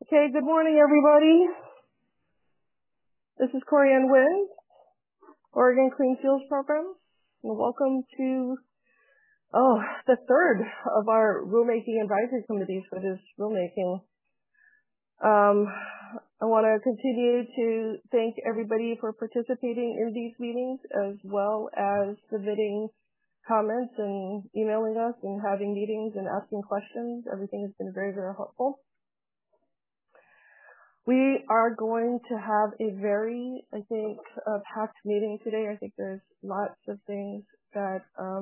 Okay, good morning, everybody. This is Corianne Wind, Oregon Clean Fuels Program, and welcome to the third of our rulemaking advisory committees for this rulemaking. I want to continue to thank everybody for participating in these meetings, as well as submitting comments and emailing us and having meetings and asking questions. Everything has been very, very helpful. We are going to have a very, packed meeting today. I think there's lots of things that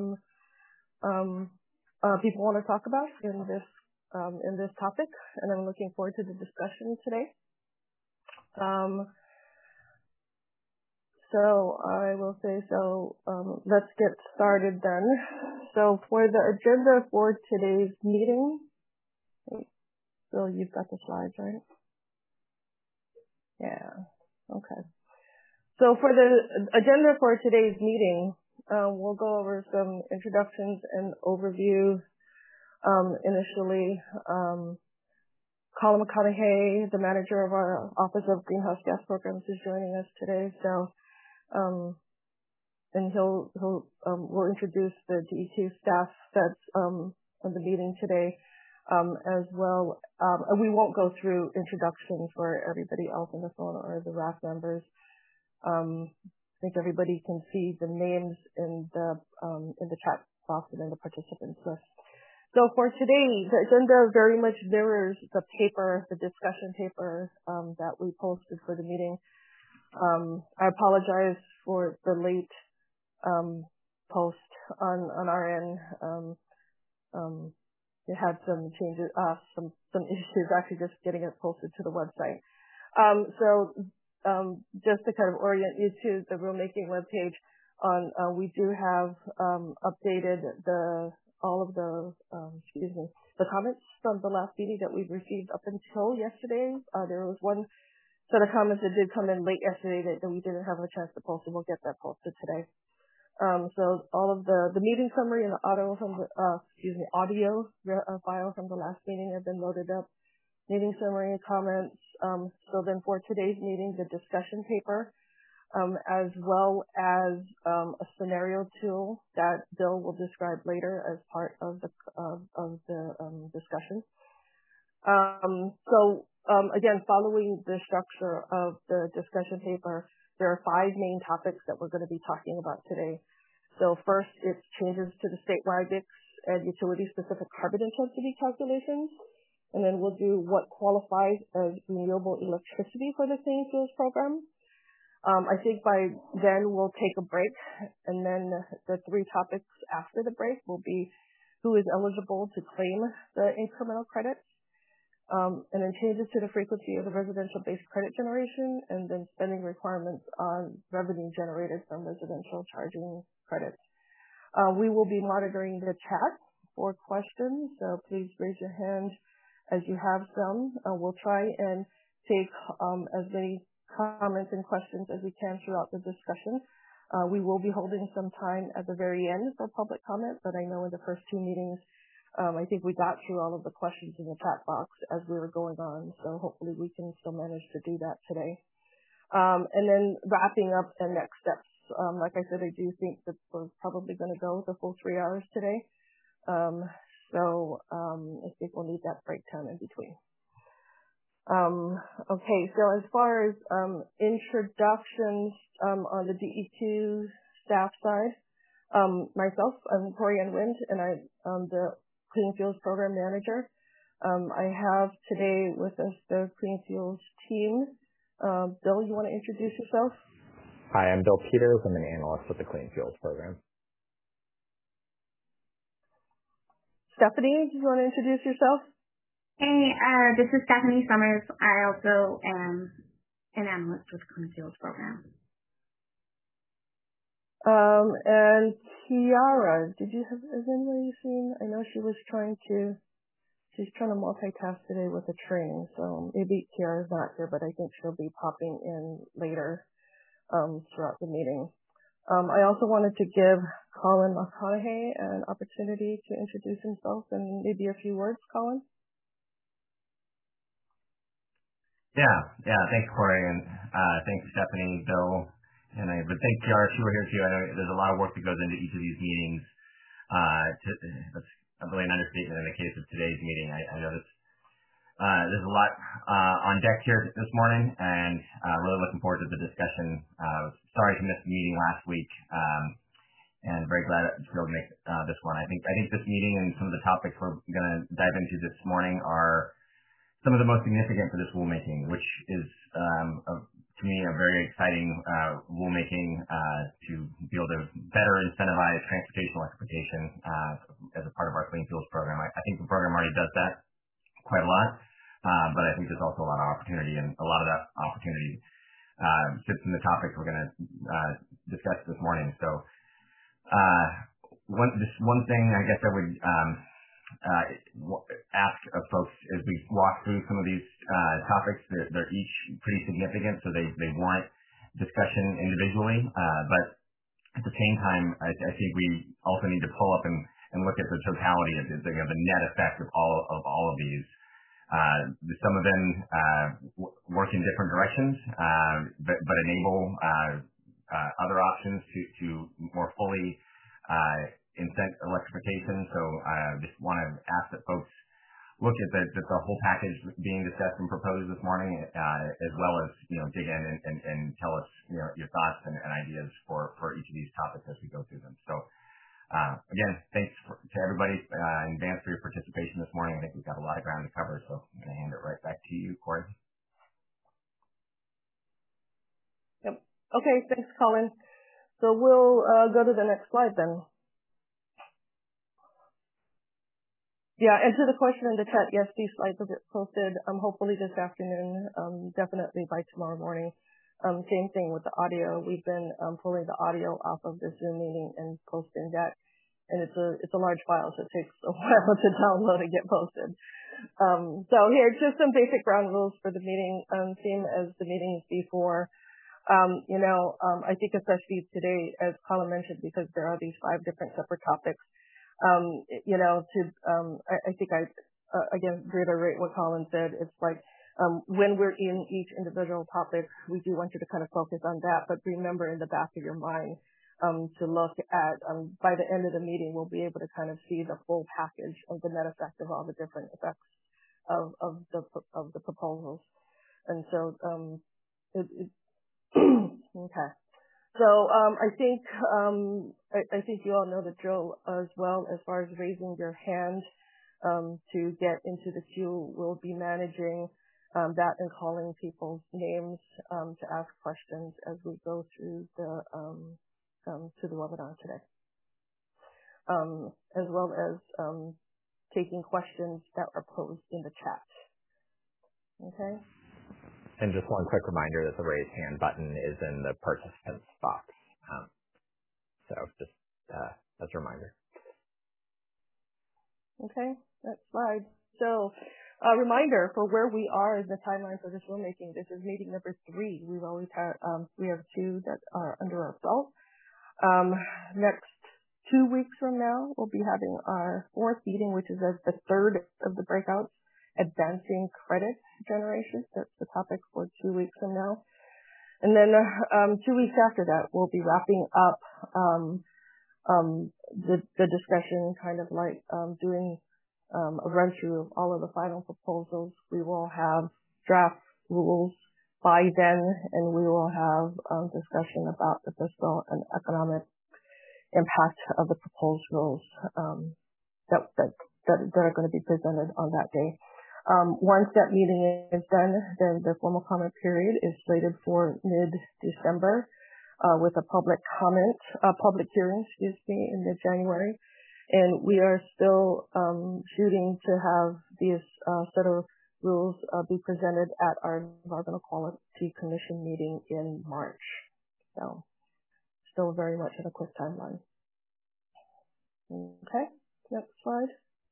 people want to talk about in this topic, and I'm looking forward to the discussion today. Let's get started then. So for the agenda for today's meeting, Bill, you've got the slides, right? Yeah. Okay. So for the agenda for today's meeting, we'll go over some introductions and overview. Initially, Colin McConaughey, the manager of our Office of Greenhouse Gas Programs, is joining us today. So, and we'll introduce the DEQ staff that's on the meeting today. As well, we won't go through introductions for everybody else on the phone or the RAF members. I think everybody can see the names in the chat box and in the participants list. So for today, the agenda very much mirrors the discussion paper that we posted for the meeting. I apologize for the late post on our end. It had some changes, some issues actually just getting it posted to the website. Just to kind of orient you to the rulemaking webpage, we do have updated all of the comments from the last meeting that we've received up until yesterday. There was one set of comments that did come in late yesterday that we didn't have a chance to post, and we'll get that posted today. So all of the meeting summary and the audio file from the last meeting have been loaded up. Meeting summary and comments. So then for today's meeting, the discussion paper, as well as a scenario tool that Bill will describe later as part of the discussion. Again, following the structure of the discussion paper, there are 5 main topics that we're going to be talking about today. So first, it's changes to the statewide mix and utility-specific carbon intensity calculations. And then we'll do what qualifies as renewable electricity for the Clean Fuels Program. I think by then we'll take a break. And then the 3 topics after the break will be who is eligible to claim the incremental credits. And then changes to the frequency of the residential-based credit generation, and then spending requirements on revenue generated from residential charging credits. We will be monitoring the chat for questions, so please raise your hand as you have some. We'll try and take as many comments and questions as we can throughout the discussion. We will be holding some time at the very end for public comment, but I know in the first 2 meetings, I think we got through all of the questions in the chat box as we were going on, so hopefully we can still manage to do that today. And then wrapping up the next steps. Like I said, I do think that we're probably going to go the full 3 hours today. I think we'll need that break time in between. Okay, so as far as introductions on the DEQ staff side, myself, I'm Corianne Wind, and I'm the Clean Fuels Program Manager. I have today with us the Clean Fuels team. Bill, you want to introduce yourself? Hi, I'm Bill Peters. I'm an analyst with the Clean Fuels Program. Stephanie, do you want to introduce yourself? Hey, this is Stephanie Summers. I also am an analyst with the Clean Fuels Program. And Kiara, has anybody seen? I know she's trying to multitask today with a training, so maybe Kiara's not here, but I think she'll be popping in later throughout the meeting. I also wanted to give Colin McConaughey an opportunity to introduce himself and maybe a few words. Colin? Yeah. Thanks, Corey, and thanks, Stephanie, Bill, and I would thank Kiara if she were here too. I know there's a lot of work that goes into each of these meetings. That's really an understatement in the case of today's meeting. I know there's a lot on deck here this morning, and really looking forward to the discussion. Sorry to miss the meeting last week, and very glad to be able to make this one. I think this meeting and some of the topics we're going to dive into this morning are some of the most significant for this rulemaking, which is, to me, a very exciting rulemaking to be able to better incentivize transportation electrification as a part of our Clean Fuels program. I think the program already does that quite a lot, but I think there's also a lot of opportunity, and a lot of that opportunity sits in the topics we're going to discuss this morning. So one thing I guess I would ask of folks as we walk through some of these topics. They're each pretty significant, so they warrant discussion individually. But at the same time, I think we also need to pull up and look at the totality of the net effect of all of these. Some of them work in different directions, but enable other options to more fully incent electrification. So I just want to ask that folks look at the whole package being discussed and proposed this morning, as well as dig in and tell us your thoughts and ideas for each of these topics as we go through them. So again, thanks to everybody in advance for your participation this morning. I think we've got a lot of ground to cover, so I'm going to hand it right back to you, Corey. Yep. Okay, thanks, Colin. So we'll go to the next slide then. Yeah, answer the question in the chat. Yes, these slides will get posted hopefully this afternoon, definitely by tomorrow morning. Same thing with the audio. We've been pulling the audio off of the Zoom meeting and posting that. And it's a large file, so it takes a while to download and get posted. So here, just some basic ground rules for the meeting, same as the meetings before. I think especially today, as Colin mentioned, because there are these 5 different separate topics, I think I again reiterate what Colin said. It's like when we're in each individual topic, we do want you to kind of focus on that, but remember in the back of your mind to look at by the end of the meeting, we'll be able to kind of see the full package of the net effect of all the different effects of the proposals. And so okay. So I think you all know the drill as well. As far as raising your hand to get into the queue, we'll be managing that and calling people's names to ask questions as we go through to the webinar today, as well as taking questions that are posed in the chat. Okay. And just one quick reminder that the raise hand button is in the participants box. So just as a reminder. Okay, next slide. So a reminder for where we are in the timeline for this rulemaking. This is meeting number 3. We've always had, we have 2 that are under our belt. Next 2 weeks from now, we'll be having our 4th meeting, which is the 3rd of the breakouts. Advancing credit generation. That's the topic for 2 weeks from now. And then 2 weeks after that, we'll be wrapping up the discussion, kind of like doing a run through of all of the final proposals. We will have draft rules by then, and we will have discussion about the fiscal and economic impact of the proposed rules that are going to be presented on that day. Once that meeting is done, then the formal comment period is slated for mid-December, with a public hearing, in mid-January. And we are still shooting to have these set of rules be presented at our Environmental Quality Commission meeting in March. So still very much in a quick timeline. Okay, next slide.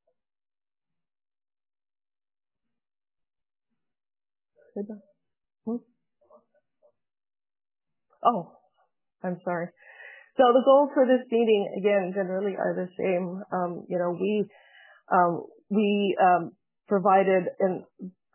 Oh, I'm sorry. So the goals for this meeting, again, generally are the same. We provided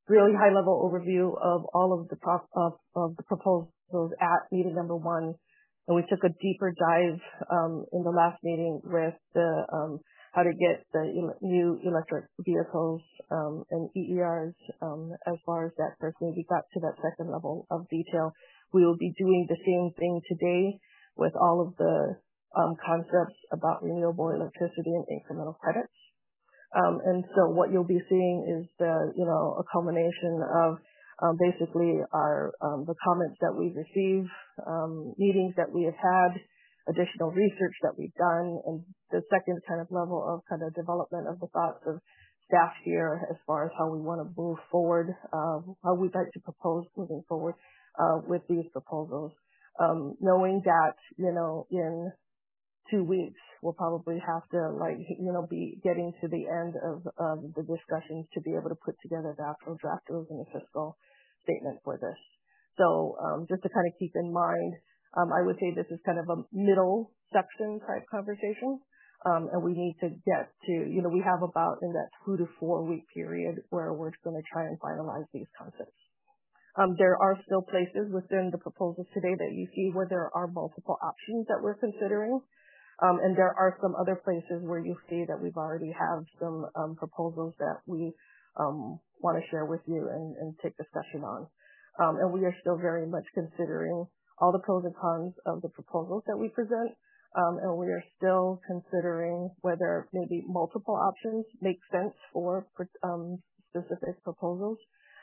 really high-level overview of all of the proposals at meeting number 1. And we took a deeper dive in the last meeting with the how to get the new electric vehicles and EERs as far as that person. We got to that second level of detail. We will be doing the same thing today with all of the concepts about renewable electricity and incremental credits. And so what you'll be seeing is a culmination of basically our the comments that we've received, meetings that we have had, additional research that we've done, and the second kind of level of kind of development of the thoughts of staff here as far as how we want to move forward, how we'd like to propose moving forward with these proposals, knowing that in 2 weeks, we'll probably have to be getting to the end of the discussions to be able to put together the actual draft rules and the fiscal statement for this. So just to kind of keep in mind, I would say this is kind of a middle section type conversation. And we need to get to, we have about in that 2 to 4 week period where we're going to try and finalize these concepts. There are still places within the proposals today that you see where there are multiple options that we're considering. And there are some other places where you see that we've already have some proposals that we want to share with you and take discussion on. And we are still very much considering all the pros and cons of the proposals that we present. And we are still considering whether maybe multiple options make sense for specific proposals.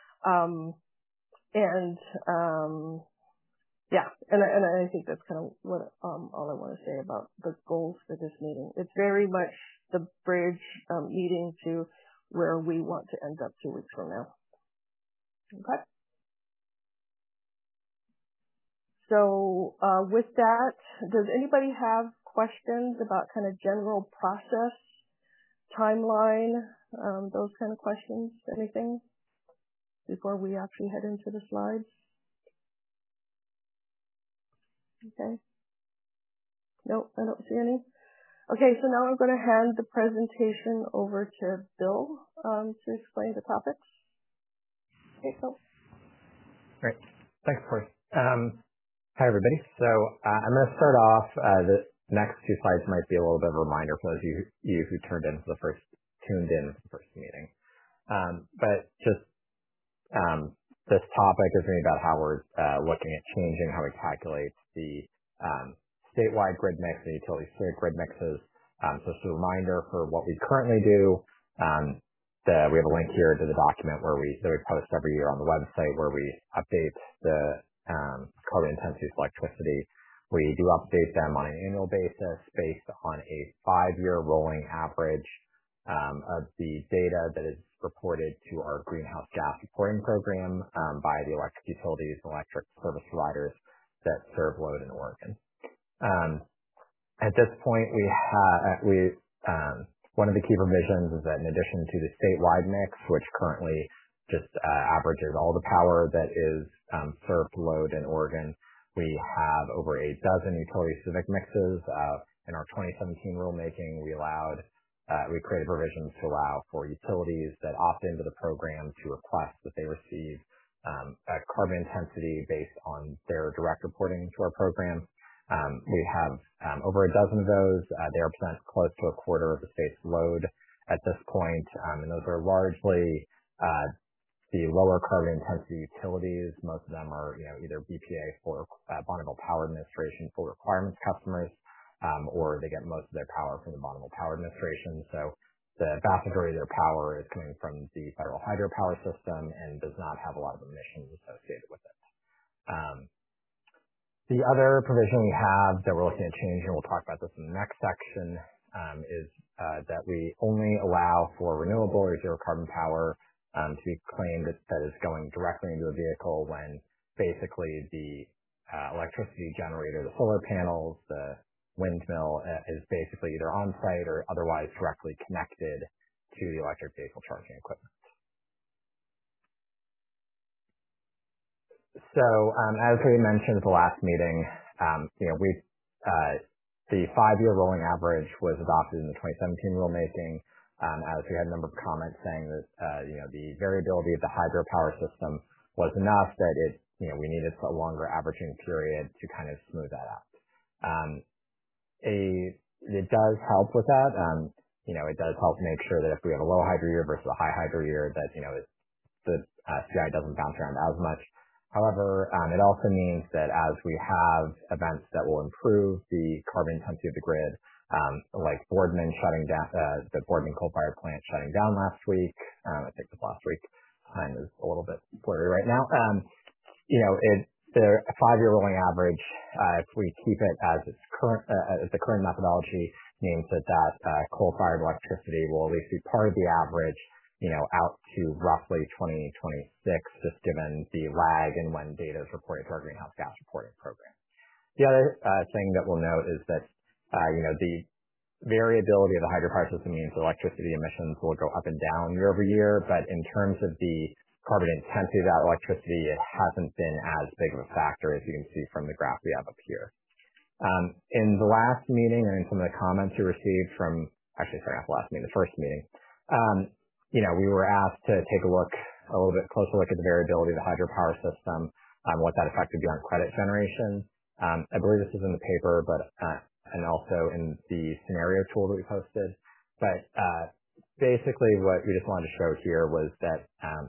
And I think that's kind of what all I want to say about the goals for this meeting. It's very much the bridge meeting to where we want to end up 2 weeks from now. Okay. So with that, does anybody have questions about kind of general process, timeline, those kind of questions, anything, before we actually head into the slides? Okay. Nope, I don't see any. Okay, so now I'm going to hand the presentation over to Bill to explain the topics. Okay, Bill. Great. Thanks, Corey. Hi, everybody. So I'm going to start off. The next 2 slides might be a little bit of a reminder for those of you who tuned in for the first meeting. But just this topic is going to be about how we're looking at changing how we calculate the statewide grid mix and utility scale grid mixes. So just a reminder for what we currently do. We have a link here to the document that we post every year on the website where we update the carbon intensity of electricity. We do update them on an annual basis based on a 5-year rolling average of the data that is reported to our greenhouse gas reporting program by the electric utilities and electric service providers that serve load in Oregon. At this point, one of the key provisions is that in addition to the statewide mix, which currently just averages all the power that is served load in Oregon, we have over a dozen utility-specific mixes. In our 2017 rulemaking, we created provisions to allow for utilities that opt into the program to request that they receive a carbon intensity based on their direct reporting to our program. We have over a dozen of those. They represent close to a quarter of the state's load at this point, and those are largely the lower carbon intensity utilities. Most of them are, either BPA for Bonneville Power Administration full requirements customers, or they get most of their power from the Bonneville Power Administration. So the vast majority of their power is coming from the federal hydropower system and does not have a lot of emissions associated with it. The other provision we have that we're looking at changing, and we'll talk about this in the next section, is that we only allow for renewable or zero carbon power to be claimed that is going directly into a vehicle when basically the electricity generator, the solar panels, the windmill is basically either on site or otherwise directly connected to the electric vehicle charging equipment. So as we mentioned at the last meeting, the 5-year rolling average was adopted in the 2017 rulemaking. as we had a number of comments saying that the variability of the hydropower system was enough that we needed a longer averaging period to kind of smooth that out. It does help with that. It does help make sure that if we have a low hydro year versus a high hydro year, that the CI doesn't bounce around as much. However, it also means that as we have events that will improve the carbon intensity of the grid, like Boardman shutting down, the Boardman coal-fired plant shutting down last week. I think it was last week. Time is a little bit blurry right now. The 5-year rolling average, if we keep it as the current methodology, means that coal-fired electricity will at least be part of the average, out to roughly 2026, just given the lag in when data is reported to our greenhouse gas reporting program. The other thing that we'll note is that the variability of the hydropower system means electricity emissions will go up and down year over year, but in terms of the carbon intensity of that electricity, it hasn't been as big of a factor, as you can see from the graph we have up here. In the last meeting, and in some of the comments we received from, actually, sorry, not the last meeting, the first meeting, we were asked to take a little bit closer look at the variability of the hydropower system, what that effect would be on credit generation. I believe this is in the paper, but and also in the scenario tool that we posted. But basically, what we just wanted to show here was that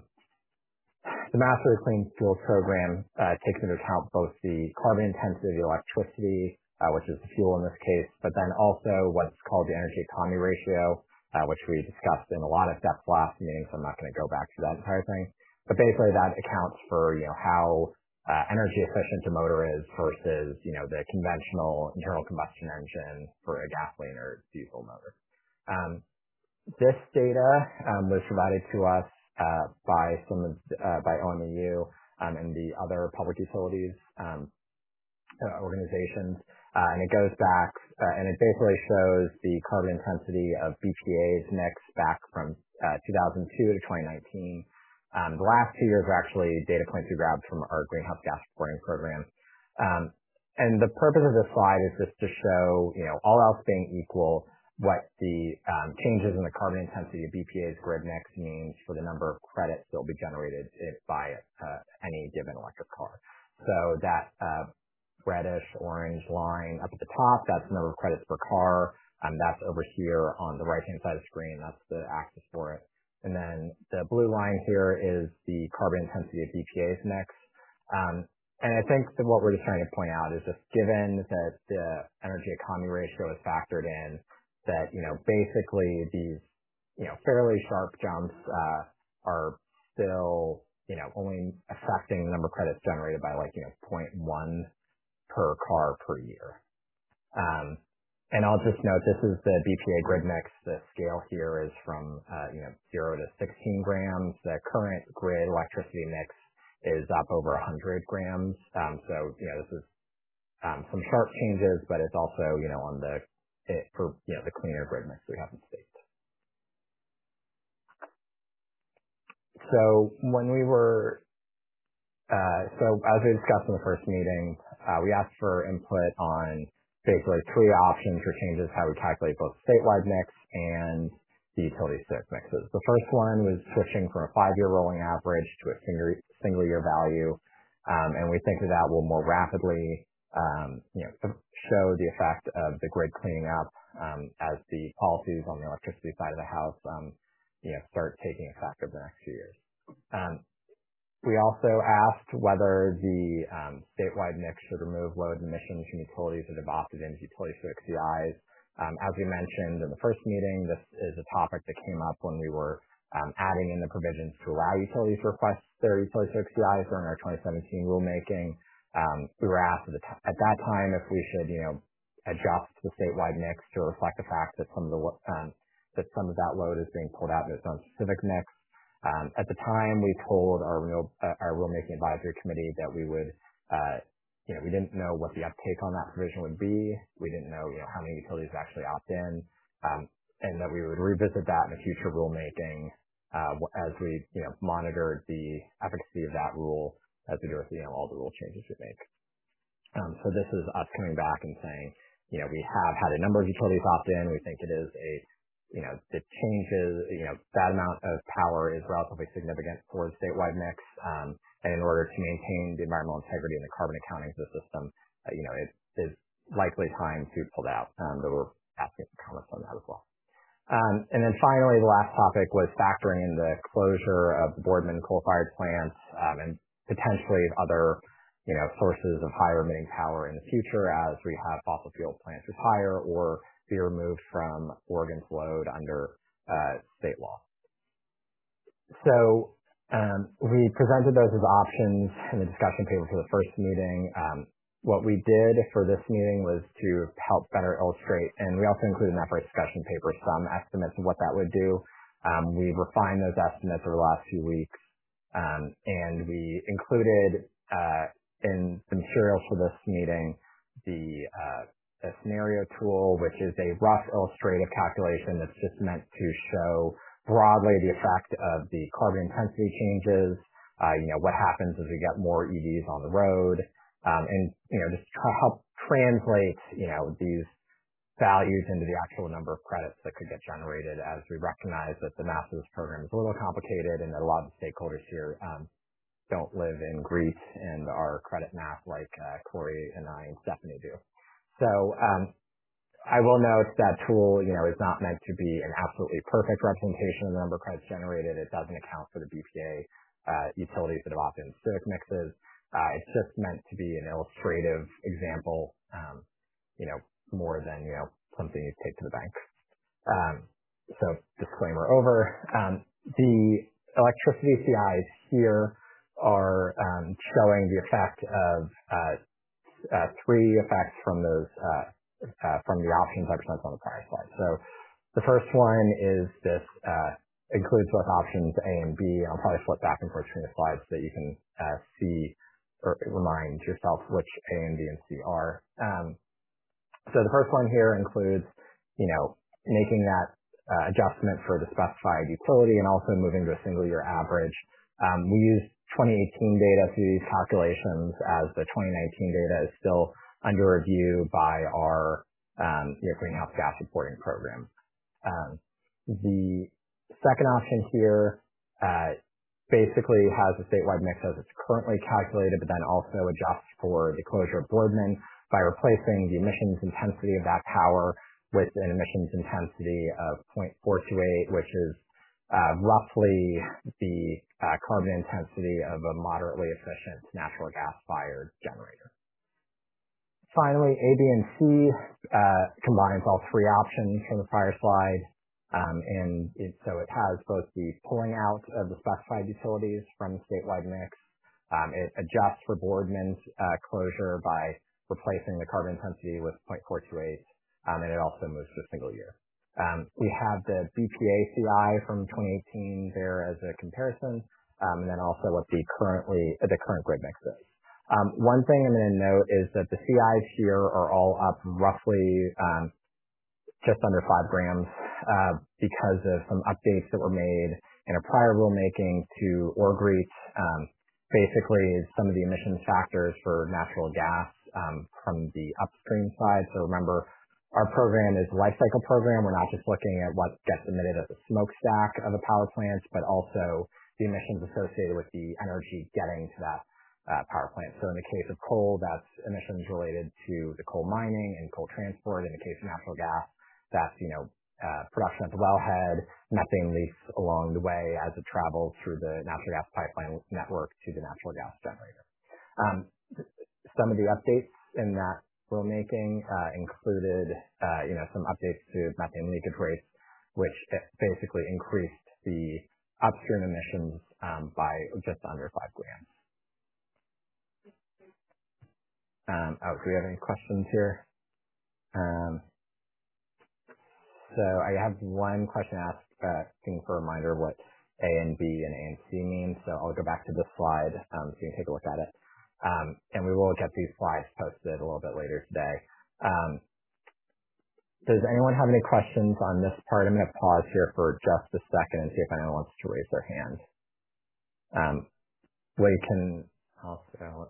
the Master Clean Fuels Program takes into account both the carbon intensity of the electricity, which is the fuel in this case, but then also what's called the energy economy ratio, which we discussed in a lot of depth last meeting, so I'm not going to go back to that entire thing. But basically, that accounts for how energy efficient a motor is versus the conventional internal combustion engine for a gasoline or diesel motor. This data was provided to us by by OMEU and the other public utilities organizations, and it goes back and it basically shows the carbon intensity of BPA's mix back from 2002 to 2019. The last 2 years are actually data points we grabbed from our greenhouse gas reporting program. And the purpose of this slide is just to show, all else being equal, what the changes in the carbon intensity of BPA's grid mix means for the number of credits that will be generated by any given electric car. So that reddish orange line up at the top, that's the number of credits per car. That's over here on the right-hand side of the screen. That's the axis for it. And then the blue line here is the carbon intensity of BPA's mix. And I think that what we're just trying to point out is just given that the energy economy ratio is factored in, that, basically these, fairly sharp jumps are still, only affecting the number of credits generated by 0.1 per car per year. And I'll just note, this is the BPA grid mix. The scale here is from 0 to 16 grams. The current grid electricity mix is up over 100 grams. So this is some sharp changes, but it's also on the cleaner grid mix we have in the state. So when we were so as we discussed in the first meeting, we asked for input on basically 3 options for changes how we calculate both statewide mix and the utility stick mixes. The first one was switching from a 5-year rolling average to a single year value, and we think that will more rapidly show the effect of the grid cleaning up as the policies on the electricity side of the house start taking effect over the next few years. We also asked whether the statewide mix should remove load emissions from utilities that have opted into utility stick CIs. As we mentioned in the first meeting, this is a topic that came up when we were adding in the provisions to allow utilities to request their utility stick CIs during our 2017 rulemaking. We were asked at that time if we should, adjust the statewide mix to reflect the fact that some of that load is being pulled out in its own specific mix. At the time, we told our rulemaking advisory committee that we would, we didn't know what the uptake on that provision would be. We didn't know, how many utilities actually opt in, and that we would revisit that in a future rulemaking as we, monitored the efficacy of that rule as we do with, all the rule changes we make. So this is us coming back and saying, we have had a number of utilities opt in. We think it is a the changes, that amount of power is relatively significant for the statewide mix. And in order to maintain the environmental integrity and the carbon accounting of the system, it is likely time to pull that out. But we're asking for comments on that as well. And then finally, the last topic was factoring in the closure of the Boardman coal-fired plants and potentially other, sources of higher emitting power in the future as we have fossil fuel plants retire or be removed from Oregon's load under state law. So we presented those as options in the discussion paper for the first meeting. What we did for this meeting was to help better illustrate, and we also included in that first discussion paper some estimates of what that would do. We refined those estimates over the last few weeks, and we included in the materials for this meeting the scenario tool, which is a rough illustrative calculation that's just meant to show broadly the effect of the carbon intensity changes, what happens as we get more EVs on the road, and just try to help translate these values into the actual number of credits that could get generated, as we recognize that the math of this program is a little complicated and that a lot of the stakeholders here don't live in Greece and our credit math like Corey and I and Stephanie do. So I will note that tool is not meant to be an absolutely perfect representation of the number of credits generated. It doesn't account for the BPA utilities that have opted in civic mixes. It's just meant to be an illustrative example, more than, something you take to the bank. So disclaimer over. The electricity CIs here are showing the effect of three effects from those from the options I presented on the prior slide. So the first one is this includes both options A and B. I'll probably flip back and forth between the slides so that you can see or remind yourself which A and B and C are. So the first one here includes, making that adjustment for the specified utility and also moving to a single year average. We used 2018 data to do these calculations, as the 2019 data is still under review by our greenhouse gas reporting program. The second option here basically has a statewide mix as it's currently calculated, but then also adjusts for the closure of Boardman by replacing the emissions intensity of that power with an emissions intensity of 0.428, which is roughly the carbon intensity of a moderately efficient natural gas-fired generator. Finally, A, B, and C combines all three options from the prior slide, so it has both the pulling out of the specified utilities from the statewide mix. It adjusts for Boardman's closure by replacing the carbon intensity with 0.428, and it also moves to a single year. We have the BPA CI from 2018 there as a comparison, and then also what the current grid mix is. One thing I'm going to note is that the CIs here are all up roughly just under 5 grams because of some updates that were made in a prior rulemaking to ORGREET. Basically, some of the emissions factors for natural gas from the upstream side. So remember, our program is a life cycle program. We're not just looking at what gets emitted at the smokestack of a power plant, but also the emissions associated with the energy getting to that power plant. So in the case of coal, that's emissions related to the coal mining and coal transport. In the case of natural gas, that's production at the wellhead, methane leaks along the way as it travels through the natural gas pipeline network to the natural gas generator. Some of the updates in that rulemaking included, some updates to methane leakage rates, which basically increased the upstream emissions by just under 5 grams. Do we have any questions here? So I have one question asking for a reminder of what A and B and A and C mean. So I'll go back to this slide so you can take a look at it. And we will get these slides posted a little bit later today. Does anyone have any questions on this part? I'm going to pause here for just a second and see if anyone wants to raise their hand. We can also,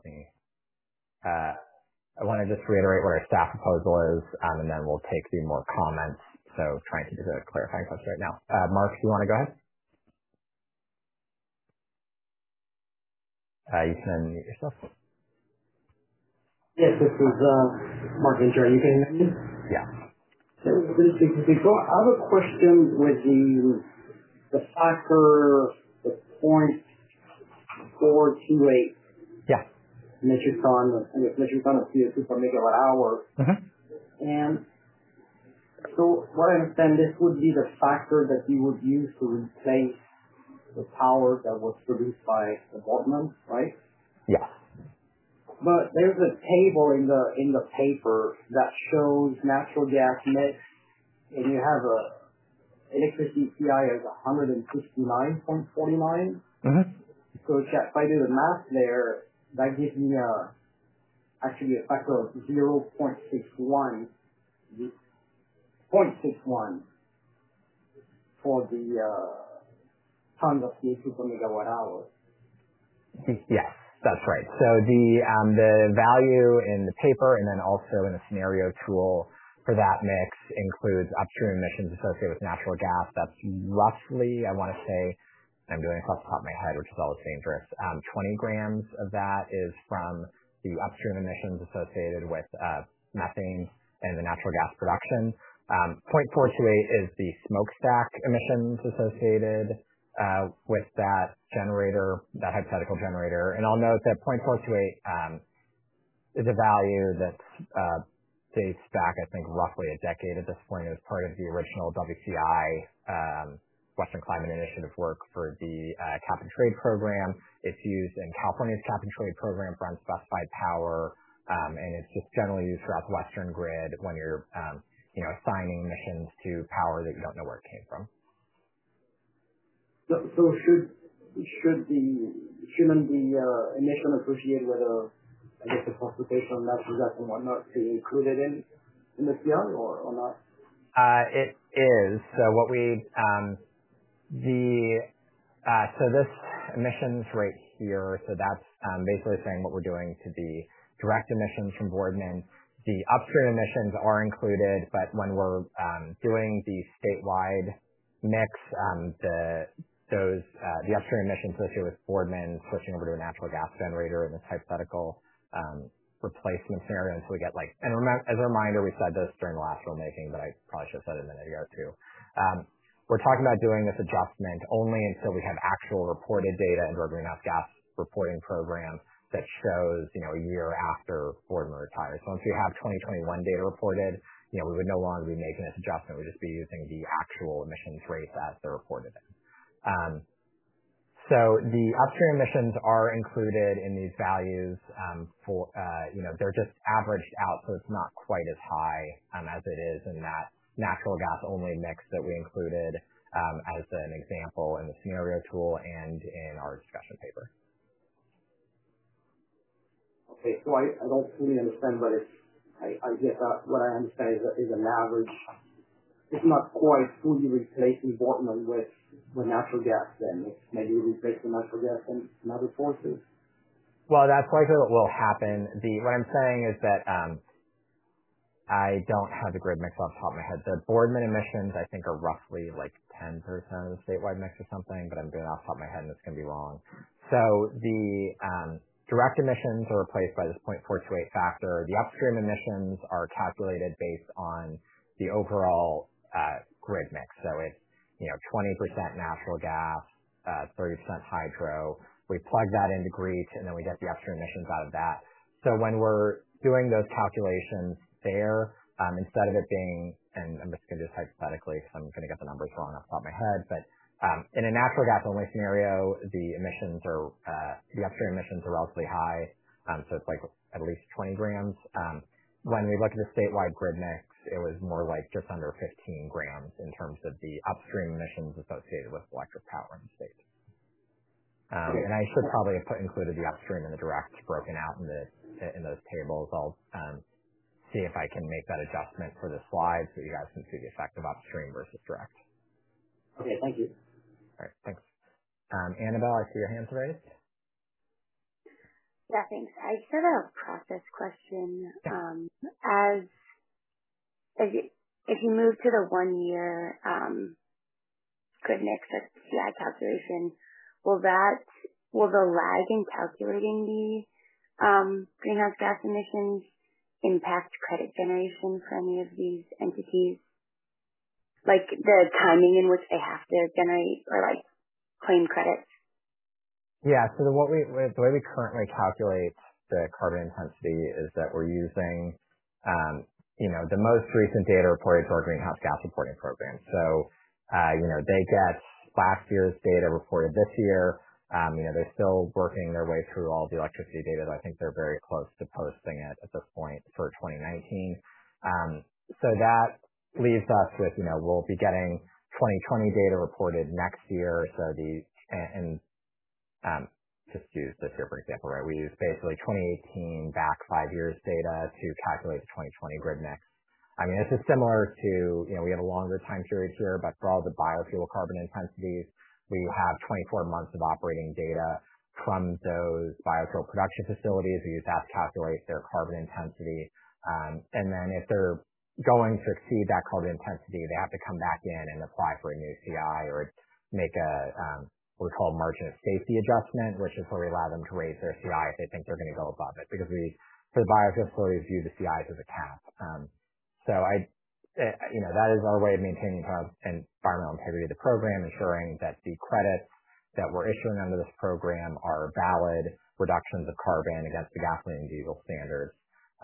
I want to just reiterate what our staff proposal is, and then we'll take the more comments So trying to do the clarifying question right now. Mark, do you want to go ahead? You can unmute yourself. Yes, this is Mark Ventura. You can hear me? Yeah. So I have a question with the factor, the 0.428 metric ton of CO2 per megawatt hour. And so what I understand, this would be the factor that you would use to replace the power that was produced by the Boardman, right? Yeah. But there's a table in the paper that shows natural gas mix, and you have a electricity CI as 169.49. So if I do the math there, that gives me actually a factor of 0.61 for the tons of CO2 per megawatt hour. Yes, that's right. So the value in the paper and then also in the scenario tool for that mix includes upstream emissions associated with natural gas. That's roughly, I want to say, I'm doing it off the top of my head, which is always dangerous. 20 grams of that is from the upstream emissions associated with methane and the natural gas production. 0.428 is the smokestack emissions associated with that generator, that hypothetical generator. And I'll note that 0.428 is a value that dates back, I think, roughly a decade at this point. It was part of the original WCI Western Climate Initiative work for the cap and trade program. It's used in California's cap and trade program for unspecified power, and it's just generally used throughout the Western grid when you're assigning emissions to power that you don't know where it came from. So shouldn't the emission associated with the transportation of natural gas and whatnot be included in the CI or not? It is. So what so this emissions right here, so that's basically saying what we're doing to the direct emissions from Boardman. The upstream emissions are included, but when we're doing the statewide mix, the upstream emissions associated with Boardman switching over to a natural gas generator in this hypothetical replacement scenario until we get and as a reminder, we said this during the last rulemaking, but I probably should have said it a minute ago too. We're talking about doing this adjustment only until we have actual reported data into our greenhouse gas reporting program that shows, a year after Boardman retires. So once we have 2021 data reported, we would no longer be making this adjustment. We'd just be using the actual emissions rates as they're reported in. So the upstream emissions are included in these values they're just averaged out, so it's not quite as high as it is in that natural gas only mix that we included as an example in the scenario tool and in our discussion paper. Okay, so I don't fully understand, but I guess what I understand is an average. It's not quite fully replacing Boardman with natural gas then. It's maybe replacing natural gas and other sources. Well, that's likely what will happen. What I'm saying is that I don't have the grid mix off the top of my head. The Boardman emissions, I think, are roughly 10% of the statewide mix or something, but I'm doing it off the top of my head and it's going to be wrong. So the direct emissions are replaced by this 0.428 factor. The upstream emissions are calculated based on the overall grid mix. So it's 20% natural gas, 30% hydro. We plug that into GREET, and then we get the upstream emissions out of that. So when we're doing those calculations there, instead of it being, and I'm just going to do this hypothetically because I'm going to get the numbers wrong off the top of my head, but in a natural gas only scenario, the upstream emissions are relatively high, so it's at least 20 grams. When we look at the statewide grid mix, it was more just under 15 grams in terms of the upstream emissions associated with electric power in the state. And I should probably have included the upstream and the direct broken out in those tables. I'll see if I can make that adjustment for the slide so you guys can see the effect of upstream versus direct. Okay, thank you. All right, thanks. Annabelle, I see your hand's raised. Yeah, thanks. I just had a process question. Yeah. As if you move to the 1 year grid mix or CI calculation, will the lag in calculating the greenhouse gas emissions impact credit generation for any of these entities? Like the timing in which they have to generate or like claim credits? Yeah, so the way we currently calculate the carbon intensity is that we're using, the most recent data reported to our greenhouse gas reporting program. So, they get last year's data reported this year. They're still working their way through all the electricity data. I think they're very close to posting it at this point for 2019. So that leaves us with, we'll be getting 2020 data reported next year. So just use this here, for example, right? We use basically 2018 back 5 years data to calculate the 2020 grid mix. I mean, this is similar to, we have a longer time period here, but for all the biofuel carbon intensities, we have 24 months of operating data from those biofuel production facilities. We use that to calculate their carbon intensity. And then if they're going to exceed that carbon intensity, they have to come back in and apply for a new CI or make a what we call margin of safety adjustment, which is where we allow them to raise their CI if they think they're going to go above it, because for the biofuel facilities, view the CIs as a cap. That is our way of maintaining environmental integrity of the program, ensuring that the credits that we're issuing under this program are valid reductions of carbon against the gasoline and diesel standards.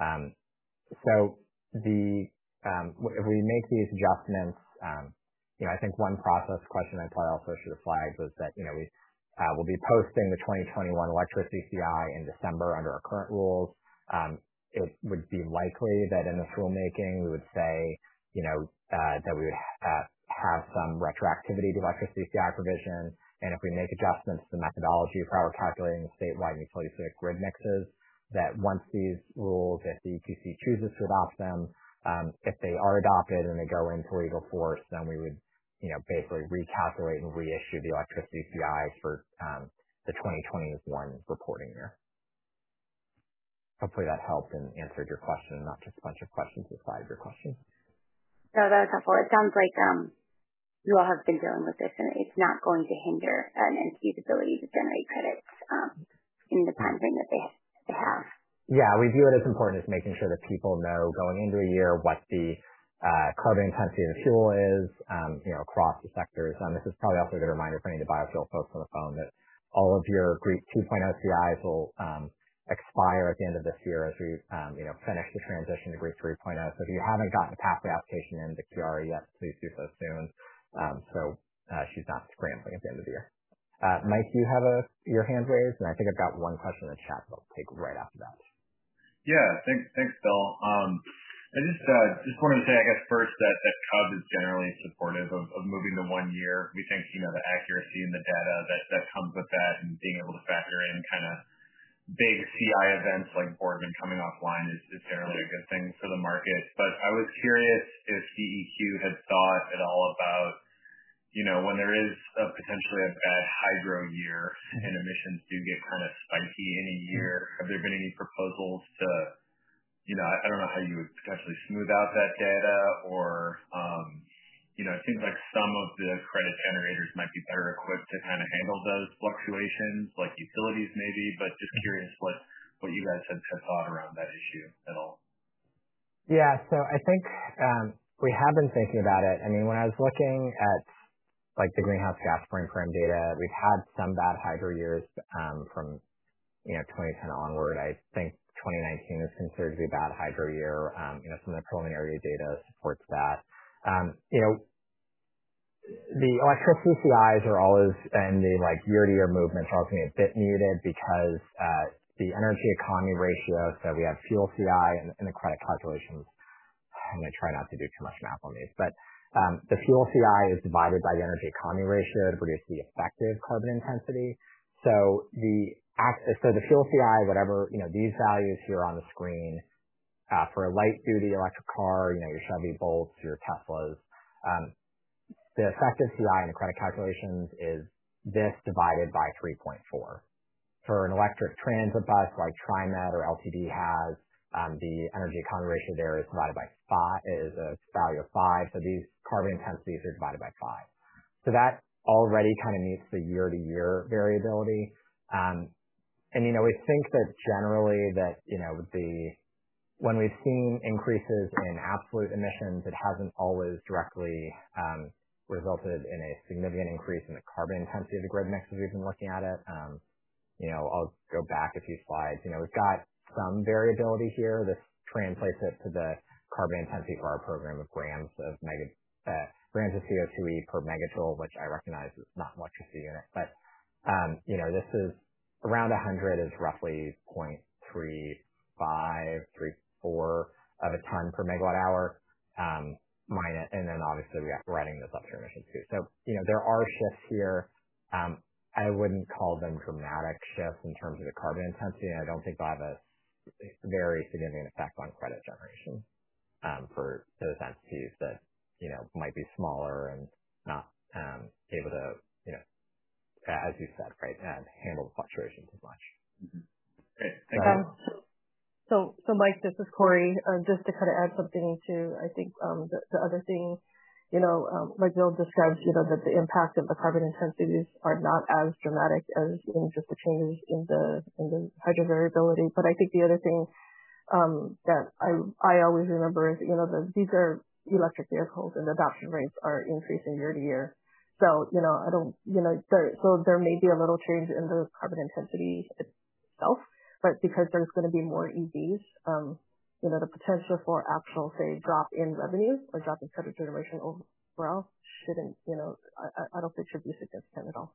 If we make these adjustments, I think one process question I probably also should have flagged was that, we'll be posting the 2021 electricity CI in December under our current rules. It would be likely that in this rulemaking, we would say, that we would have some retroactivity to electricity CI provision. And if we make adjustments to the methodology for how we're calculating the statewide and utility-specific grid mixes, that once these rules, if the EQC chooses to adopt them, if they are adopted and they go into legal force, then we would basically recalculate and reissue the electricity CIs for the 2021 reporting year. Hopefully that helped and answered your question, not just a bunch of questions inside your question. No, that was helpful. It sounds like you all have been dealing with this, and it's not going to hinder an entity's ability to generate credits in the time frame that they have. Yeah, we view it as important as making sure that people know going into a year what the carbon intensity of the fuel is, across the sectors. This is probably also a good reminder for any of the biofuel folks on the phone that all of your GREET 2.0 CIs will expire at the end of this year as we, finish the transition to GREET 3.0. So if you haven't gotten a pathway application in to Chiara yet, please do so soon. She's not scrambling at the end of the year. Mike, you have your hand raised, and I think I've got one question in the chat that I'll take right after that. Yeah, thanks, Bill. I just wanted to say, I guess, first that CUB is generally supportive of moving to 1 year. We think, the accuracy in the data that comes with that and being able to factor in kind of big CI events like Boardman coming offline is generally a good thing for the market. But I was curious if DEQ had thought at all about, when there is potentially a bad hydro year and emissions do get kind of spiky in a year, have there been any proposals to, I don't know how you would potentially smooth out that data or, it seems like some of the credit generators might be better equipped to kind of handle those fluctuations, like utilities maybe, but just curious what you guys had thought around that issue at all. Yeah, so I think we have been thinking about it. I mean, when I was looking at the greenhouse gas program data, we've had some bad hydro years from 2010 onward. I think 2019 is considered to be a bad hydro year. Some of the preliminary data supports that. The electricity CIs are always, and the year-to-year movements are always going to be a bit muted because the energy economy ratio, so we have fuel CI and the credit calculations. I'm going to try not to do too much math on these, but the fuel CI is divided by the energy economy ratio to produce the effective carbon intensity. So the fuel CI, whatever, these values here on the screen, for a light-duty electric car, your Chevy Bolts, your Teslas, the effective CI in the credit calculations is this divided by 3.4. For an electric transit bus like TriMet or LTD has, The energy economy ratio there is divided by 5, is a value of 5. So these carbon intensities are divided by 5. So that already kind of meets the year-to-year variability. And, we think that generally that, when we've seen increases in absolute emissions, it hasn't always directly resulted in a significant increase in the carbon intensity of the grid mix as we've been looking at it. I'll go back a few slides. We've got some variability here. This translates it to the carbon intensity for our program of grams of CO2e per megajoule, which I recognize is not an electricity unit. But, this is around 100 is roughly 0.3534 of a ton per megawatt hour. And then obviously we're adding those upstream emissions too. So, there are shifts here. I wouldn't call them dramatic shifts in terms of the carbon intensity, and I don't think they'll have a very significant effect on credit generation for those entities that, might be smaller and not able to, as you said, right, handle the fluctuations as much. Mm-hmm. Great. Thank you. So Mike, this is Corey. Just to kind of add something to, I think the other thing, like Bill described, that the impact of the carbon intensities are not as dramatic as in just the changes in the hydro variability. But I think the other thing that I always remember is, these are electric vehicles and the adoption rates are increasing year to year. So, so there may be a little change in the carbon intensity itself, but because there's going to be more EVs, the potential for actual, say, drop in revenue or drop in credit generation overall shouldn't, I don't think should be significant at all.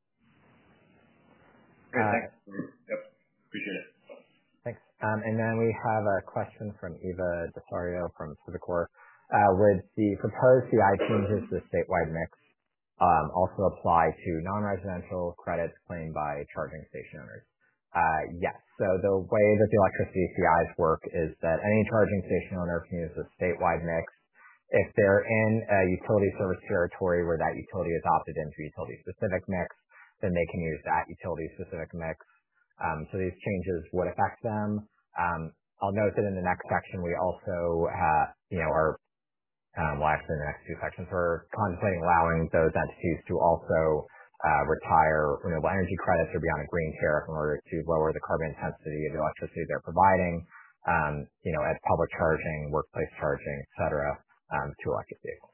Great, thanks. Yep, appreciate it. Thanks. And then we have a question from Eva Desario from Civicor. Would the proposed CI changes to the statewide mix also apply to non-residential credits claimed by charging station owners? Yes. So the way that the electricity CIs work is that any charging station owner can use the statewide mix. If they're in a utility service territory where that utility is opted into utility-specific mix, then they can use that utility-specific mix. So these changes would affect them. I'll note that in the next section, we also have, actually in the next two sections, we're contemplating allowing those entities to also retire renewable energy credits or be on a green tariff in order to lower the carbon intensity of the electricity they're providing, at public charging, workplace charging, et cetera, to electric vehicles.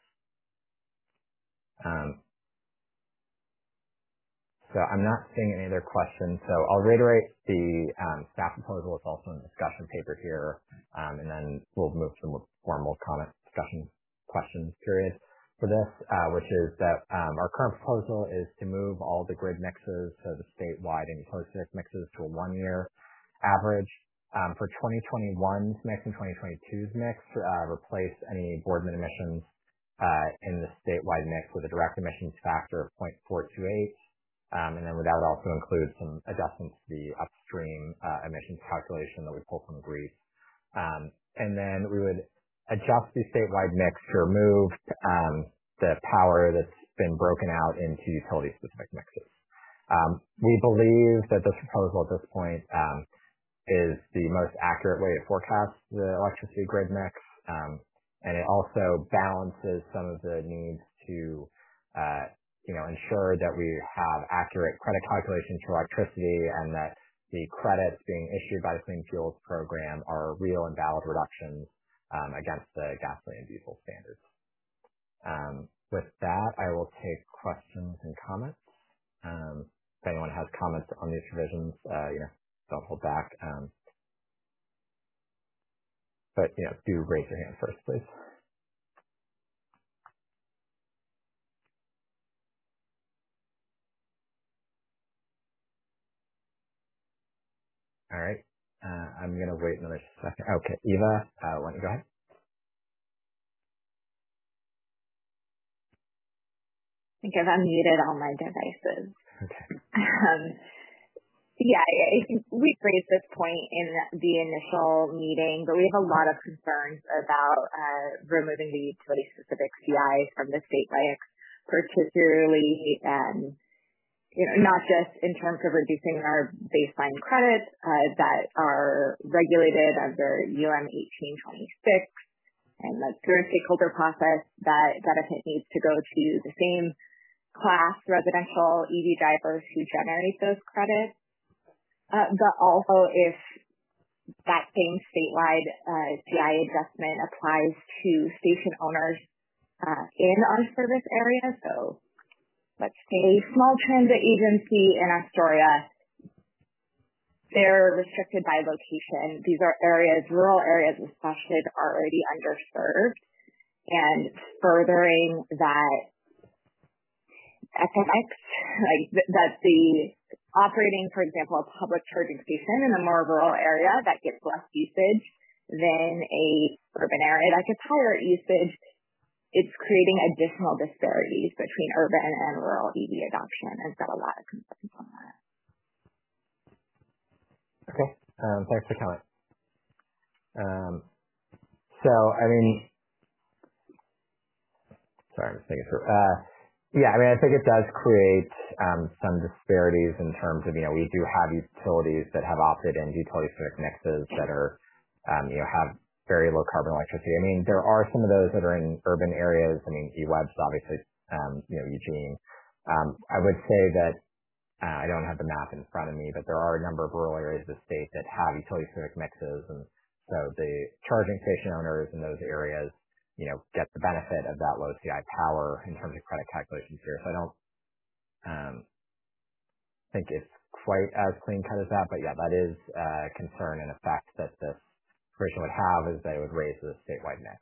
So I'm not seeing any other questions. So I'll reiterate the staff proposal. It's also in the discussion paper here, and then we'll move to the more formal comment discussion questions period for this, which is that our current proposal is to move all the grid mixes, so the statewide and utility mixes, to a 1-year average. For 2021's mix and 2022's mix, replace any boardman emissions in the statewide mix with a direct emissions factor of 0.428. And then that would also include some adjustments to the upstream emissions calculation that we pull from GREET. And then we would adjust the statewide mix to remove the power that's been broken out into utility-specific mixes. We believe that this proposal at this point is the most accurate way to forecast the electricity grid mix, and it also balances some of the needs to ensure that we have accurate credit calculations for electricity and that the credits being issued by the Clean Fuels Program are real and valid reductions against the gasoline and diesel standards. With that, I will take questions and comments. If anyone has comments on these revisions, don't hold back. But do raise your hand first, please. All right. I'm going to wait another second. Okay. Eva, why don't you go ahead? I think I've unmuted all my devices. Okay. Yeah, I think we raised this point in the initial meeting, but we have a lot of concerns about removing the utility-specific CIs from the state mix, particularly not just in terms of reducing our baseline credits that are regulated under UM 1826 and through a stakeholder process that if it needs to go to the same class residential EV drivers who generate those credits, but also if that same statewide CI adjustment applies to station owners in our service area. So let's say a small transit agency in Astoria, they're restricted by location. These are areas, rural areas especially, that are already underserved, and furthering that economics, that the operating, for example, a public charging station in a more rural area that gets less usage than a urban area that gets higher usage, it's creating additional disparities between urban and rural EV adoption, and got a lot of concerns on that. Okay, thanks for comment. Sorry, I'm just thinking through. I think it does create some disparities in terms of, we do have utilities that have opted into utility-specific mixes that are, have very low carbon electricity. There are some of those that are in urban areas. eWeb's obviously, Eugene. I would say that I don't have the map in front of me, but there are a number of rural areas of the state that have utility-specific mixes, and so the charging station owners in those areas, get the benefit of that low CI power in terms of credit calculations here. So I don't think it's quite as clean cut as that, but yeah, that is a concern and effect that this provision would have, is that it would raise the statewide mix.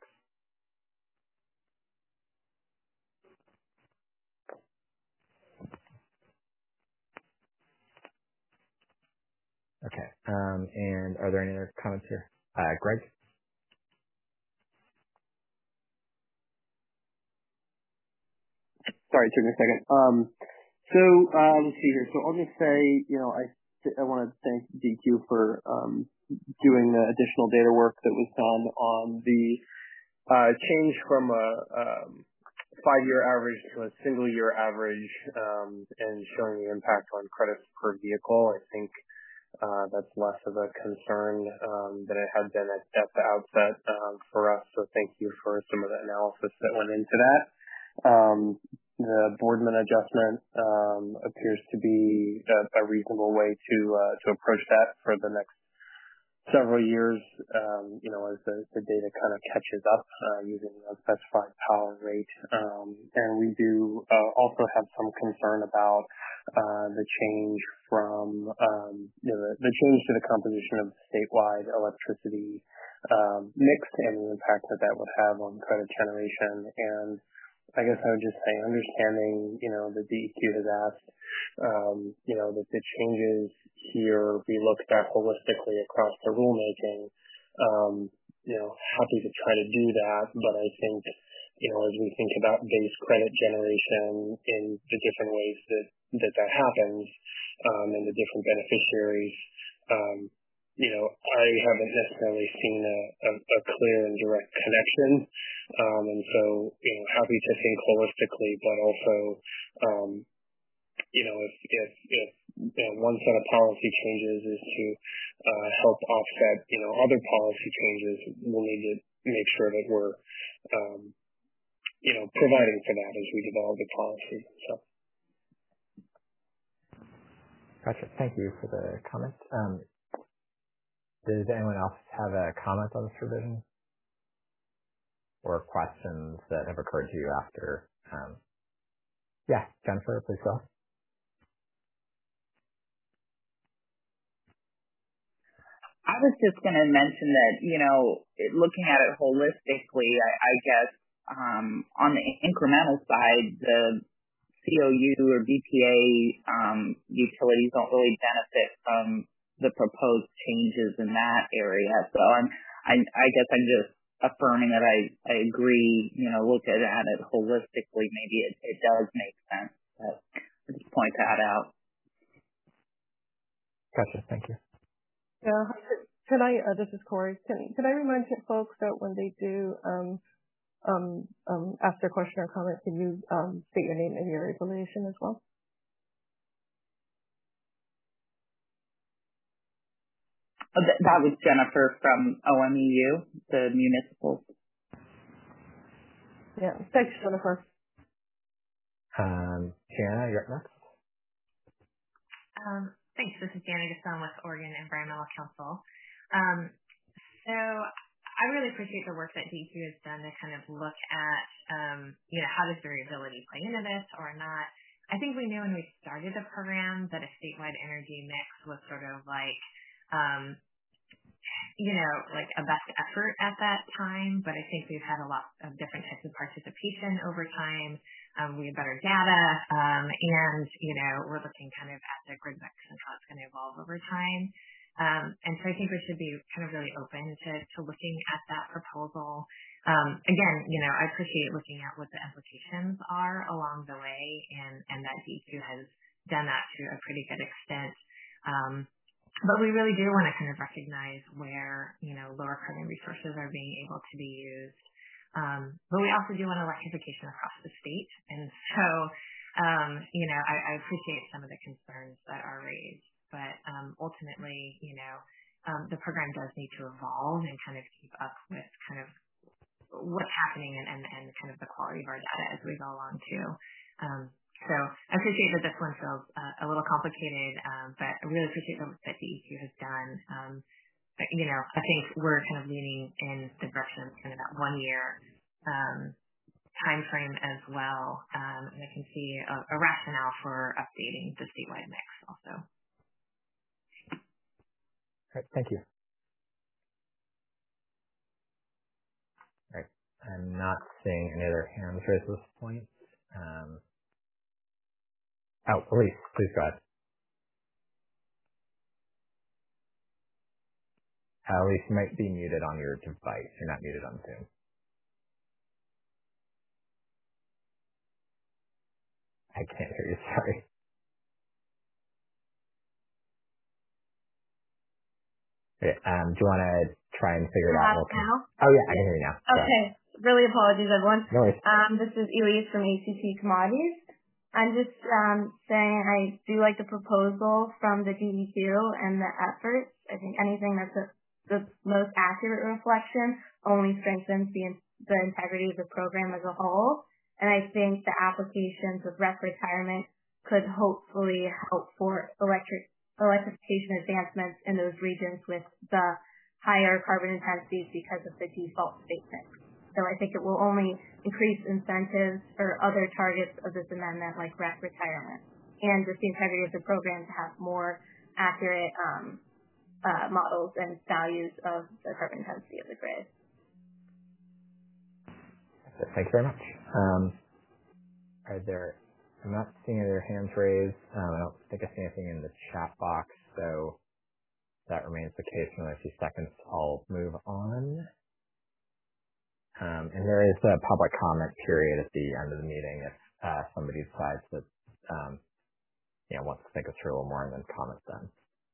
Okay. And are there any other comments here? Greg? Sorry, it took me a second. Let's see here. So I'll just say, I want to thank DEQ for doing the additional data work that was done on the change from a 5-year average to a single-year average, and showing the impact on credits per vehicle. I think that's less of a concern than it had been at the outset for us. So thank you for some of the analysis that went into that. The Boardman adjustment appears to be a reasonable way to approach that for the next several years, as the data kind of catches up using a specified power rate. And we do also have some concern about the change from the change to the composition of the statewide electricity mix and the impact that would have on credit generation. And I guess I would just say, understanding, the DEQ has asked, that the changes here be looked at holistically across the rulemaking. Happy to try to do that, but I think, as we think about base credit generation in the different ways that happens, and the different beneficiaries, I haven't necessarily seen a clear and direct connection. And so, happy to think holistically, but also, if one set of policy changes is to help offset, other policy changes, we'll need to make sure that we're, providing for that as we develop the policy. So. Gotcha. Thank you for the comment. Does anyone else have a comment on this provision or questions that have occurred to you after? Yeah, Jennifer, please go. I was just going to mention that, looking at it holistically, I guess on the incremental side, the COU or BPA utilities don't really benefit from the proposed changes in that area. So I guess I'm just affirming that I agree, looking at it holistically, maybe it does make sense. But I'll just point that out. Gotcha. Thank you. Yeah. This is Corey. Can I remind folks that when they do ask their question or comment, can you state your name and your affiliation as well? That was Jennifer from OMEU, the municipals. Yeah, thanks, Jennifer. Jana, you're up next. Thanks. This is Jana Gasson with Oregon Environmental Council. So I really appreciate the work that DEQ has done to kind of look at, how does variability play into this or not. I think we knew when we started the program that a statewide energy mix was sort of like, like a best effort at that time, but I think we've had a lot of different types of participation over time. We have better data, and, we're looking kind of at the grid mix and how it's going to evolve over time. And so I think we should be kind of really open to looking at that proposal. Again, I appreciate looking at what the implications are along the way, and that DEQ has done that to a pretty good extent. But we really do want to kind of recognize where, lower carbon resources are being able to be used. But we also do want electrification across the state. And so, I appreciate some of the concerns that are raised. But ultimately, the program does need to evolve and kind of keep up with kind of what's happening and kind of the quality of our data as we go along too. So I appreciate that this one feels a little complicated, but I really appreciate the work that DEQ has done. I think we're kind of leaning in the direction of kind of that 1 year time frame as well. And I can see a rationale for updating the statewide mix also. All right, thank you. All right, I'm not seeing any other hands raised at this point. Elise, please go ahead. Elise, you might be muted on your device. You're not muted on Zoom. I can't hear you, sorry. Okay, do you want to try and figure it out? Now? Oh, yeah, I can hear you now. Okay. Really apologies, everyone. No worries. This is Elise from ACT Commodities. I'm just saying I do like the proposal from the DEQ and the efforts. I think anything that's the most accurate reflection only strengthens the integrity of the program as a whole. And I think the applications of REC retirement could hopefully help for electrification advancements in those regions with the higher carbon intensities because of the default state mix. So I think it will only increase incentives for other targets of this amendment like REC retirement and just the integrity of the program to have more accurate models and values of the carbon intensity of the grid. Thank you very much. I'm not seeing any other hands raised. I don't think I see anything in the chat box, so that remains the case for a few seconds. I'll move on. And there is a public comment period at the end of the meeting if somebody decides that wants to think us through a little more and then comment then.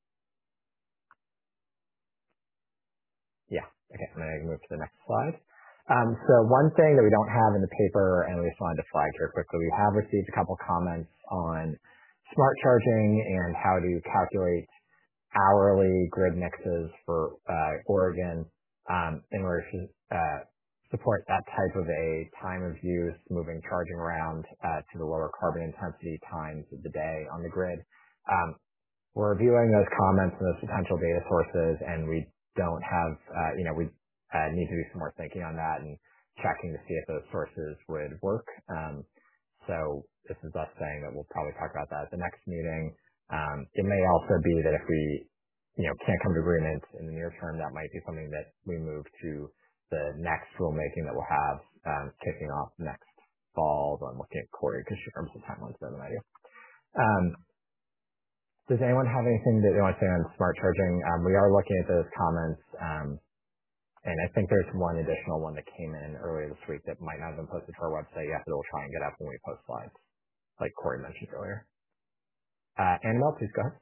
Yeah, okay, I'm going to move to the next slide. So one thing that we don't have in the paper, and we just wanted to flag here quickly, we have received a couple comments on smart charging and how to calculate hourly grid mixes for Oregon in order to support that type of a time of use, moving charging around to the lower carbon intensity times of the day on the grid. We're reviewing those comments and those potential data sources, and we don't have, we need to do some more thinking on that and checking to see if those sources would work. So this is us saying that we'll probably talk about that at the next meeting. It may also be that if we, can't come to agreement in the near term, that might be something that we move to the next rulemaking that we'll have kicking off next fall. I'm looking at Corey because she remembers the timelines better than I do. Does anyone have anything that they want to say on smart charging? We are looking at those comments, and I think there's one additional one that came in earlier this week that might not have been posted to our website yet, but we'll try and get up when we post slides, like Corey mentioned earlier. Annabelle, please go ahead.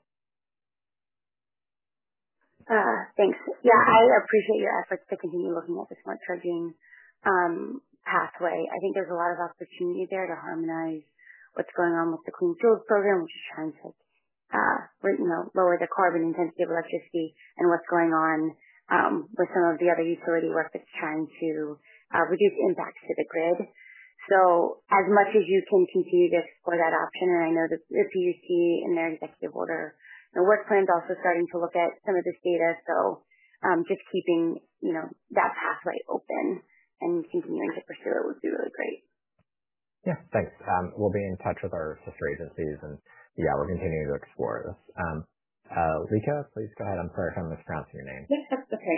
Thanks. Yeah, I appreciate your efforts to continue looking at the smart charging pathway. I think there's a lot of opportunity there to harmonize what's going on with the Clean Fuels program, which is trying to lower the carbon intensity of electricity, and what's going on with some of the other utility work that's trying to reduce impacts to the grid. So as much as you can continue to explore that option, and I know that the PUC in their executive order, the work plan is also starting to look at some of this data. So just keeping, that pathway open and continuing to pursue it would be really great. Yeah, thanks. We'll be in touch with our sister agencies, and we're continuing to explore this. Lika, please go ahead. I'm sorry if I'm mispronouncing your name. Yes, that's okay.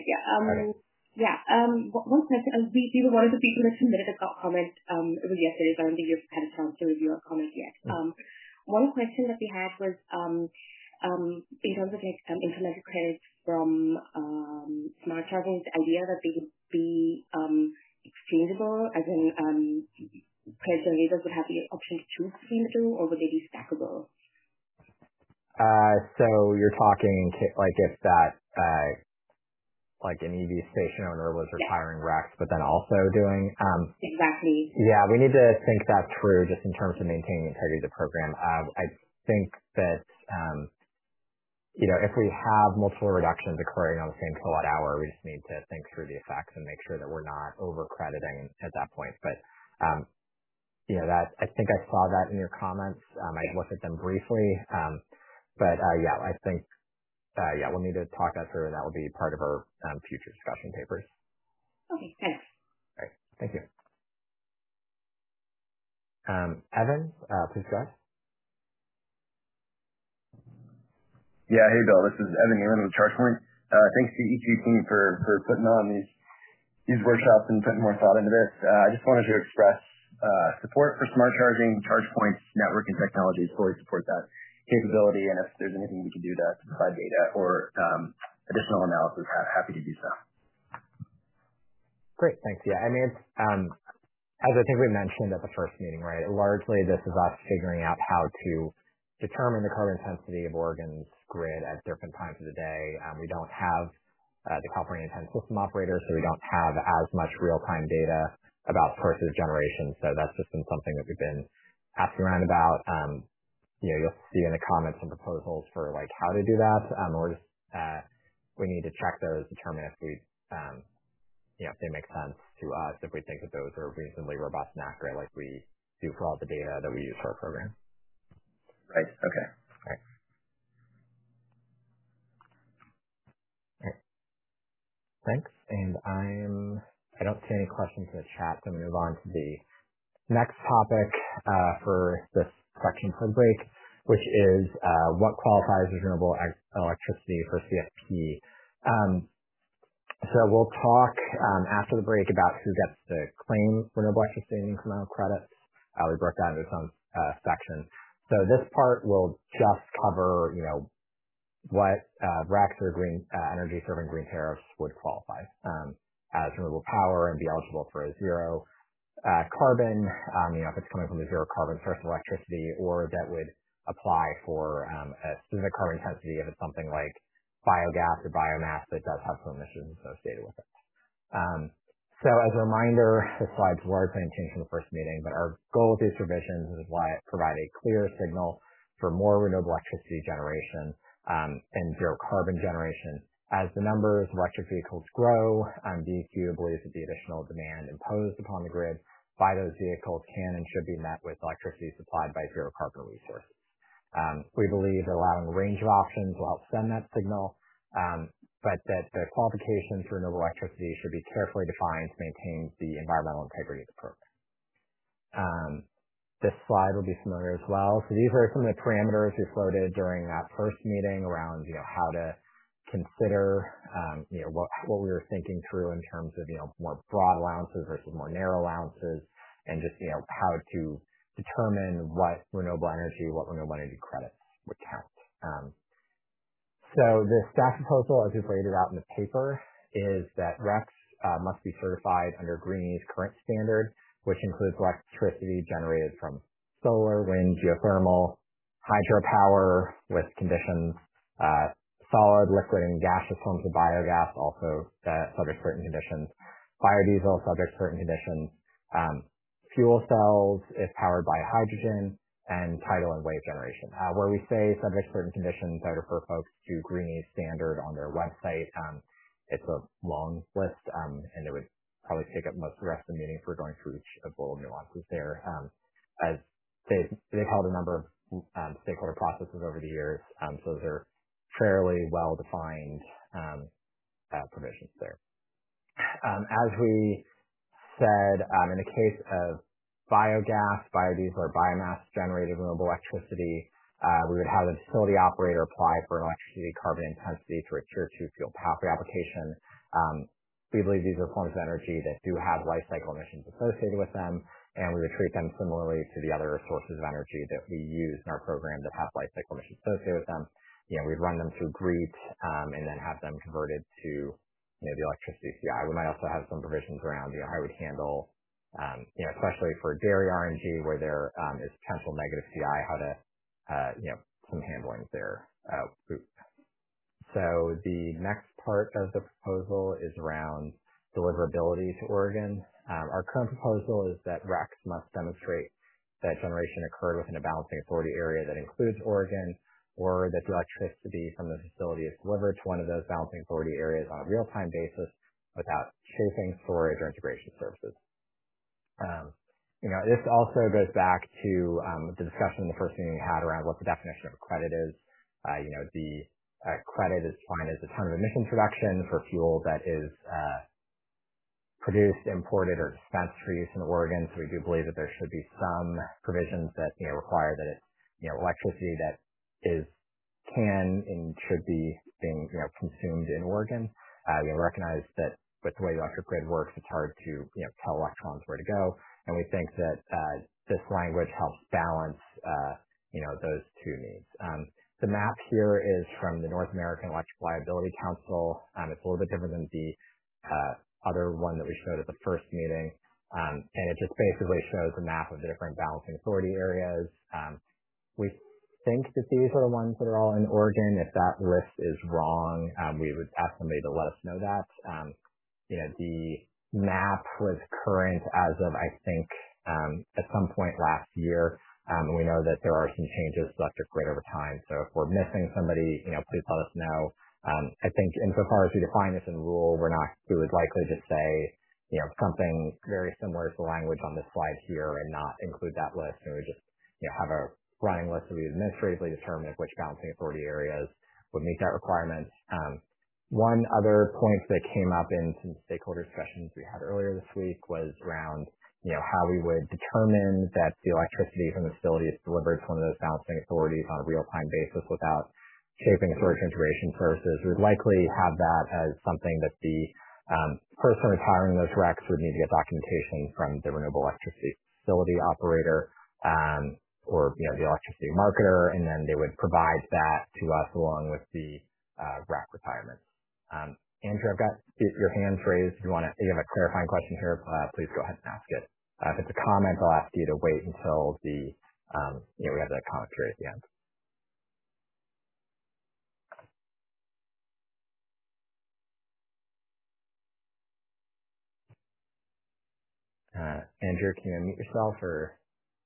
One question. We were one of the people that submitted a comment. It was yesterday, so I don't think you've had a chance to review our comment yet. One question that we had was in terms of incremental credits from smart charging, the idea that they would be exchangeable, as in credit generators would have the option to choose between the two, or would they be stackable? So you're talking like if that like an EV station owner was retiring RECs, but then also doing exactly. Yeah, we need to think that through just in terms of maintaining the integrity of the program. I think that if we have multiple reductions occurring on the same kilowatt hour, we just need to think through the effects and make sure that we're not over crediting at that point. But that I think I saw that in your comments. I looked at them briefly. But I think we'll need to talk that through, and that will be part of our future discussion papers. Okay, thanks. All right, thank you. Evan, please go ahead. Yeah, hey Bill, this is Evan Nealon with ChargePoint. Thanks to each team for putting on these workshops and putting more thought into this. I just wanted to express support for smart charging. ChargePoint's network and technologies fully support that capability, and if there's anything we can do to provide data or additional analysis, happy to do so. Great, thanks. Yeah, I mean, as I think we mentioned at the first meeting, right, largely this is us figuring out how to determine the carbon intensity of Oregon's grid at different times of the day. We don't have the California Intense System Operator, so we don't have as much real-time data about sources of generation, so that's just been something that we've been asking around about. You'll see in the comments some proposals for like how to do that. We need to check those, determine if if they make sense to us, if we think that those are reasonably robust and accurate, like we do for all the data that we use for our program. Right. Okay. All right. Thanks. And I don't see any questions in the chat, so I'm going to move on to the next topic for this section for the break, which is what qualifies as renewable electricity for CFP. So we'll talk after the break about who gets to claim renewable electricity and incremental credits. We broke that into its own section. So this part will just cover, what RECs or green energy serving green tariffs would qualify as renewable power and be eligible for a zero carbon, if it's coming from a zero carbon source of electricity, or that would apply for a specific carbon intensity if it's something like biogas or biomass that does have some emissions associated with it. So as a reminder, the slide's largely unchanged from the first meeting, but our goal with these revisions is to provide a clear signal for more renewable electricity generation and zero carbon generation. As the numbers of electric vehicles grow, DEQ believes that the additional demand imposed upon the grid by those vehicles can and should be met with electricity supplied by zero carbon resources. We believe that allowing a range of options will help send that signal, but that the qualifications for renewable electricity should be carefully defined to maintain the environmental integrity of the program. This slide will be familiar as well. So these are some of the parameters we floated during that first meeting around, how to consider, what we were thinking through in terms of, more broad allowances versus more narrow allowances, and just, how to determine what renewable energy credits would count. So the staff proposal, as we've laid it out in the paper, is that RECs must be certified under Greene's current standard, which includes electricity generated from solar, wind, geothermal, hydropower with conditions, solid, liquid, and gaseous forms of biogas, also subject to certain conditions, biodiesel, subject to certain conditions, fuel cells if powered by hydrogen, and tidal and wave generation. Where we say subject to certain conditions, I would refer folks to Greene's standard on their website. It's a long list, and it would probably take up most of the rest of the meeting if we're going through each of the little nuances there. As they've held a number of stakeholder processes over the years, so those are fairly well-defined provisions there. As we said, in the case of biogas, biodiesel, or biomass-generated renewable electricity, we would have the facility operator apply for an electricity carbon intensity through a Tier 2 fuel pathway application. We believe these are forms of energy that do have life cycle emissions associated with them, and we would treat them similarly to the other sources of energy that we use in our program that have life cycle emissions associated with them. We'd run them through GREET and then have them converted to the electricity CI. We might also have some provisions around how we'd handle, especially for dairy RNG where there is potential negative CI, how to, some handling there. So the next part of the proposal is around deliverability to Oregon. Our current proposal is that RECs must demonstrate that generation occurred within a balancing authority area that includes Oregon, or that the electricity from the facility is delivered to one of those balancing authority areas on a real-time basis without shaping, storage, or integration services. This also goes back to the discussion in the first meeting we had around what the definition of a credit is. The credit is defined as a ton of emissions reduction for fuel that is produced, imported, or dispensed for use in Oregon. So we do believe that there should be some provisions that require that it's electricity that can and should be being consumed in Oregon. We recognize that with the way the electric grid works, it's hard to tell electrons where to go, and we think that this language helps balance those two needs. The map here is from the North American Electric Liability Council. It's a little bit different than the other one that we showed at the first meeting, and it just basically shows a map of the different balancing authority areas. We think that these are the ones that are all in Oregon. If that list is wrong, we would ask somebody to let us know that. The map was current as of, I think, at some point last year. We know that there are some changes to electric grid over time. So if we're missing somebody, please let us know. I think insofar as we define this in rule, we would likely just say, something very similar to the language on this slide here and not include that list. And we would just, have a running list that we administratively determine which balancing authority areas would meet that requirement. One other point that came up in some stakeholder discussions we had earlier this week was around, how we would determine that the electricity from the facility is delivered to one of those balancing authorities on a real-time basis without shaping storage integration services. We would likely have that as something that the person retiring those RECs would need to get documentation from the renewable electricity facility operator, or the electricity marketer, and then they would provide that to us along with the REC retirements. Andrew, I've got your hands raised. If you have a clarifying question here, please go ahead and ask it. If it's a comment, I'll ask you to wait until we have the comment period at the end. Andrew, can you unmute yourself or?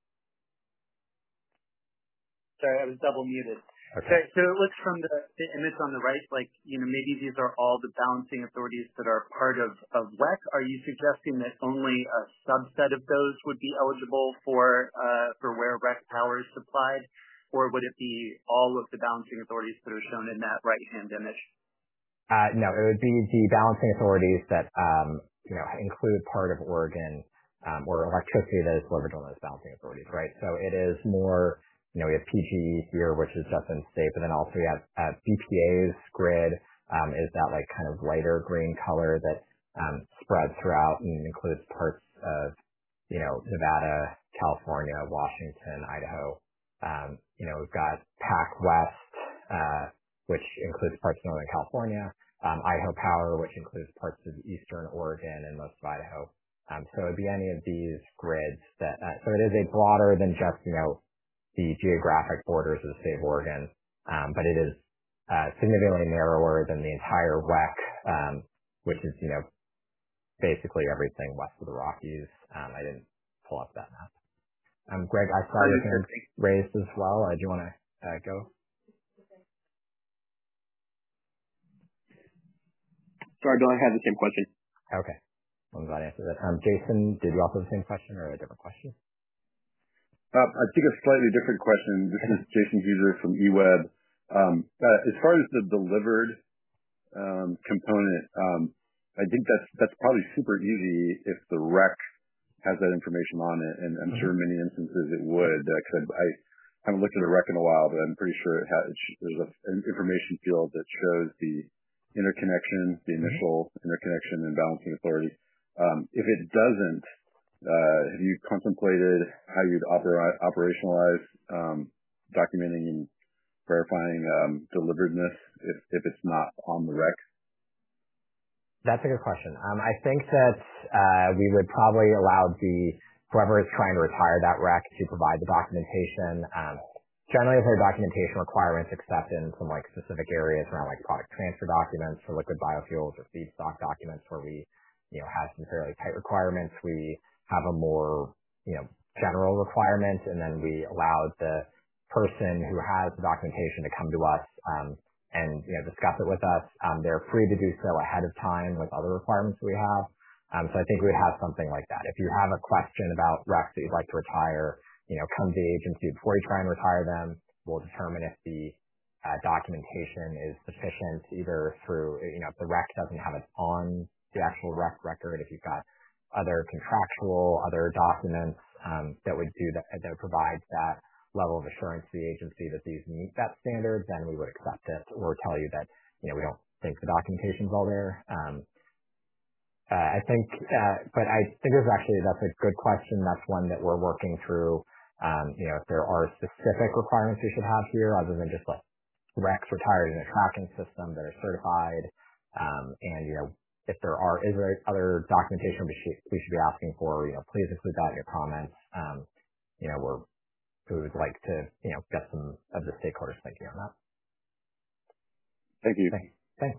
Sorry, I was double muted. Okay. So it looks from the image on the right, maybe these are all the balancing authorities that are part of WEC. Are you suggesting that only a subset of those would be eligible for where REC power is supplied, or would it be all of the balancing authorities that are shown in that right-hand image? No, it would be the balancing authorities that include part of Oregon or electricity that is delivered to one of those balancing authorities, right? So it is more. We have PGE here, which is just in state, but then also we have BPA's grid is that kind of lighter green color that spreads throughout and includes parts of, Nevada, California, Washington, Idaho. We've got PacWest, which includes parts of Northern California, Idaho Power, which includes parts of eastern Oregon and most of Idaho. So it would be any of these grids so it is a broader than just, the geographic borders of the state of Oregon, but it is significantly narrower than the entire WEC, which is, basically everything west of the Rockies. I didn't pull up that map. Greg, I saw your hand raised as well. Do you want to go? Sorry, Bill, I had the same question. Okay. I'm glad I answered that. Jason, did you also have the same question or a different question? I think a slightly different question. This is Jason Huser from eWeb. As far as the delivered component, I think that's probably super easy if the rec has that information on it, and I'm sure in many instances it would. Because I haven't looked at a rec in a while, but I'm pretty sure there's an information field that shows the interconnection, the initial interconnection and balancing authority. If it doesn't, have you contemplated how you'd operationalize documenting and verifying deliveredness if it's not on the rec? That's a good question. I think that we would probably allow whoever is trying to retire that rec to provide the documentation. Generally, if there are documentation requirements except in some specific areas around product transfer documents for liquid biofuels or feedstock documents where we have some fairly tight requirements, we have a more general requirement, and then we allow the person who has the documentation to come to us and discuss it with us. They're free to do so ahead of time with other requirements that we have. So I think we would have something like that. If you have a question about recs that you'd like to retire, come to the agency before you try and retire them. We'll determine if the documentation is sufficient, either through, if the rec doesn't have it on the actual rec record, if you've got other other documents that would provide that level of assurance to the agency that these meet that standard, then we would accept it or tell you that, we don't think the documentation's all there. I think that's a good question. That's one that we're working through. If there are specific requirements we should have here, other than just recs retired in a tracking system that are certified, and if there is there other documentation we should be asking for, please include that in your comments. We would like to get some of the stakeholders thinking on that. Thank you. Thanks.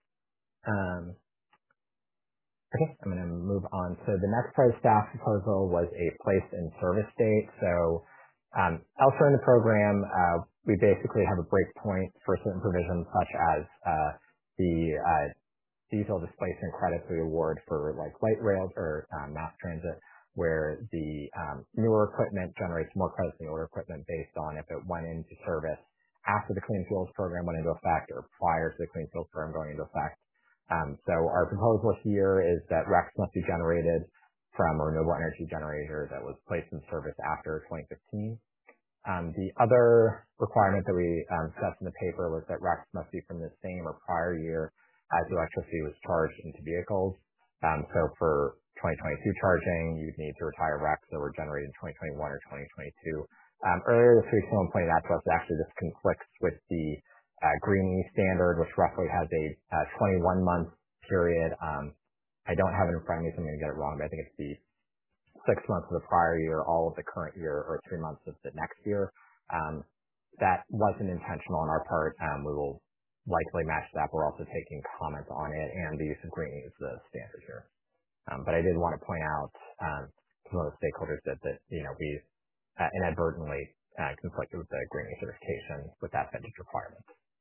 Okay, I'm going to move on. So the next part of staff proposal was a place in service date. So elsewhere in the program, we basically have a breakpoint for certain provisions, such as the diesel displacement credits we award for light rail or mass transit, where the newer equipment generates more credits than the older equipment based on if it went into service after the Clean Fuels Program went into effect or prior to the Clean Fuels Program going into effect. So our proposal here is that RECs must be generated from a renewable energy generator that was placed in service after 2015. The other requirement that we discussed in the paper was that RECs must be from the same or prior year as the electricity was charged into vehicles. So for 2022 charging, you'd need to retire RECs that were generated in 2021 or 2022. Earlier this week, someone pointed out to us that actually this conflicts with the Green E standard, which roughly has a 21-month period. I don't have it in front of me, so I'm going to get it wrong, but I think it's the 6 months of the prior year, all of the current year, or 3 months of the next year. That wasn't intentional on our part. We will likely match that. We're also taking comments on it, and the use of Green E is the standard here. But I did want to point out to one of the stakeholders that we inadvertently conflicted with the Green E certification with that vintage requirement.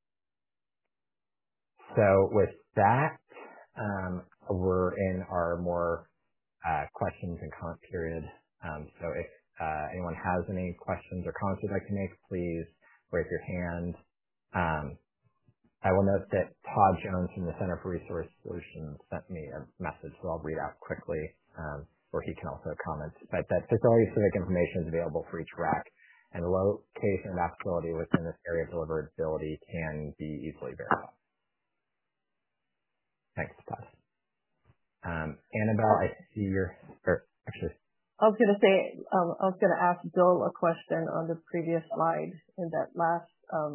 So with that, we're in our more questions and comment period. So if anyone has any questions or comments you'd like to make, please raise your hand. I will note that Todd Jones from the Center for Resource Solutions sent me a message, so I'll read out quickly, where he can also comment. But that facility-specific information is available for each REC, and the location and applicability within this area of deliverability can be easily verified. Thanks, Todd. Annabelle, I see actually. I was going to say, I was going to ask Bill a question on the previous slide in that last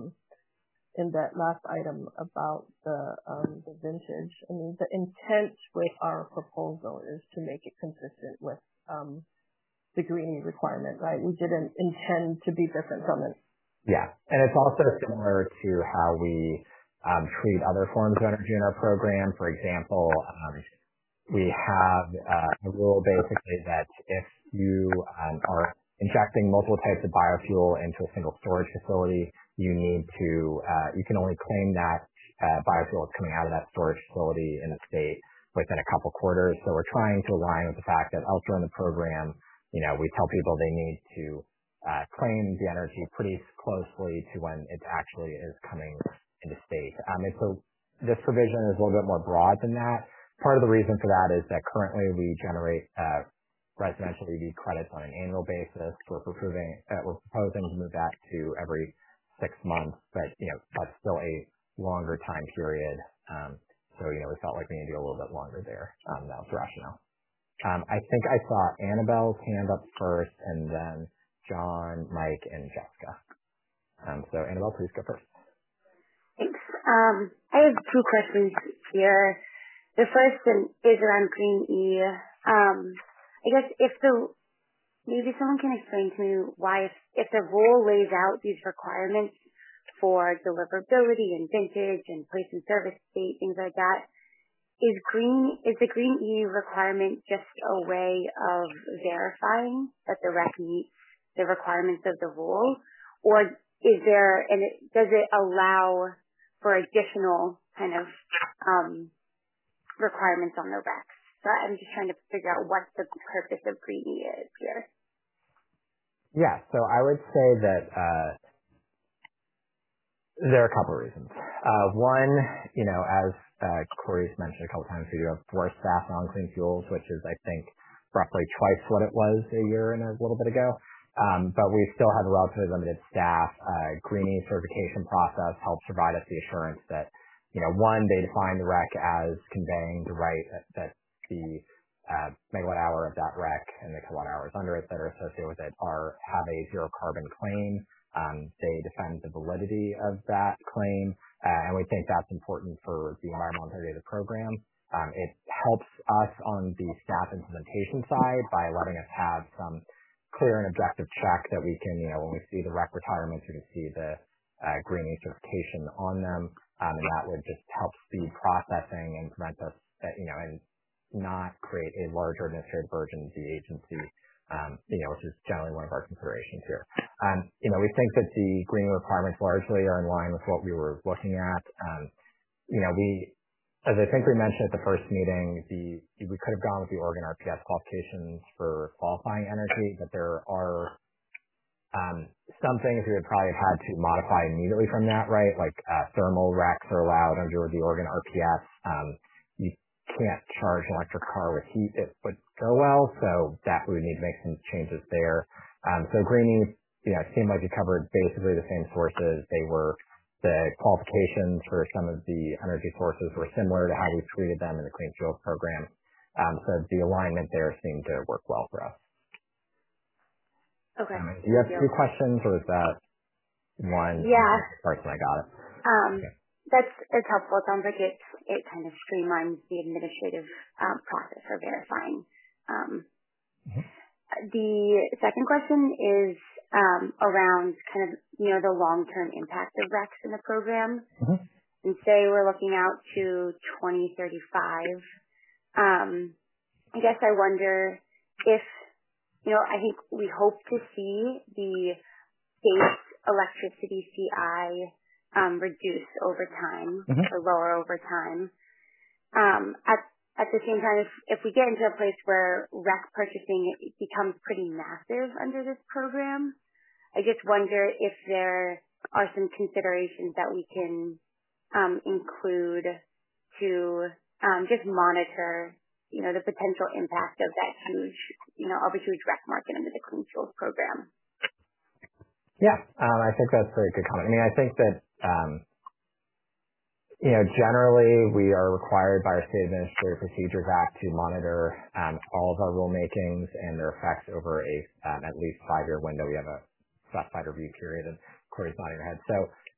item about the vintage. I mean, the intent with our proposal is to make it consistent with the Green E requirement, right? We didn't intend to be different from it. Yeah, and it's also similar to how we treat other forms of energy in our program. For example, we have a rule basically that if you are injecting multiple types of biofuel into a single storage facility, you can only claim that biofuel is coming out of that storage facility in the state within a couple quarters. So we're trying to align with the fact that elsewhere in the program, we tell people they need to claim the energy pretty closely to when it actually is coming into state. And so this provision is a little bit more broad than that. Part of the reason for that is that currently we generate residential EV credits on an annual basis. We're proposing to move that to every 6 months, but that's still a longer time period. So we felt like we need to go a little bit longer there. That was the rationale. I think I saw Annabelle's hand up first, and then John, Mike, and Jessica. So Annabelle, please go first. Thanks. I have 2 questions here. The first is around Green E. I guess maybe someone can explain to me why if the rule lays out these requirements for deliverability and vintage and place and service date, things like that, is the Green E requirement just a way of verifying that the rec meets the requirements of the rule, or does it allow for additional kind of requirements on the recs? So I'm just trying to figure out what the purpose of Green E is here. Yeah, so I would say that there are a couple of reasons. One, as Corey's mentioned a couple of times, we do have 4 staff on clean fuels, which is, I think, roughly twice what it was a year and a little bit ago. But we still have a relatively limited staff. Green E certification process helps provide us the assurance that, one, they define the rec as conveying the right that the megawatt hour of that rec and the kilowatt hours under it that are associated with it have a zero carbon claim. They defend the validity of that claim, and we think that's important for the environmental integrity of the program. It helps us on the staff implementation side by letting us have some clear and objective check that we can, when we see the rec retirements, we can see the Green E certification on them, and that would just help speed processing and prevent us, and not create a larger administrative burden to the agency, which is generally one of our considerations here. We think that the green requirements largely are in line with what we were looking at. As I think we mentioned at the first meeting, we could have gone with the Oregon RPS qualifications for qualifying energy, but there are some things we would probably have had to modify immediately from that, right? Like thermal recs are allowed under the Oregon RPS. You can't charge an electric car with heat. It would go well, so that we would need to make some changes there. So Green E, it seemed like it covered basically the same sources. The qualifications for some of the energy sources were similar to how we treated them in the Clean Fuels program. So the alignment there seemed to work well for us. Okay. Do you have 2 questions, or is that one? Yeah. Person, I got it. Okay. It's helpful. It sounds like it kind of streamlines the administrative process for verifying. The second question is around kind of the long-term impact of RECs in the program. And say we're looking out to 2035. I guess I wonder if I think we hope to see the base electricity CI reduce over time or lower over time. At the same time, if we get into a place where REC purchasing becomes pretty massive under this program, I just wonder if there are some considerations that we can include to just monitor, the potential impact of that huge, of a huge REC market under the Clean Fuels program. Yeah, I think that's a very good comment. I mean, I think that, generally we are required by our State Administrative Procedures Act to monitor all of our rulemakings and their effects over a at least 5-year window. We have a specified review period, and Corey's nodding her head. So,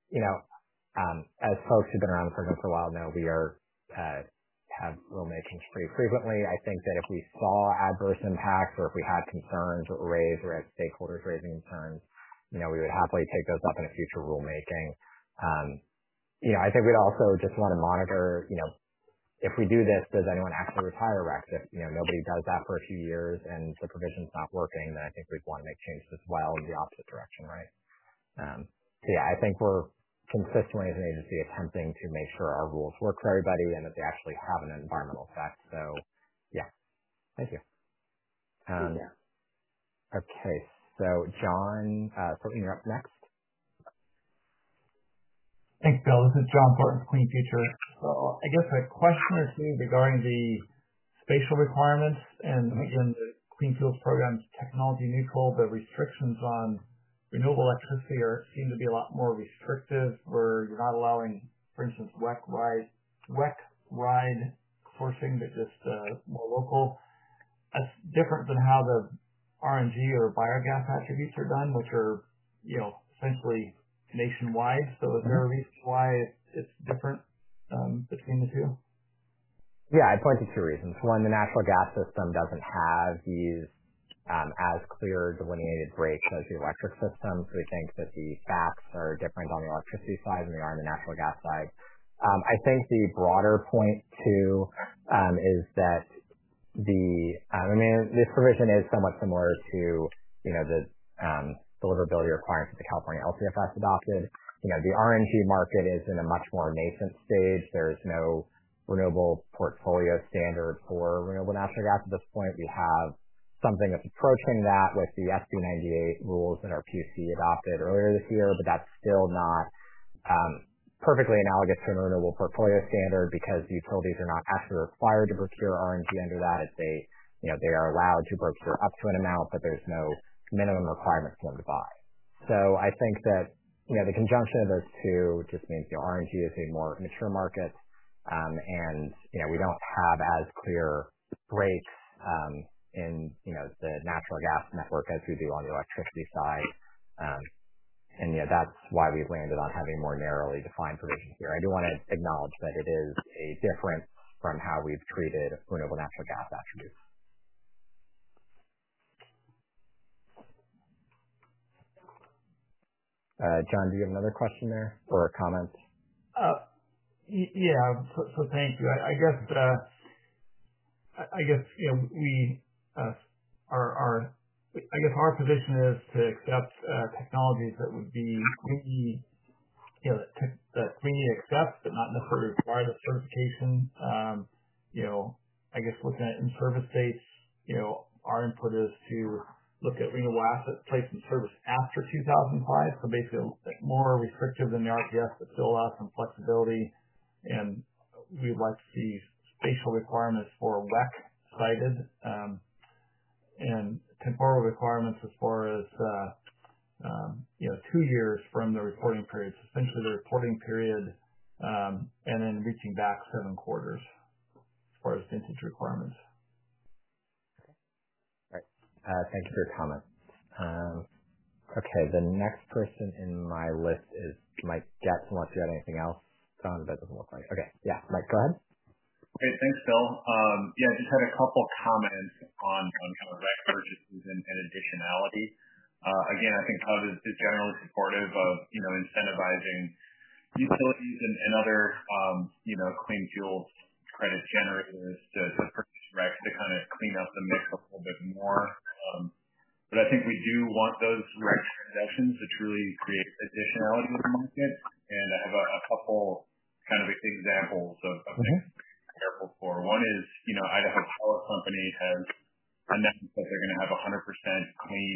as folks who've been around the program for a while know, we have rulemakings pretty frequently. I think that if we saw adverse impacts or if we had concerns that were raised or had stakeholders raising concerns, we would happily take those up in a future rulemaking. I think we'd also just want to monitor, if we do this, does anyone actually retire RECs? If nobody does that for a few years and the provision's not working, then I think we'd want to make changes as well in the opposite direction, right? So yeah, I think we're consistently as an agency attempting to make sure our rules work for everybody and that they actually have an environmental effect. So yeah, thank you. Okay, so John, Thornton, you're up next. Thanks, Bill. This is John Thornton, Clean Future. So I guess a question or two regarding the spatial requirements and again, the Clean Fuels Program's technology neutral, the restrictions on renewable electricity seem to be a lot more restrictive where you're not allowing, for instance, WEC ride sourcing, but just more local. That's different than how the RNG or biogas attributes are done, which are, essentially nationwide. So is there a reason why it's different between the two? Yeah, I'd point to two reasons. One, the natural gas system doesn't have these as clear delineated breaks as the electric system. So we think that the facts are different on the electricity side than they are on the natural gas side. I think the broader point too is that this provision is somewhat similar to, the deliverability requirements that the California LCFS adopted. The RNG market is in a much more nascent stage. There's no renewable portfolio standard for renewable natural gas at this point. We have something that's approaching that with the SB 98 rules that our PUC adopted earlier this year, but that's still not perfectly analogous to a renewable portfolio standard because utilities are not actually required to procure RNG under that. They are allowed to procure up to an amount, but there's no minimum requirement for them to buy. So I think that, the conjunction of those two just means, RNG is a more mature market, and, we don't have as clear breaks, in, the natural gas network as we do on the electricity side. And that's why we've landed on having more narrowly defined provisions here. I do want to acknowledge that it is a difference from how we've treated renewable natural gas attributes. John, do you have another question there or a comment? Yeah. So thank you. I guess our position is to accept technologies that would be that Greenly accepts, but not necessarily require the certification. I guess looking at in-service dates, our input is to look at renewable assets placed in service after 2005, so basically more restrictive than the RPS, but still allows some flexibility. And we'd like to see spatial requirements for WEC cited, and temporal requirements as far as 2 years from the reporting period. So essentially the reporting period, and then reaching back 7 quarters as far as vintage requirements. Thank you for your comment. Okay, the next person in my list is Mike Getz, unless you had anything else, John, that doesn't look like. Okay, yeah, Mike, go ahead. Great, thanks, Bill. I just had a couple comments on kind of REC purchases and additionality. Again, I think HUB is generally supportive of, incentivizing utilities and other, clean fuel credit generators to purchase RECs to kind of clean up the mix a little bit more. But I think we do want those REC transactions to truly create additionality in the market. And I have a couple kind of examples of things to be careful for. One is, Idaho Power Company has announced that they're going to have 100% clean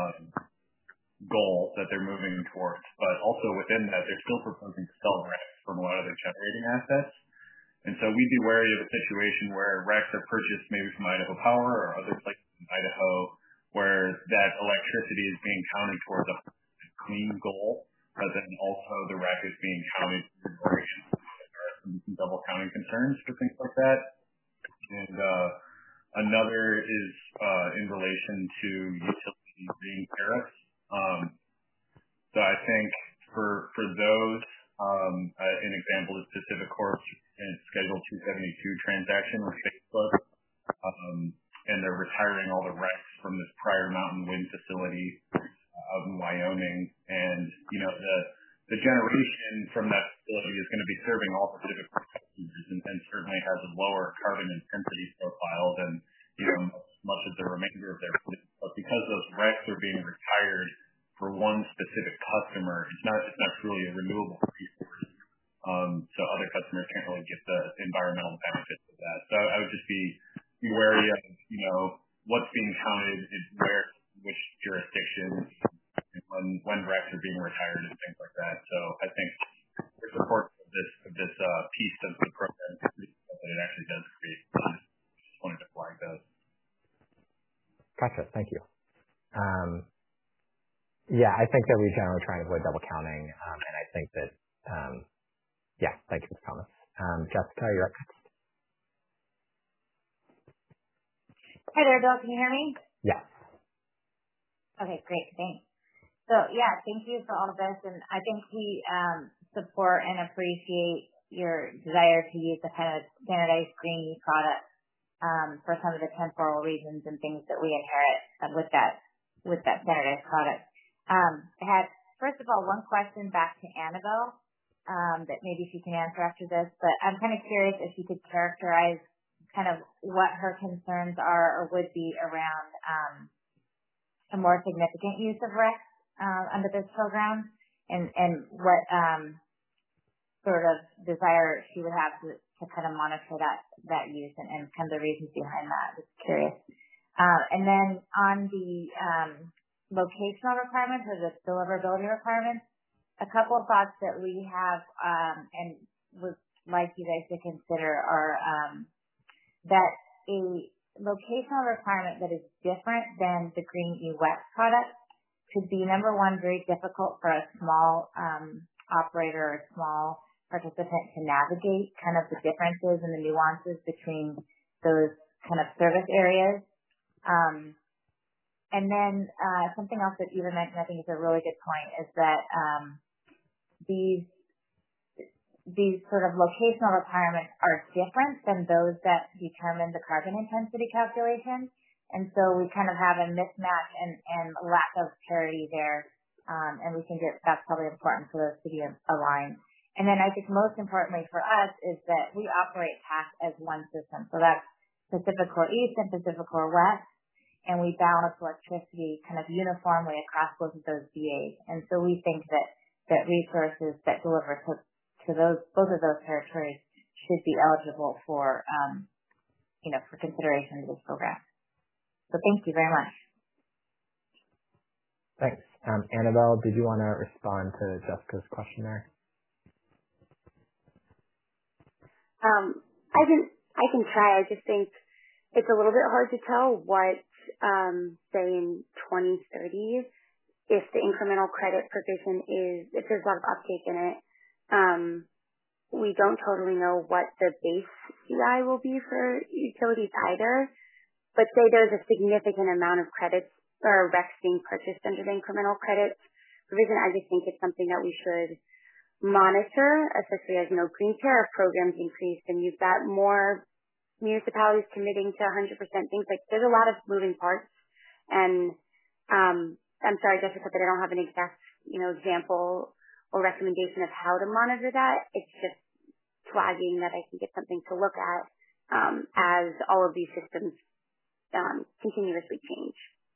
goal that they're moving towards. But also within that, they're still proposing to sell RECs from a lot of their generating assets. And so we'd be wary of a situation where RECs are purchased maybe from Idaho Power or other places in Idaho where that electricity is being counted towards a clean goal, but then also the REC is being counted towards some double counting concerns for things like that. And another is in relation to utility green tariffs. So I think for those, an example is Pacific Corp's Schedule 272 transaction with Facebook, and they're retiring all the RECs from this prior Mountain Wind facility out in Wyoming. And, the generation from that facility is going to be serving all Pacific Corp customers and certainly has a RECs are being retired for one specific customer, it's not truly a renewable resource. So other customers can't really get the environmental benefits of that. So I would just be wary of, what's being counted, which jurisdictions, when RECs are being retired and things like that. So I think the support of this piece of the program that it actually does create. Just wanted to flag those. Gotcha. Thank you. Yeah, I think that we generally try and avoid double counting, and I think that, thank you for the comments. Jessica, you're up next. Hi there, Bill. Can you hear me? Yes. Okay, great. Thanks. So, thank you for all of this, and I think we support and appreciate your desire to use the kind of standardized green product for some of the temporal reasons and things that we inherit with that standardized product. I had, first of all, one question back to Annabelle that maybe she can answer after this, but I'm kind of curious if you could characterize kind of what her concerns are or would be around a more significant use of RECs under this program and what sort of desire she would have to kind of monitor that use and kind of the reasons behind that. Just curious. And then on the locational requirements or the deliverability requirements, a couple of thoughts that we have and would like you guys to consider are that a locational requirement that is different than the Green e-WEX product could be, number one, very difficult for a small operator or small participant to navigate kind of the differences and the nuances between those kind of service areas. And then something else that Eva mentioned, I think is a really good point, is that these sort of locational requirements are different than those that determine the carbon intensity calculation. And so we kind of have a mismatch and lack of parity there. And we think that's probably important for those to be aligned. And then I think most importantly for us is that we operate PAC as one system. So that's Pacific Core East and Pacific Core West. And we balance electricity kind of uniformly across both of those VAs. And so we think that resources that deliver to both of those territories should be eligible for for consideration of this program. So thank you very much. Thanks. Annabelle, did you want to respond to Jessica's question there? I can try. I just think it's a little bit hard to tell what, say in 2030, if the incremental credit provision if there's a lot of uptake in it. We don't totally know what the base CI will be for utilities either, but say there's a significant amount of credits or RECs being purchased under the incremental credit provision. I just think it's something that we should monitor, especially as green tariff programs increase and you've got more municipalities committing to 100% things. Like there's a lot of moving parts, and I'm sorry, Jessica, but I don't have an exact example or recommendation of how to monitor that. It's just flagging that I think it's something to look at as all of these systems continuously change.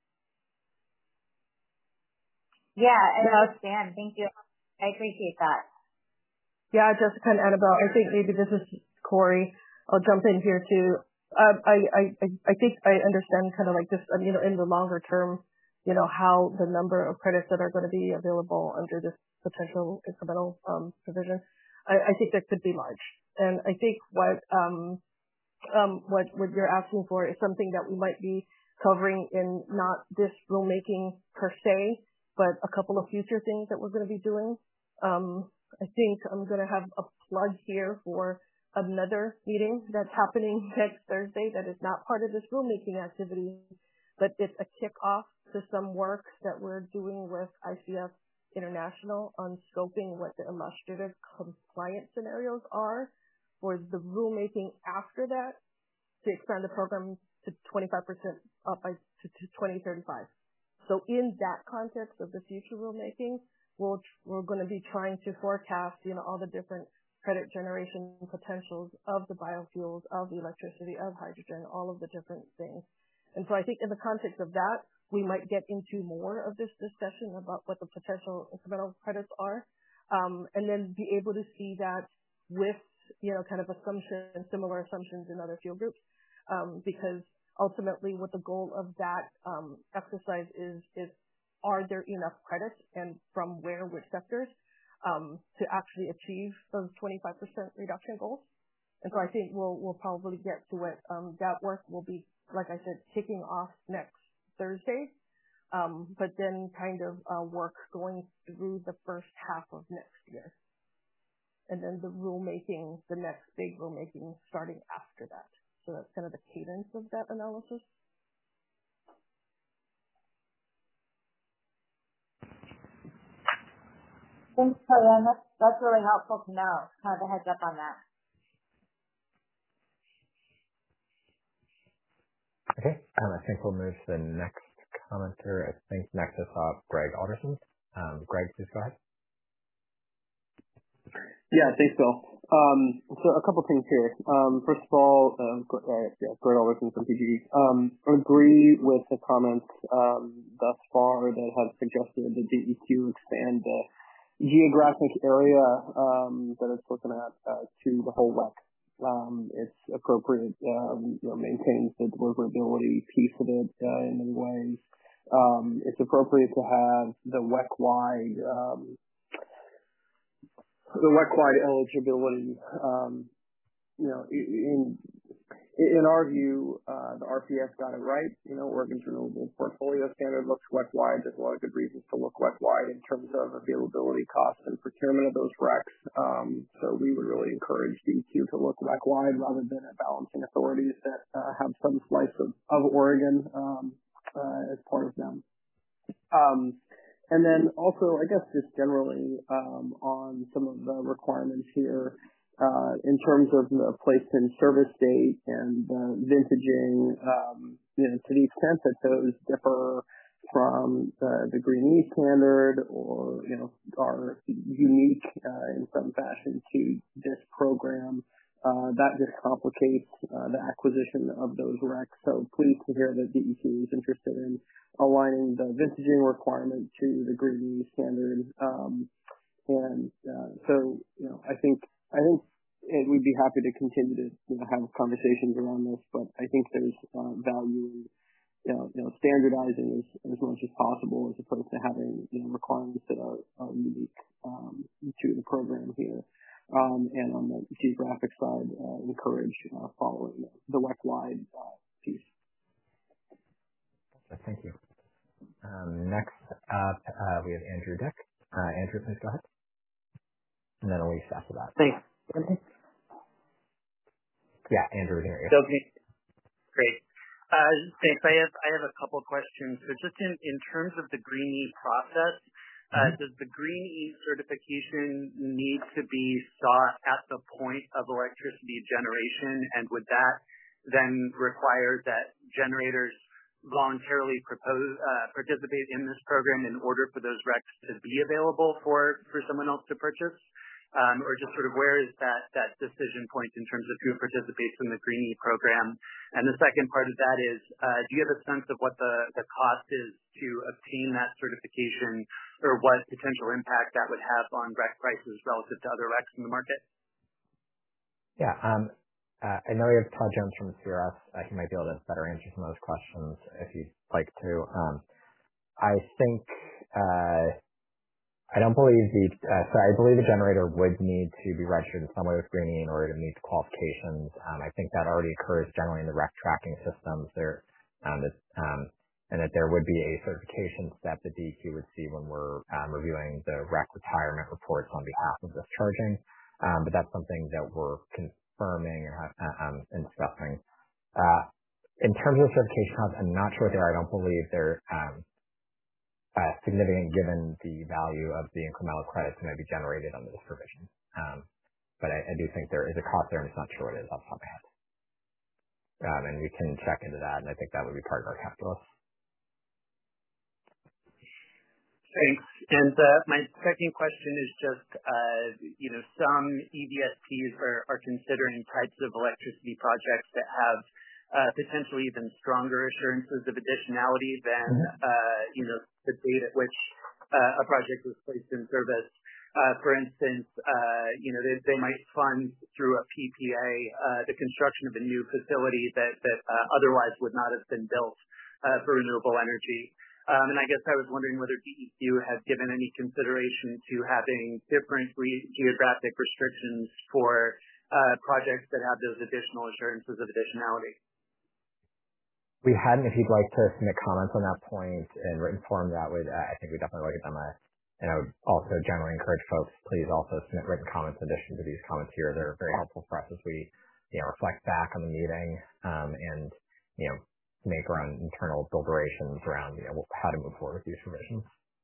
Yeah, I understand. Thank you. I appreciate that. Yeah, Jessica and Annabelle, I think maybe this is Corey. I'll jump in here too. I think I understand kind of like this, in the longer term, how the number of credits that are going to be available under this potential incremental provision. I think that could be large. And I think what you're asking for is something that we might be covering in not this rulemaking per se, but a couple of future things that we're going to be doing. I think I'm going to have a plug here for another meeting that's happening next Thursday that is not part of this rulemaking activity, but it's a kickoff to some work that we're doing with ICF International on scoping what the illustrative compliance scenarios are for the rulemaking after that to expand the program to 25% up to 2035. So in that context of the future rulemaking, we're going to be trying to forecast, all the different credit generation potentials of the biofuels, of the electricity, of hydrogen, all of the different things. And so I think in the context of that, we might get into more of this discussion about what the potential incremental credits are, and then be able to see that with, kind of similar assumptions in other fuel groups, because ultimately what the goal of that exercise is are there enough credits and from which sectors to actually achieve those 25% reduction goals. And so I think we'll probably get to it. That work will be, like I said, kicking off next Thursday, but then kind of work going through the first half of next year. And then the next big rulemaking starting after that. So that's kind of the cadence of that analysis. Thanks, Kellyanne. That's really helpful to know, kind of a heads up on that. Okay, I think we'll move to the next commenter. I think next is Greg Alderson. Greg, please go ahead. Yeah, thanks, Bill. So a couple things here. First of all, Greg Alderson from PGD. Agree with the comments thus far that have suggested the DEQ expand the geographic area that it's looking at to the whole WEC. It's appropriate, maintains the deliverability piece of it in many ways. It's appropriate to have the WEC-wide eligibility. In our view, the RPS got it right. Oregon's renewable portfolio standard looks WEC-wide. There's a lot of good reasons to look WEC-wide in terms of availability, cost, and procurement of those RECs. So we would really encourage DEQ to look WEC-wide rather than at balancing authorities that have some slice of Oregon as part of them. And then also, I guess just generally on some of the requirements here, in terms of the placed in service date and vintaging, to the extent that those differ from the Green E standard or, are unique in some fashion to this program, that just complicates the acquisition of those RECs. So pleased to hear that DEQ is interested in aligning the vintaging requirement to the Green E standard. So, I think we'd be happy to continue to have conversations around this, but I think there's value in standardizing as much as possible as opposed to having requirements that are unique to the program here. And on the geographic side, encourage following the WEC-wide piece. Thank you. Next up, we have Andrew Dick. Andrew, please go ahead. And then Elise after that. Thanks. Yeah, Andrew, here. Okay. Great. Thanks. I have a couple questions. So just in terms of the Green E process, does the Green E certification need to be sought at the point of electricity generation, and would that then require that generators voluntarily participate in this program in order for those RECs to be available for someone else to purchase? Or just sort of where is that decision point in terms of who participates in the Green E program? And the second part of that is, do you have a sense of what the cost is to obtain that certification, or what potential impact that would have on REC prices relative to other RECs in the market? Yeah, I know we have Todd Jones from CRS. He might be able to better answer some of those questions if you'd like to. I think I believe the generator would need to be registered in some way with Green E in order to meet the qualifications. I think that already occurs generally in the REC tracking systems there, and that there would be a certification step that DEQ would see when we're reviewing the REC retirement reports on behalf of this charging. But that's something that we're confirming and discussing. In terms of certification costs, I'm not sure what they are. I don't believe they're significant given the value of the incremental credits that may be generated under this provision. But I do think there is a cost there, and I'm not sure what it is off the top of my head. And we can check into that, and I think that would be part of our calculus. Thanks. And my second question is just, some EVSPs are considering types of electricity projects that have potentially even stronger assurances of additionality than the date at which a project was placed in service. For instance, they might fund through a PPA the construction of a new facility that otherwise would not have been built for renewable energy. And I guess I was wondering whether DEQ has given any consideration to having different geographic restrictions for projects that have those additional assurances of additionality. We hadn't. If you'd like to submit comments on that point in written form, I think we definitely look at them. And I would also generally encourage folks, please also submit written comments in addition to these comments here. They're very helpful for us as we reflect back on the meeting and make our own internal deliberations around how to move forward with these revisions.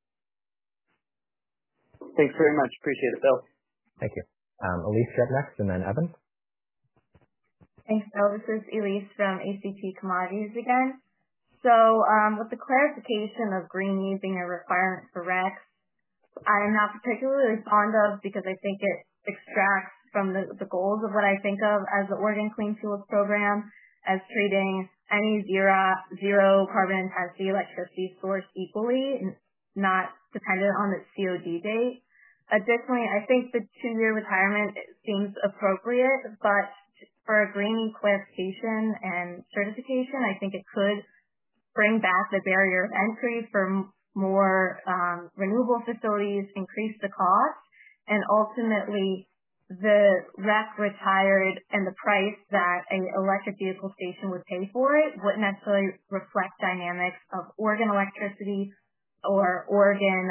Thanks very much. Appreciate it, Bill. Thank you. Elise, you're up next, and then Evan. Thanks, Bill. This is Elise from ACT Commodities again. So with the clarification of green being a requirement for RECs, I am not particularly fond of because I think it extracts from the goals of what I think of as the Oregon Clean Fuels Program as treating any zero carbon intensity electricity source equally, not dependent on its COD date. Additionally, I think the 2-year retirement seems appropriate, but for a green clarification and certification, I think it could bring back the barrier of entry for more renewable facilities, increase the cost, and ultimately the REC retired and the price that an electric vehicle station would pay for it wouldn't necessarily reflect dynamics of Oregon electricity or Oregon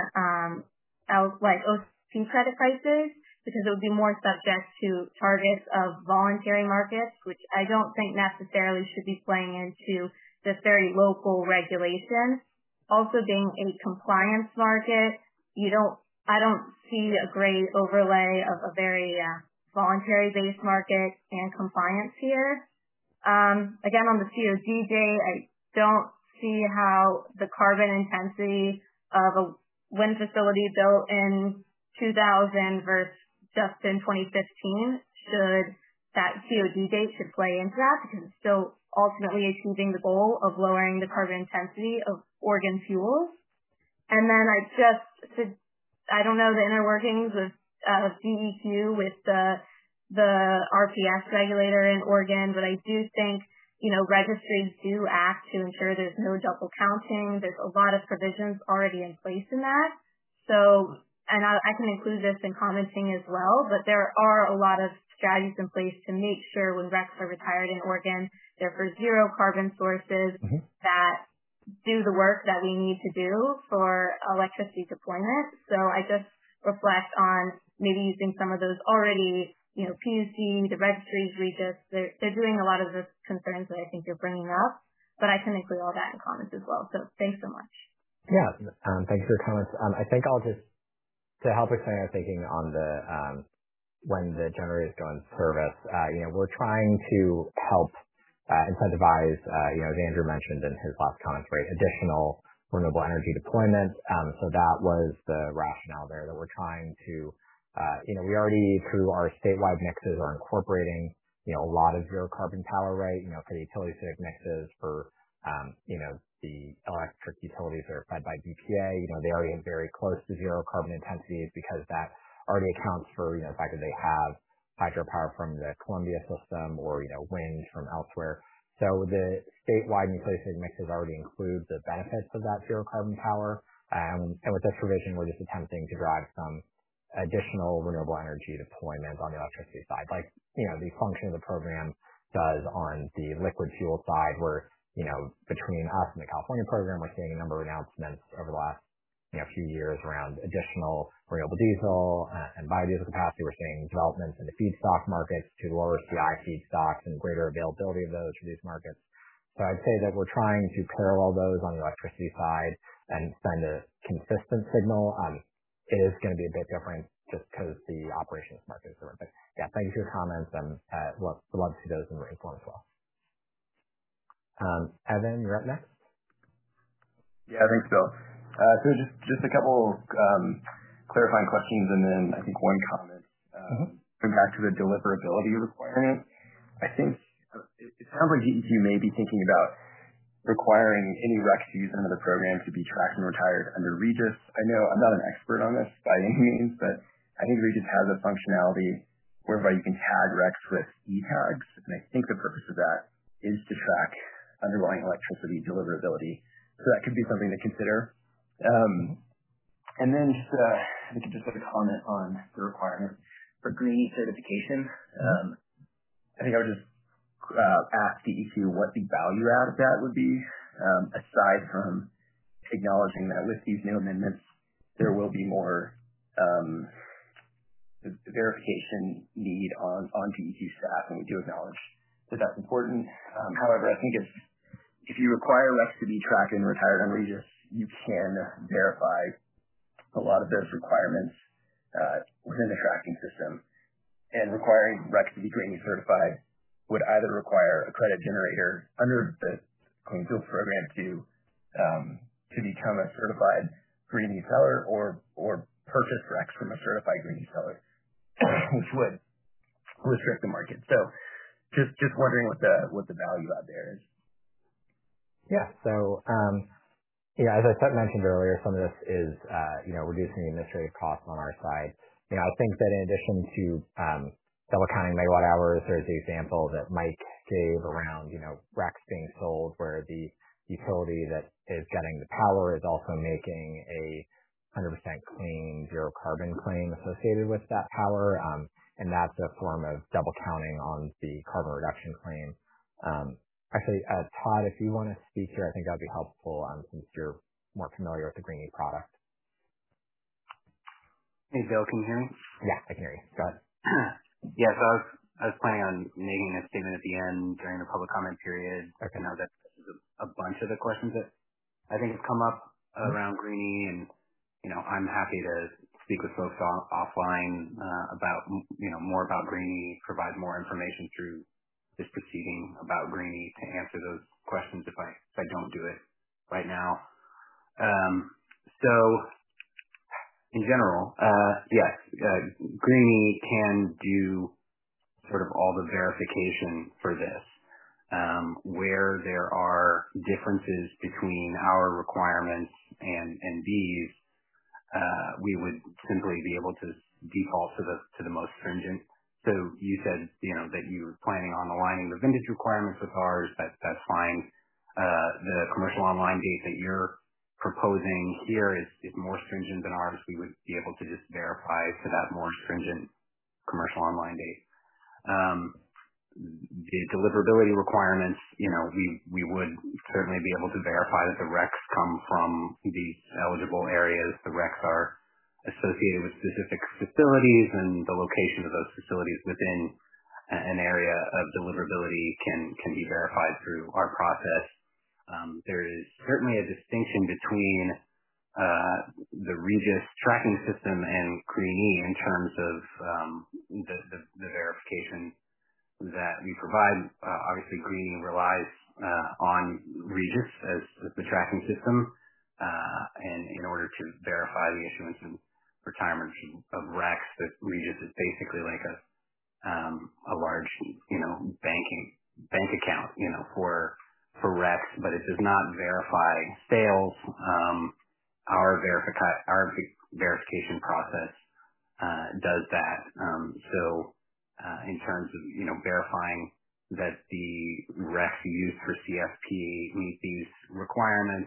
OC credit prices, because it would be more subject to targets of voluntary markets, which I don't think necessarily should be playing into this very local regulation. Also being a compliance market, I don't see a great overlay of a very voluntary-based market and compliance here. Again, on the COD date, I don't see how the carbon intensity of a wind facility built in 2000 versus just in 2015 that COD date should play into that, because it's still ultimately achieving the goal of lowering the carbon intensity of Oregon fuels. And then I don't know the inner workings of DEQ with the RPS regulator in Oregon, but I do think, registries do act to ensure there's no double counting. There's a lot of provisions already in place in that. So, and I can include this in commenting as well, but there are a lot of strategies in place to make sure when RECs are retired in Oregon, they're for zero carbon sources that do the work that we need to do for electricity deployment. So I just reflect on maybe using some of those already, PUC, the registries, Regis, they're doing a lot of the concerns that I think you're bringing up, but I can include all that in comments as well. So thanks so much. Yeah, thanks for your comments. I think I'll just, to help explain our thinking on the when the generators go in service, we're trying to help incentivize, as Andrew mentioned in his last comments, right, additional renewable energy deployment. So that was the rationale there, that we're trying to, we already, through our statewide mixes, are incorporating, a lot of zero carbon power, right, for the utility civic mixes, for, the electric utilities that are fed by BPA, they already have very close to zero carbon intensities, because that already accounts for, the fact that they have hydropower from the Columbia system or, wind from elsewhere. So the statewide utility civic mixes already include the benefits of that zero carbon power. And with this provision, we're just attempting to drive some additional renewable energy deployment on the electricity side, like, the function of the program does on the liquid fuel side, where, between us and the California program, we're seeing a number of announcements over the last, few years around additional renewable diesel and biodiesel capacity. We're seeing developments in the feedstock markets to lower CI feedstocks and greater availability of those for these markets. So I'd say that we're trying to parallel those on the electricity side and send a consistent signal. It is going to be a bit different just because the operations market is different. But yeah, thank you for your comments, and we'd love to see those in written form as well. Evan, you're up next. Yeah, thanks, Bill. So just a couple clarifying questions, and then I think one comment. Going back to the deliverability requirement, I think it sounds like DEQ may be thinking about requiring any RECs used under the program to be tracked and retired under Regis. I know I'm not an expert on this by any means, but I think Regis has a functionality whereby you can tag RECs with e-tags, and I think the purpose of that is to track underlying electricity deliverability. So that could be something to consider. And then I think just a comment on the requirement for Greenie certification. I think I would just ask DEQ what the value add of that would be, aside from acknowledging that with these new amendments, there will be more verification need on DEQ staff, and we do acknowledge that that's important. However, I think if you require RECs to be tracked and retired on Regis, you can verify a lot of those requirements within the tracking system. And requiring RECs to be Greenie certified would either require a credit generator under the Clean Fuels Program to become a certified Greenie seller, or purchase RECs from a certified Greenie seller, which would restrict the market. So just wondering what the value out there is. Yeah. So as I mentioned earlier, some of this is reducing the administrative costs on our side. I think that in addition to double counting megawatt hours, there's the example that Mike gave around RECs being sold where the utility that is getting the power is also making a 100% clean, zero carbon claim associated with that power. And that's a form of double counting on the carbon reduction claim. Actually, Todd, if you want to speak here, I think that'd be helpful since you're more familiar with the Greenie product. Hey, Bill, can you hear me? Yeah, I can hear you. Go ahead. Yeah, so I was planning on making a statement at the end during the public comment period. Okay. That's a bunch of the questions that I think have come up around Greenie, and I'm happy to speak with folks offline about more about Greenie, provide more information through this proceeding about Greenie to answer those questions if I don't do it right now. So in general, yes, Greenie can do sort of all the verification for this. Where there are differences between our requirements and these, we would simply be able to default to the most stringent. So you said that you were planning on aligning the vintage requirements with ours. That's fine. The commercial online date that you're proposing here is more stringent than ours. We would be able to just verify to that more stringent commercial online date. The deliverability requirements, we would certainly be able to verify that the RECs come from these eligible areas. The RECs are associated with specific facilities, and the location of those facilities within an area of deliverability can be verified through our process. There is certainly a distinction between the Regis tracking system and Greenie in terms of the verification that we provide. Obviously, Greenie relies on Regis as the tracking system, and in order to verify the issuance and retirement of RECs, that Regis is basically like a large bank account for RECs, but it does not verify sales. Our verification process does that. So in terms of verifying that the RECs used for CFP meet these requirements,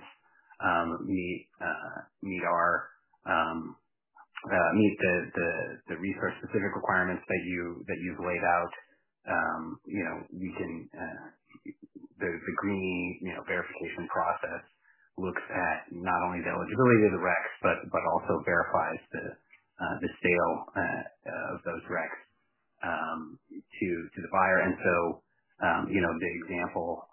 meet the resource specific requirements that you've laid out. We can the Greenie verification process looks at not only the eligibility of the RECs but also verifies the sale of those RECs to the buyer. And so the example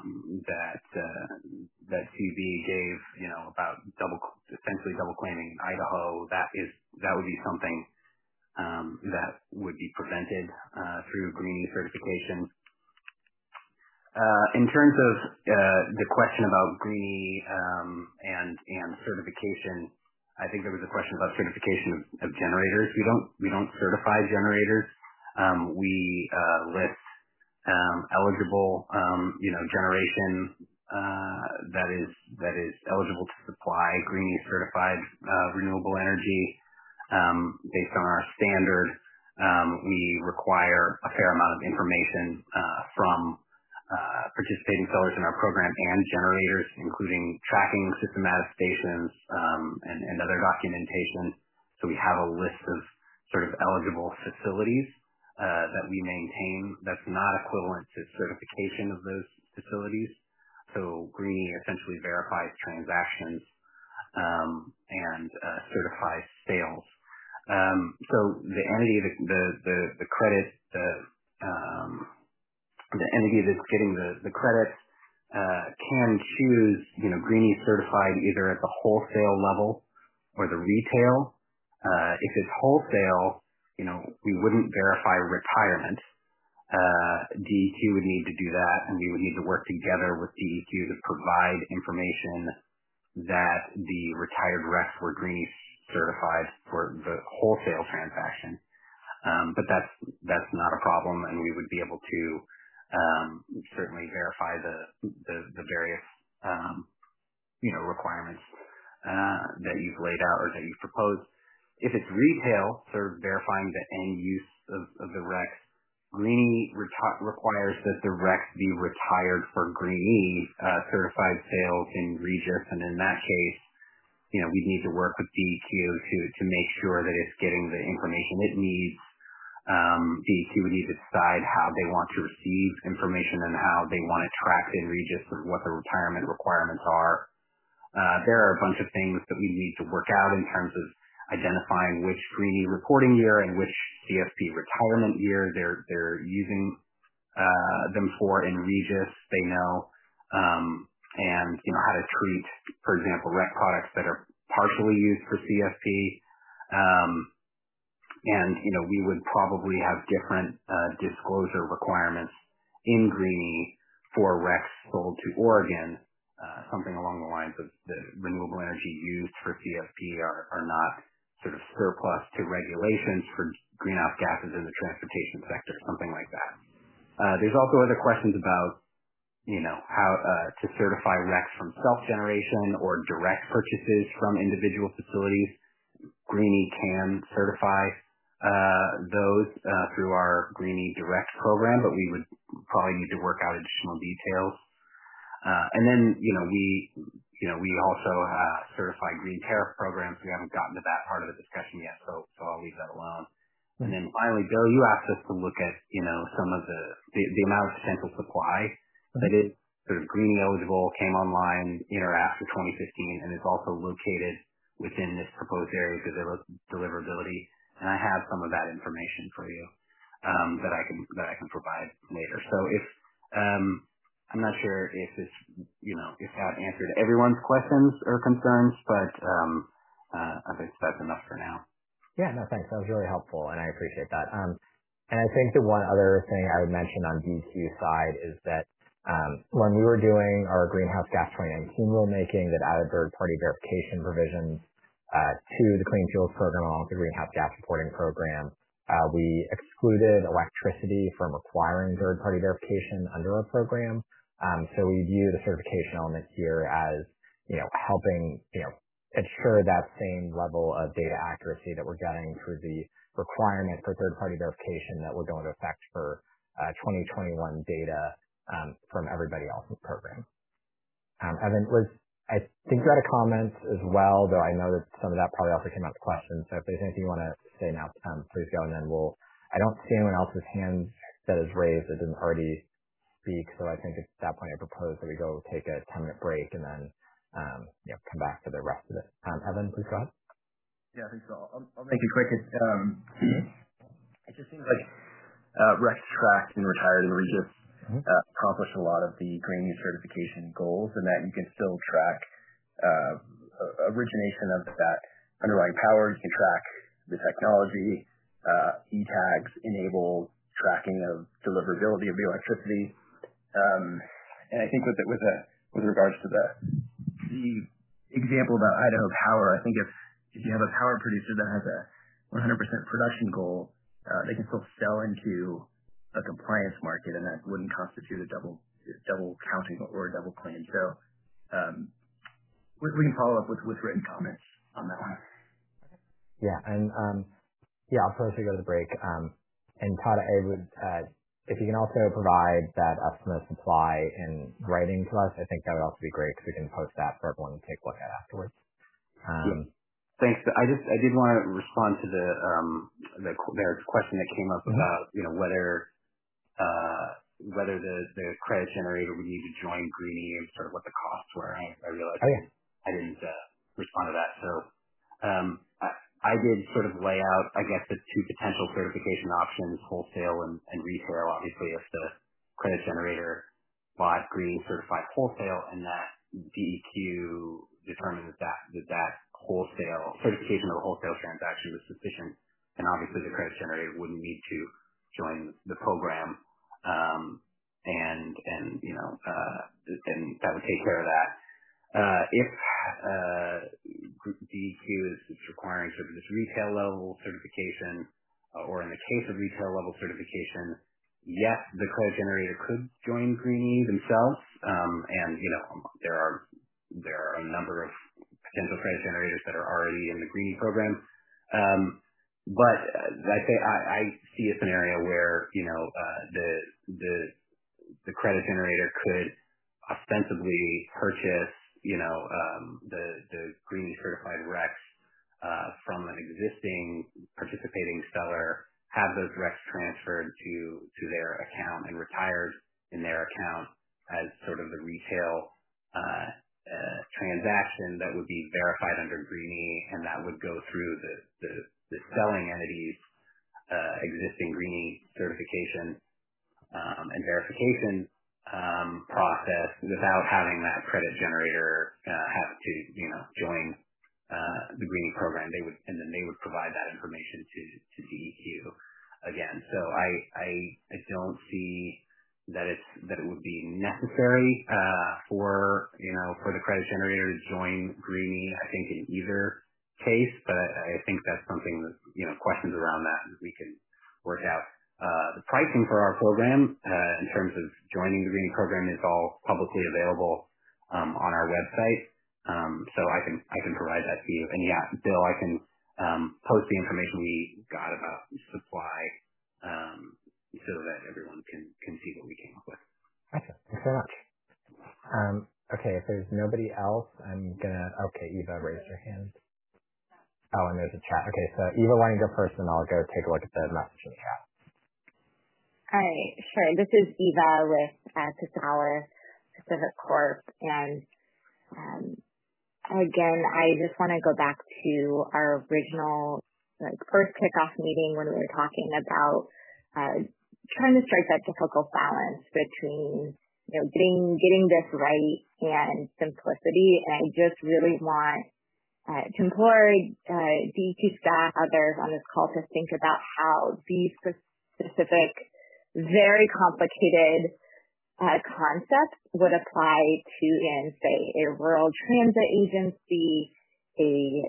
that CB gave about essentially double claiming in Idaho, that would be something that would be prevented through Greenie certification. In terms of the question about Greenie and certification, I think there was a question about certification of generators. We don't certify generators. We list eligible, generation that is eligible to supply Greenie certified renewable energy. Based on our standard, we require a fair amount of information from participating sellers in our program and generators, including tracking system attestations and other documentation. So we have a list of sort of eligible facilities that we maintain. That's not equivalent to certification of those facilities. So Greenie essentially verifies transactions and certifies sales. So the entity, the credit, the entity that's getting the credits can choose, Greenie certified either at the wholesale level or the retail. If it's wholesale, we wouldn't verify retirement. DEQ would need to do that, and we would need to work together with DEQ to provide information that the retired RECs were Greenie certified for the wholesale transaction. But that's not a problem, and we would be able to certainly verify the various requirements that you've laid out or that you've proposed. If it's retail, sort of verifying the end use of the RECs, Greenie requires that the RECs be retired for Greenie certified sales in Regis, and in that case, we'd need to work with DEQ to make sure that it's getting the information it needs. DEQ would need to decide how they want to receive information and how they want it tracked in Regis of what the retirement requirements are. There are a bunch of things that we need to work out in terms of identifying which Greenie reporting year and which CFP retirement year they're using them for in Regis. They know, and how to treat, for example, REC products that are partially used for CFP. And we would probably have different disclosure requirements in Greenie for RECs sold to Oregon. Something along the lines of the renewable energy used for CFP are not sort of surplus to regulations for greenhouse gases in the transportation sector, something like that. There's also other questions about, how to certify RECs from self-generation or direct purchases from individual facilities. Greenie can certify those through our Greenie Direct program, but we would probably need to work out additional details. And then, we also certify green tariff programs. We haven't gotten to that part of the discussion yet, so I'll leave that alone. And then finally, Bill, you asked us to look at, some of the amount of potential supply that is sort of Greenie eligible, came online, after 2015, and is also located within this proposed area of deliverability. And I have some of that information for you that I can provide later. So if I'm not sure if it's, if that answered everyone's questions or concerns, but I think that's enough for now. Yeah, no, thanks. That was really helpful, and I appreciate that. And I think the one other thing I would mention on DEQ side is that when we were doing our Greenhouse Gas 2019 rulemaking that added third-party verification provisions to the Clean Fuels Program along with the Greenhouse Gas Reporting Program, we excluded electricity from requiring third-party verification under our program. So we view the certification element here as, helping, ensure that same level of data accuracy that we're getting through the requirement for third-party verification that will go into effect for 2021 data from everybody else in the program. Evan, I think you had a comment as well, though I know that some of that probably also came out in the questions. So if there's anything you want to say now, please go, and then I don't see anyone else's hand that is raised that didn't already speak. So I think at that point I propose that we go take a 10-minute break and then come back for the rest of it. Evan, please go ahead. Yeah, I think so. I'll make it quick. It just seems like RECs tracked and retired in Regis accomplish a lot of the Greenie certification goals, and that you can still track origination of that underlying power. You can track the technology. E-tags enable tracking of deliverability of the electricity. And I think with regards to the example about Idaho Power, I think if you have a power producer that has a 100% production goal, they can still sell into a compliance market, and that wouldn't constitute a double counting or a double claim. So we can follow up with written comments on that one. Yeah, and I'll probably go to the break. And Todd, I would, if you can also provide that estimate of supply in writing to us, I think that would also be great because we can post that for everyone to take a look at afterwards. Thanks. I did want to respond to their question that came up about whether the credit generator would need to join Greenie and sort of what the costs were. I realized I didn't respond to that. So I did sort of lay out, I guess, the two potential certification options, wholesale and retail. Obviously, if the credit generator bought Greenie certified wholesale and that DEQ determined that wholesale certification of a wholesale transaction was sufficient, and obviously the credit generator wouldn't need to join the program, and that would take care of that. If DEQ is requiring sort of this retail level certification, or in the case of retail level certification, yes, the credit generator could join Greenie themselves, and there are a number of potential credit generators that are already in the Greenie program. But I see a scenario where the credit generator could ostensibly purchase the Greenie certified RECs from an existing participating seller, have those RECs transferred to their account and retired in their account as sort of the retail transaction that would be verified under Greenie, and that would go through the selling entity's existing Greenie certification and verification process without having that credit generator have to join the Greenie program. They would provide that information to DEQ again. So I don't see that it would be necessary for the credit generator to join Greenie. I think in either case, but I think that's something that questions around that we can work out. The pricing for our program in terms of joining the Greenie program is all publicly available on our website, so I can provide that to you. And yeah, Bill, I can post the information we got about supply so that everyone can see what we came up with. Okay, thanks very much. Okay, if there's nobody else, okay, Eva raised her hand. Oh, and there's a chat. Okay, so Eva, why don't you go first, and I'll go take a look at the message in the chat. All right, sure. This is Eva with Pacific Corp, and again, I just want to go back to our original first kickoff meeting when we were talking about trying to strike that difficult balance between getting this right and simplicity. And I just really want to implore DEQ staff, others on this call, to think about how these specific, very complicated concepts would apply to, say, a rural transit agency, a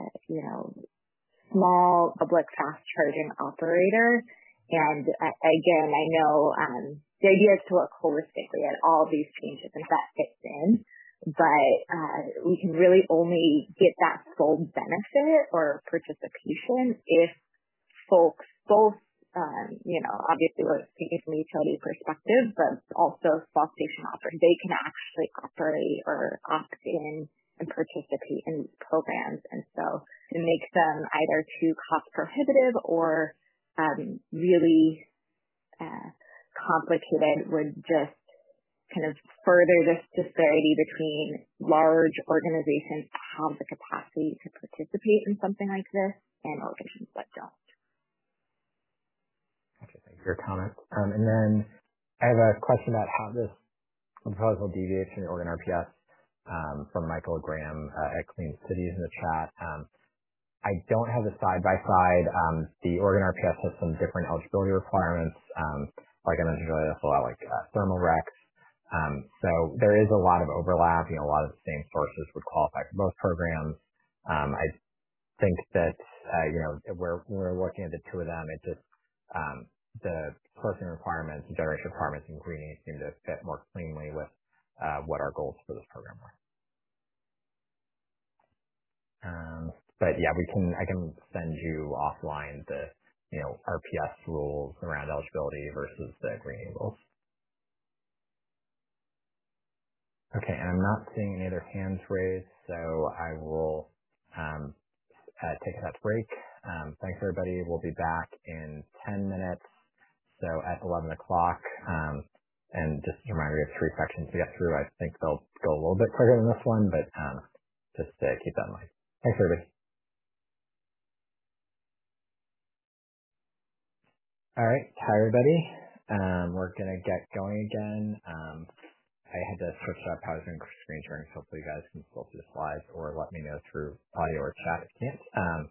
small public fast charging operator. And again, I know the idea is to look holistically at all these changes and if that fits in, but we can really only get that full benefit or participation if folks both, obviously we're speaking from a utility perspective, but also small station operators, they can actually operate or opt in and participate in these programs. And so it makes them either too cost prohibitive or really complicated would just kind of further this disparity between large organizations that have the capacity to participate in something like this and organizations that don't. Okay, thanks for your comment. And then I have a question about how this proposal deviates from the Oregon RPS from Michael Graham at Clean Cities in the chat. I don't have the side-by-side. The Oregon RPS has some different eligibility requirements. Like I mentioned earlier, that's a lot like thermal RECs. So there is a lot of overlap. A lot of the same sources would qualify for both programs. I think that, when we're looking at the two of them, it just the sourcing requirements, the generation requirements, and greening seem to fit more cleanly with what our goals for this program were. But yeah, I can send you offline the RPS rules around eligibility versus the greening rules. Okay, and I'm not seeing any other hands raised, so I will take a break. Thanks, everybody. We'll be back in 10 minutes, so at 11 o'clock. And just a reminder, we have 3 sections to get through. I think they'll go a little bit quicker than this one, but just keep that in mind. Thanks, everybody. All right, hi, everybody. We're going to get going again. I had to switch up how I was doing screen sharing, so hopefully you guys can still see the slides or let me know through audio or chat if you can't.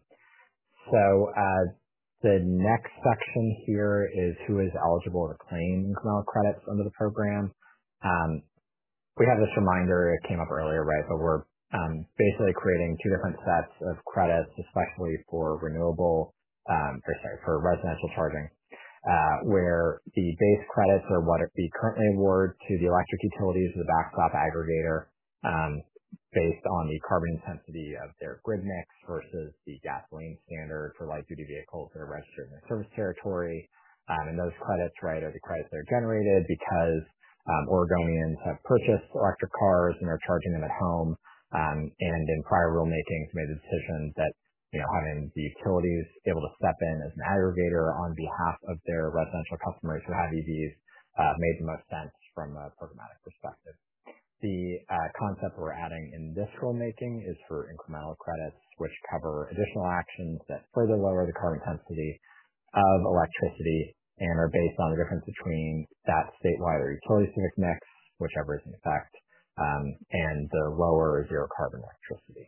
The next section here is who is eligible to claim incremental credits under the program. We have this reminder, it came up earlier, right? But we're basically creating 2 different sets of credits, especially for for residential charging, where the base credits are what we currently award to the electric utilities or the backstop aggregator, based on the carbon intensity of their grid mix versus the gasoline standard for light-duty vehicles that are registered in the service territory. And those credits, right, are the credits that are generated because Oregonians have purchased electric cars and are charging them at home. And in prior rulemakings made the decision that having the utilities able to step in as an aggregator on behalf of their residential customers who have EVs made the most sense from a programmatic perspective. The concept we're adding in this rulemaking is for incremental credits, which cover additional actions that further lower the carbon intensity of electricity and are based on the difference between that statewide or utility-specific mix, whichever is in effect, and the lower zero carbon electricity.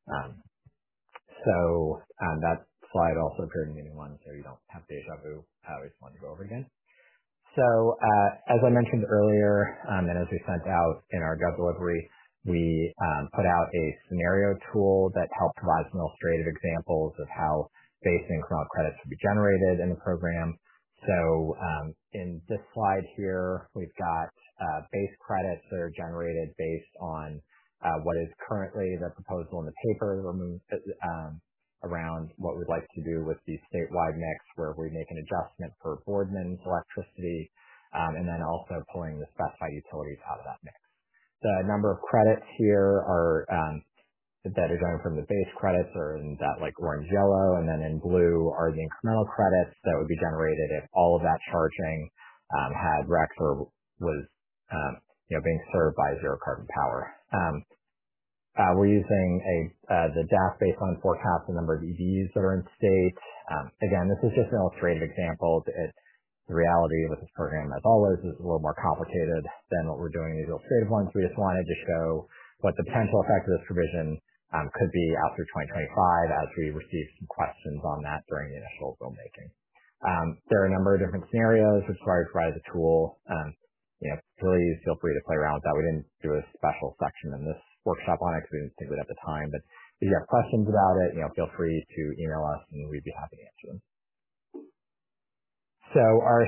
That slide also appeared in meeting 1, so you don't have deja vu. I always want to go over it again. So as I mentioned earlier, and as we sent out in our Gov delivery, we put out a scenario tool that helped provide some illustrative examples of how base and incremental credits would be generated in the program. So in this slide here, we've got base credits that are generated based on what is currently the proposal in the paper around what we'd like to do with the statewide mix, where we make an adjustment for Boardman's electricity, and then also pulling the specified utilities out of that mix. The number of credits here are that are going from the base credits are in that like orange yellow, and then in blue are the incremental credits that would be generated if all of that charging had RECs or was being served by zero carbon power. We're using the DAF baseline forecast, the number of EVs that are in state. Again, this is just an illustrative example. The reality with this program, as always, is a little more complicated than what we're doing in these illustrative ones. We just wanted to show what the potential effect of this provision could be out through 2025 as we receive some questions on that during the initial rulemaking. There are a number of different scenarios, which is why we provided the tool. Please feel free to play around with that. We didn't do a special section in this workshop on it because we didn't think we'd have the time. But if you have questions about it, feel free to email us and we'd be happy to answer them. So our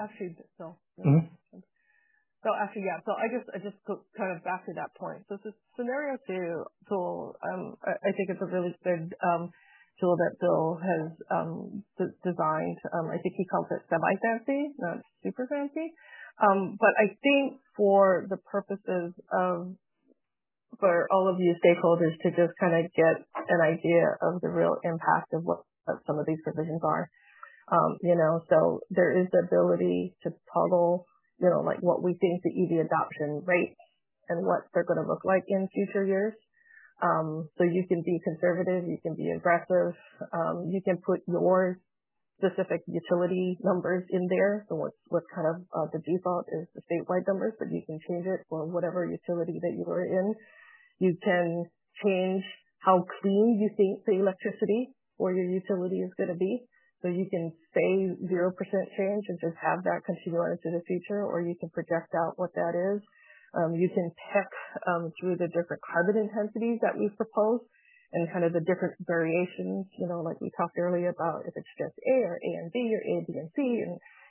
So I just kind of back to that point. So this scenario tool, I think it's a really good tool that Bill has designed. I think he calls it semi-fancy, not super fancy. But I think for the purposes of for all of you stakeholders to just kind of get an idea of the real impact of what some of these provisions are. So there is the ability to toggle, like what we think the EV adoption rates and what they're going to look like in future years. So you can be conservative, you can be aggressive, you can put your specific utility numbers in there. So what's kind of the default is the statewide numbers, but you can change it for whatever utility that you are in. You can change how clean you think the electricity for your utility is going to be. So you can say 0% change and just have that continue on into the future, or you can project out what that is. You can pick through the different carbon intensities that we've proposed and kind of the different variations, like we talked earlier about if it's just A or A and B or A, B, and C. And,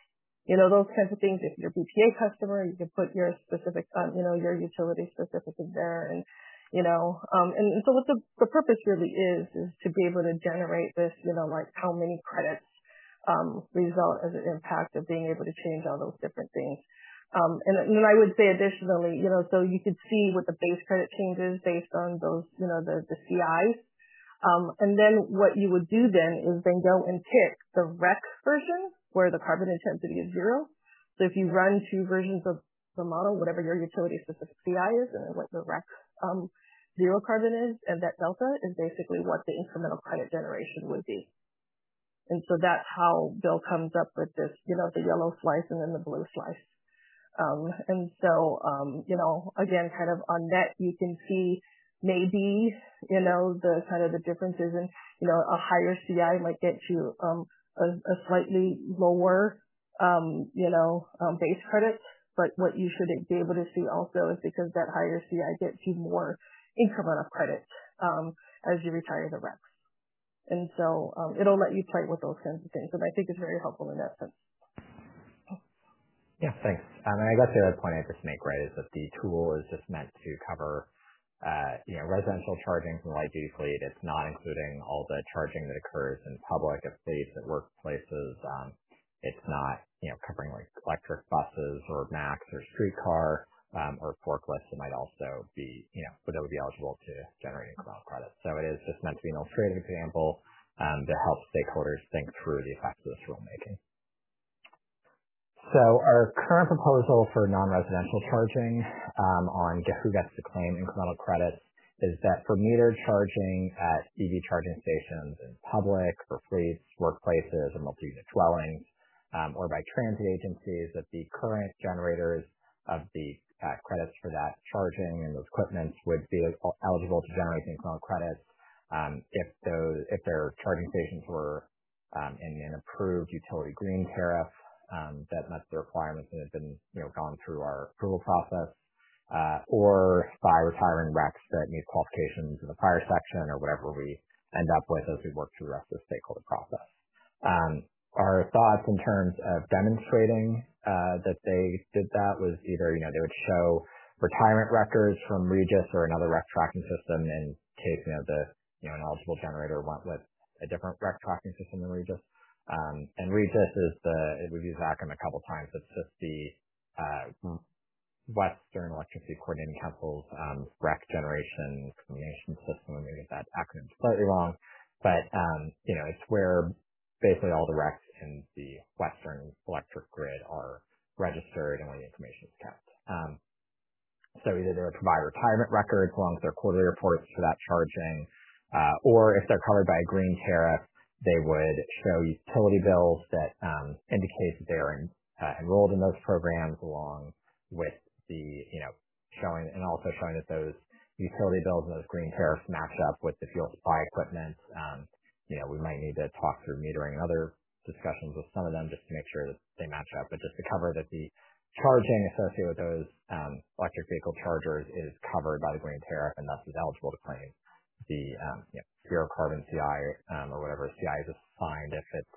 those kinds of things. If you're a BPA customer, you can put your specific, your utility specific in there. And so what the purpose really is to be able to generate this, like how many credits result as an impact of being able to change all those different things. And then I would say additionally, so you could see what the base credit changes based on those, the CIs. And then what you would do then is then go and pick the REC version where the carbon intensity is 0. So if you run 2 versions of the model, whatever your utility specific CI is, and then what the REC 0 carbon is, and that delta is basically what the incremental credit generation would be. And so that's how Bill comes up with this, the yellow slice and then the blue slice. And so, again, kind of on net, you can see maybe, the kind of the differences in, a higher CI might get you, a slightly lower, base credit. But what you should be able to see also is because that higher CI gets you more incremental credit, as you retire the RECs. And so, it'll let you play with those kinds of things. And I think it's very helpful in that sense. Yeah, thanks. And I guess the other point I'd just make, right, is that the tool is just meant to cover, residential charging from light duty fleet. It's not including all the charging that occurs in public at fleets, at workplaces. It's not, covering like electric buses or Macs or streetcar, or forklifts that might also be, that would be eligible to generate incremental credits. So it is just meant to be an illustrative example, to help stakeholders think through the effects of this rulemaking. So our current proposal for non-residential charging on who gets to claim incremental credits is that for metered charging at EV charging stations in public, for fleets, workplaces, or multi-unit dwellings, or by transit agencies, that the current generators of the credits for that charging and those equipments would be eligible to generate incremental credits if their charging stations were in an approved utility green tariff that met the requirements and had been gone through our approval process, or by retiring RECs that meet qualifications in the prior section, or whatever we end up with as we work through the rest of the stakeholder process. Our thoughts in terms of demonstrating that they did that was either they would show retirement records from Regis or another REC tracking system in case an eligible generator went with a different REC tracking system than Regis. And Regis is we've used that acronym a couple times. It's just the Western Electricity Coordinating Council's REC generation coordination system. I'm going to get that acronym slightly wrong, but it's where basically all the RECs in the Western electric grid are registered and where the information is kept. So either they would provide retirement records along with their quarterly reports for that charging, or if they're covered by a green tariff, they would show utility bills that indicate that they are enrolled in those programs, along with the, showing that those utility bills and those green tariffs match up with the fuel supply equipment. We might need to talk through metering and other discussions with some of them just to make sure that they match up, but just to cover that the charging associated with those electric vehicle chargers is covered by the green tariff and thus is eligible to claim the zero carbon CI or whatever CI is assigned if it's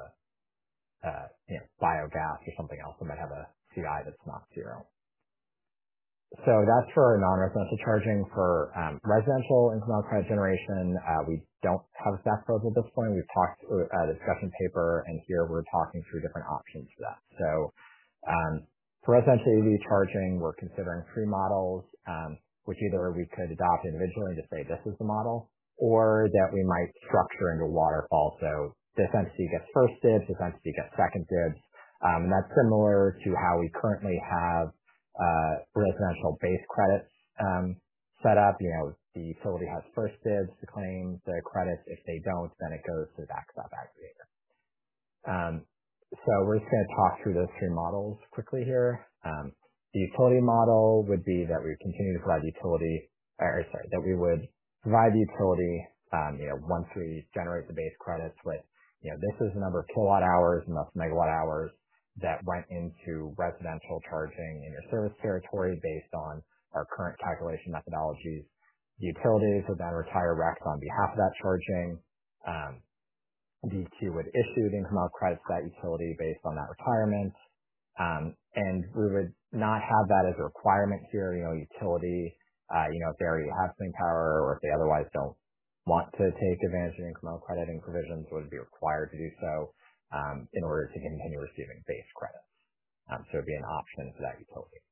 biogas or something else that might have a CI that's not zero. So that's for non-residential charging. For residential incremental credit generation, we don't have a staff proposal at this point. We've talked a discussion paper, and here we're talking through different options for that. So for residential EV charging, we're considering 3 models, which either we could adopt individually and just say this is the model, or that we might structure into a waterfall. So this entity gets first dibs, this entity gets second dibs. And that's similar to how we currently have residential base credits set up. The utility has first dibs to claim the credits. If they don't, then it goes to the backstop aggregator. So we're just going to talk through those 3 models quickly here. The utility model would be that we continue to provide that we would provide the utility, once we generate the base credits with, this is the number of kilowatt hours and thus megawatt hours that went into residential charging in your service territory based on our current calculation methodologies. The utilities would then retire RECs on behalf of that charging. DEQ would issue the incremental credits to that utility based on that retirement. And we would not have that as a requirement here, utility, if they already have clean power or if they otherwise don't want to take advantage of incremental crediting provisions, would be required to do so in order to continue receiving base credits. So it would be an option for that utility.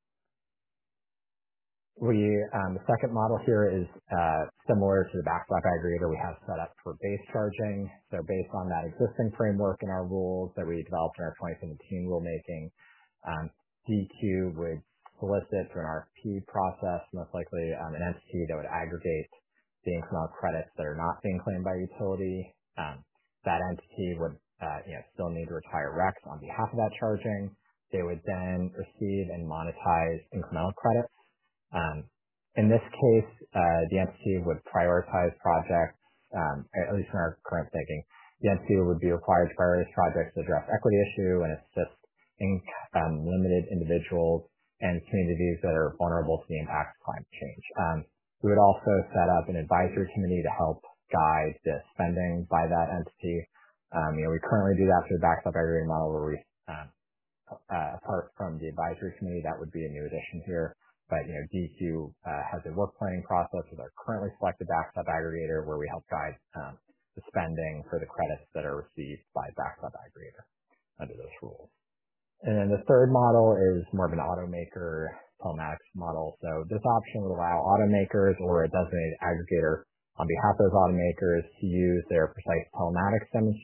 The second model here is similar to the backstop aggregator we have set up for base charging. So based on that existing framework in our rules that we developed in our 2017 rulemaking, DEQ would solicit through an RFP process, most likely an entity that would aggregate the incremental credits that are not being claimed by utility. That entity would still need to retire RECs on behalf of that charging. They would then receive and monetize incremental credits. In this case, the entity would prioritize projects, at least in our current thinking, the entity would be required to prioritize projects to address equity issue and assist limited individuals and communities that are vulnerable to the impacts of climate change. We would also set up an advisory committee to help guide the spending by that entity. We currently do that through the backstop aggregator model where we, apart from the advisory committee, that would be a new addition here. But, DEQ has a work planning process with our currently selected backstop aggregator where we help guide the spending for the credits that are received by backstop aggregator under those rules. And then the third model is more of an automaker telematics model. So this option would allow automakers or a designated aggregator on behalf of those automakers to use their precise telematics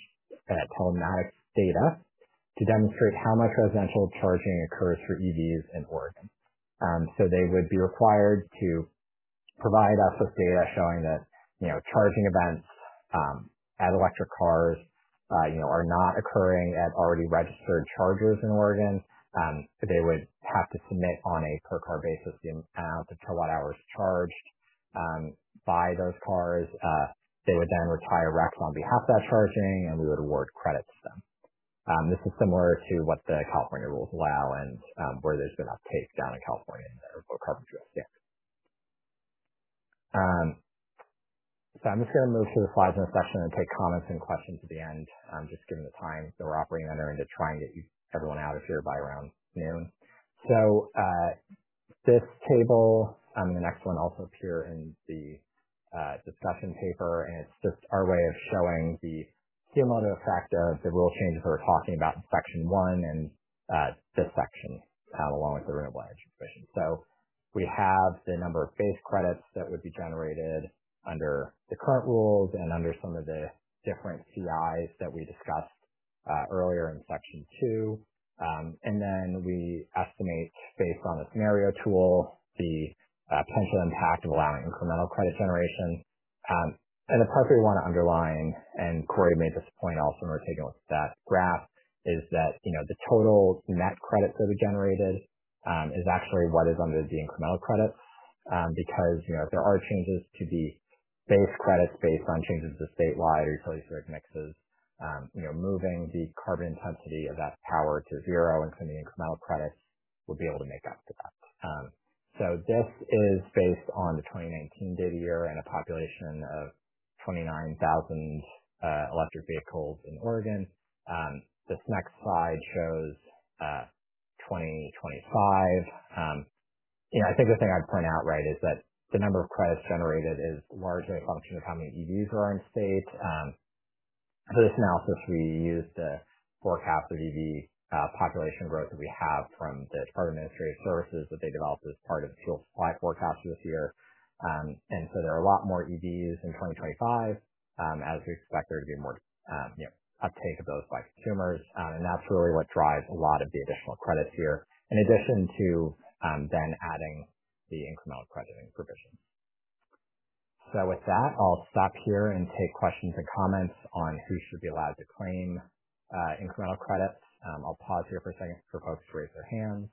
data to demonstrate how much residential charging occurs for EVs in Oregon. So they would be required to provide us with data showing that, charging events at electric cars are not occurring at already registered chargers in Oregon. They would have to submit on a per car basis the amount of kilowatt hours charged by those cars. They would then retire RECs on behalf of that charging, and we would award credits to them. This is similar to what the California rules allow and where there's been uptake down in California in their low carbon fuel standard. So I'm just going to move through the slides in a section and take comments and questions at the end, just given the time that we're operating under and to try and get everyone out of here by around noon. So this table and the next one also appear in the discussion paper, and it's just our way of showing the cumulative effect of the rule changes that we're talking about in Section 1 and this section, along with the renewable energy provision. So we have the number of base credits that would be generated under the current rules and under some of the different CIs that we discussed earlier in Section 2. And then we estimate, based on the scenario tool, the potential impact of allowing incremental credit generation. And the part we want to underline, and Corey made this point also when we were taking a look at that graph, is that, the total net credits that we generated is actually what is under the incremental credits. Because, if there are changes to the base credits based on changes to statewide or utility mixes, moving the carbon intensity of that power to zero, including incremental credits, would be able to make up for that. So this is based on the 2019 data year and a population of 29,000 electric vehicles in Oregon. This next slide shows 2025. I think the thing I'd point out, right, is that the number of credits generated is largely a function of how many EVs are in state. For this analysis, we used the forecast of EV population growth that we have from the Department of Administrative Services that they developed as part of the fuel supply forecast for this year. And so there are a lot more EVs in 2025, as we expect there to be more uptake of those by consumers. And that's really what drives a lot of the additional credits here, in addition to then adding the incremental crediting provisions. So with that, I'll stop here and take questions and comments on who should be allowed to claim incremental credits. I'll pause here for a second for folks to raise their hands.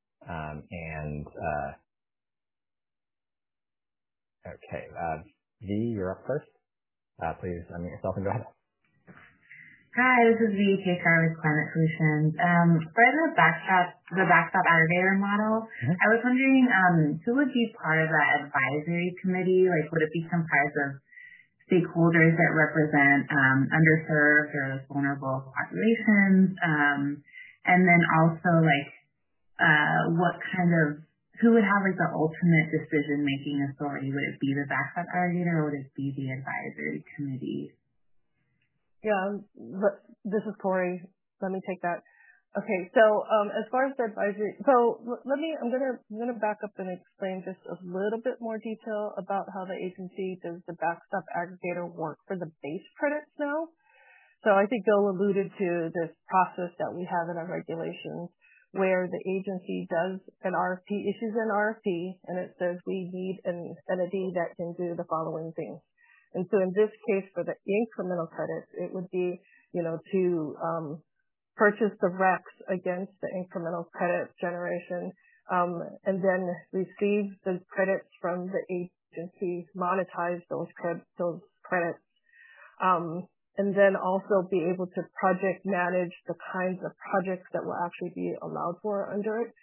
Okay, V, you're up first. Please unmute yourself and go ahead. Hi, this is V, HR with Climate Solutions. For the backstop aggregator model, I was wondering who would be part of that advisory committee? Like, would it be comprised of stakeholders that represent underserved or vulnerable populations? And then also, like, who would have like the ultimate decision-making authority? Would it be the backstop aggregator or would it be the advisory committee? Yeah, this is Corey. Let me take that. Okay, so as far as the advisory, I'm gonna back up and explain just a little bit more detail about how the agency does the backstop aggregator work for the base credits now. So I think Bill alluded to this process that we have in our regulations where the agency does an RFP, issues an RFP, and it says we need an entity that can do the following things. And so in this case, for the incremental credits, it would be, to purchase the RECs against the incremental credit generation, and then receive the credits from the agency, monetize those credits, and then also be able to project manage the kinds of projects that will actually be allowed for under it.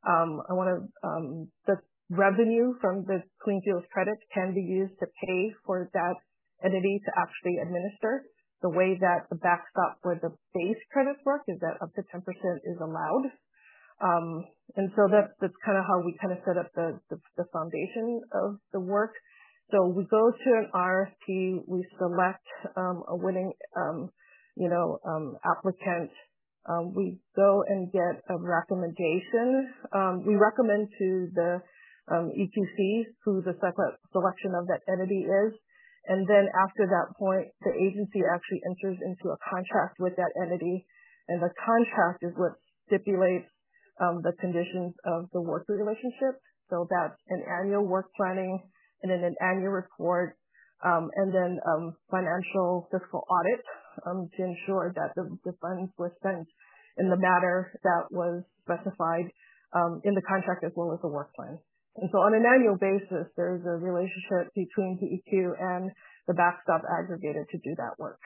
The revenue from the Clean Fuels credits can be used to pay for that entity to actually administer. The way that the backstop for the base credits work is that up to 10% is allowed. And so that's kind of how we kind of set up the foundation of the work. So we go to an RFP, we select a winning, applicant. We go and get a recommendation. We recommend to the EQC who the selection of that entity is. And then after that point, the agency actually enters into a contract with that entity. And the contract is what stipulates the conditions of the work relationship. So that's an annual work planning and then an annual report, and then financial fiscal audit to ensure that the funds were spent in the manner that was specified in the contract as well as the work plan. And so on an annual basis, there's a relationship between DEQ and the backstop aggregator to do that work.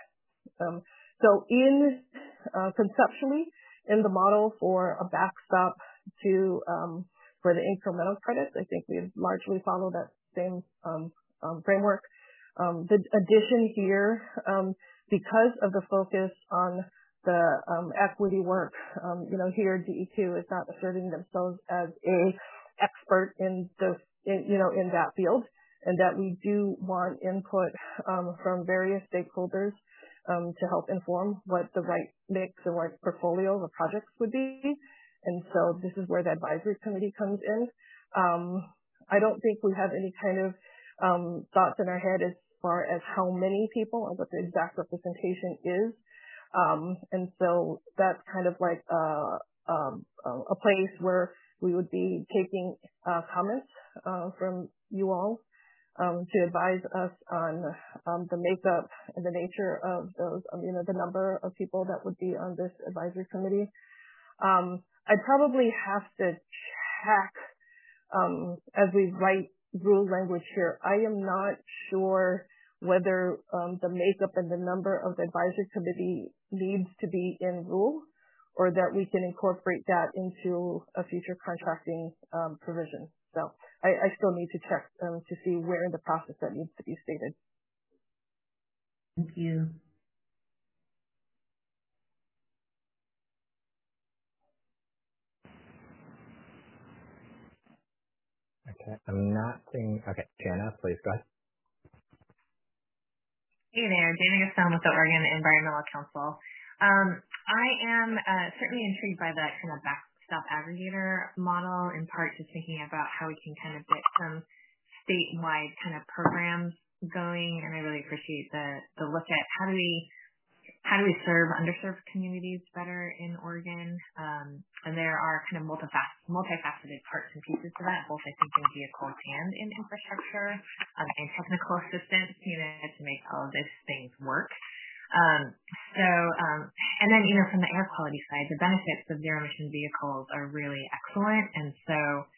So conceptually, in the model for a backstop for the incremental credits, I think we've largely followed that same framework. The addition here, because of the focus on the equity work, here DEQ is not asserting themselves as a expert in that field, and that we do want input from various stakeholders to help inform what the right mix and what portfolio of projects would be. And so this is where the advisory committee comes in. I don't think we have any kind of thoughts in our head as far as how many people or what the exact representation is. And so that's kind of like a place where we would be taking comments from you all to advise us on the makeup and the nature of those, the number of people that would be on this advisory committee. I'd probably have to check as we write rule language here. I am not sure whether the makeup and the number of the advisory committee needs to be in rule, or that we can incorporate that into a future contracting provision. So I still need to check to see where in the process that needs to be stated. Thank you. Okay, I'm not seeing. Okay, Jana, please go ahead. Hey there, Jana Gaston with the Oregon Environmental Council. I am certainly intrigued by that kind of backstop aggregator model, in part just thinking about how we can kind of get some statewide kind of programs going, and I really appreciate the look at how do we serve underserved communities better in Oregon. And there are kind of multifaceted parts and pieces to that, both I think in vehicles and in infrastructure and technical assistance, to make all of these things work. And then, from the air quality side, the benefits of zero emission vehicles are really excellent. And so,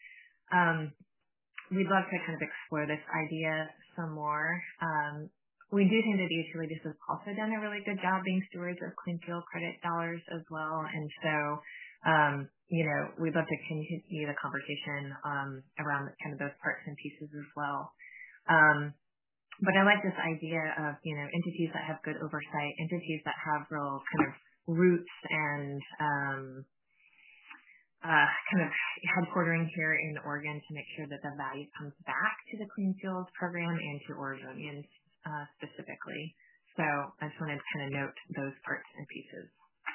we'd love to kind of explore this idea some more. We do think that the utilities have also done a really good job being stewards of clean fuel credit dollars as well. And so, we'd love to continue the conversation around kind of those parts and pieces as well. But I like this idea of, entities that have good oversight, entities that have real kind of roots and kind of headquartering here in Oregon to make sure that the value comes back to the Clean Fuels program and to Oregonians specifically. So I just wanted to kind of note those parts and pieces.